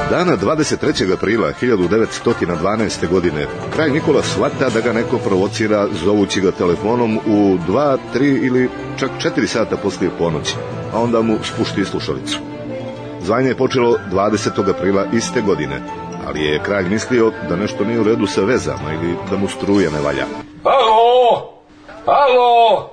Dana 23. aprila 1912. godine kralj Nikola shvata da ga neko provocira zovući ga telefonom u 2, 3 ili čak 4 sata poslije ponoći, a onda mu spušti slušalicu. Zvanje je počelo 20. aprila iste godine, ali je kralj mislio da nešto nije u redu sa vezama ili da mu struje ne valja. Alo! Alo!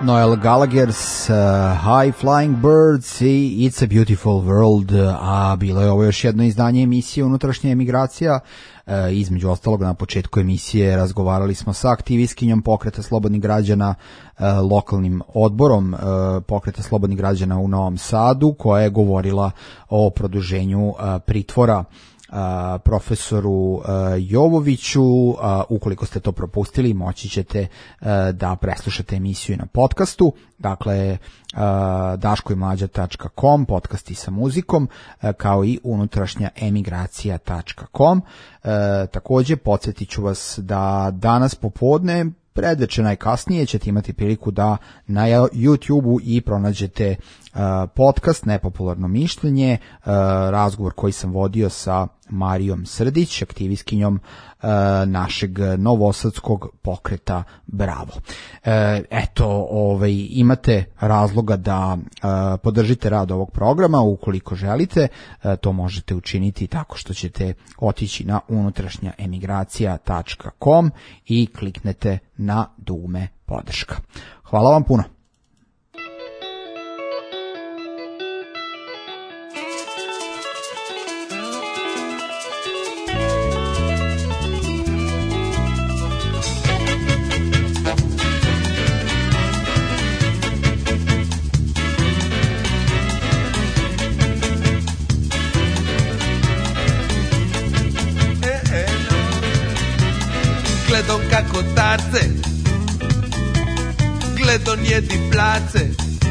Noel Gallagher's High Flying Birds i It's a Beautiful World, a bilo je ovo još jedno izdanje emisije Unutrašnja emigracija. Između ostalog, na početku emisije razgovarali smo sa aktivistkinjom Pokreta slobodnih građana, lokalnim odborom Pokreta slobodnih građana u Novom Sadu, koja je govorila o produženju pritvora profesoru Jovoviću. Ukoliko ste to propustili, moći ćete da preslušate emisiju na podcastu, dakle daškoimlađa.com, podcasti sa muzikom, kao i unutrašnjaemigracija.com. Takođe, podsjetit ću vas da danas popodne, predveče najkasnije, ćete imati priliku da na YouTube-u i pronađete podcast Nepopularno mišljenje, razgovor koji sam vodio sa Marijom Srdić, aktivistkinjom našeg novosadskog pokreta Bravo. Eto, imate razloga da podržite rad ovog programa. Ukoliko želite, to možete učiniti tako što ćete otići na unutrašnjaemigracija.com i kliknete na dugme podrška. Hvala vam puno. Gledam kako tarce, gledam jedi place,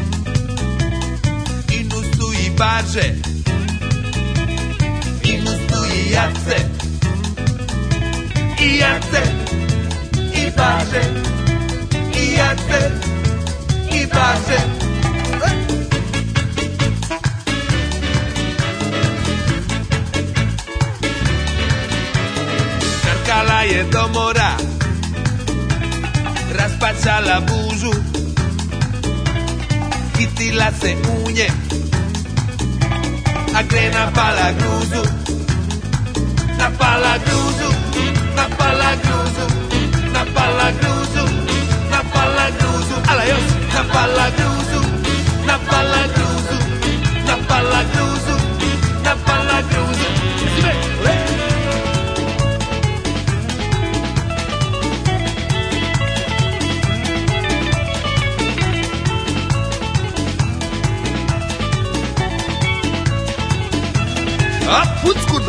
inus tu i barže, inus tu i jace, i jace, i barže, i jace, i barže. Trkala je do mora, raspačala bužu, hitila se u nje, a gre napala gruzu, napala gruzu, napala gruzu, napala gruzu, napala gruzu, ala još, napala gruzu, napala gruzu, napala gruzu, napala gruzu, sve, le. A, puckudu!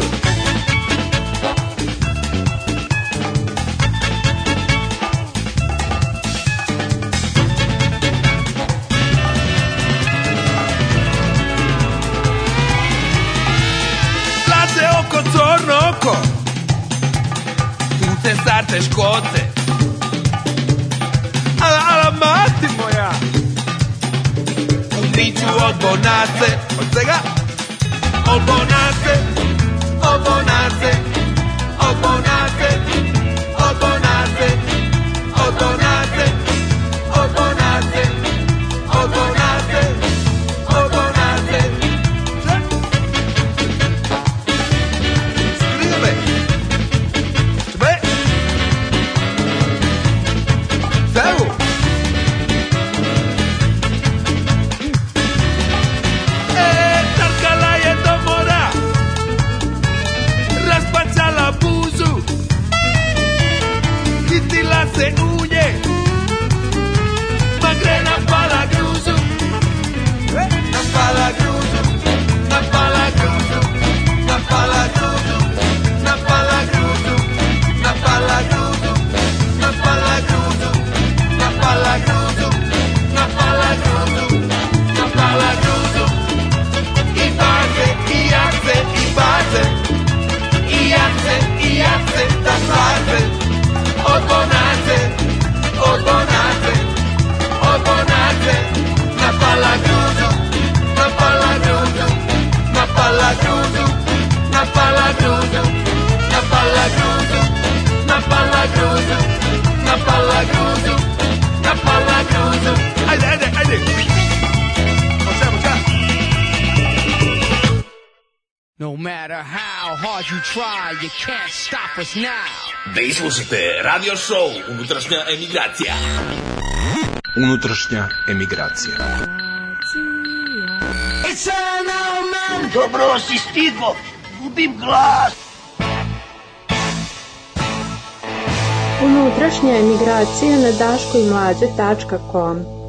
Place oko, corno oko, pute starte škoce. Ala, mati moja, umriću od bonace, od svega? Od bonace, od bonace, od bonace, od bonace, od bonace, od bonace, od bonace, od bonace. Skrive, čbe, zevu. Hitila se u nje, ma gre napala gruzu, napala gruzu, napala gruzu, napala gruzu, napala gruzu, napala gruzu, napala gruzu, napala gruzu, napala gruzu, napala gruzu, i baze, i jace, i baze, i jace, i jace, da baze. Od bonace, od bonace, od bonace, napala gruzu, napala gruzu, napala gruzu, napala gruzu, napala gruzu, napala gruzu, napala gruzu, napala gruzu. Ajde, ajde, ajde. Moća, moća. No matter how hard you try, you can't stop us now. Da slušate radio show Unutrašnja emigracija. Unutrašnja emigracija. Dobro si stigo, gubim glas. Unutrašnja emigracija na daškoimlađe.com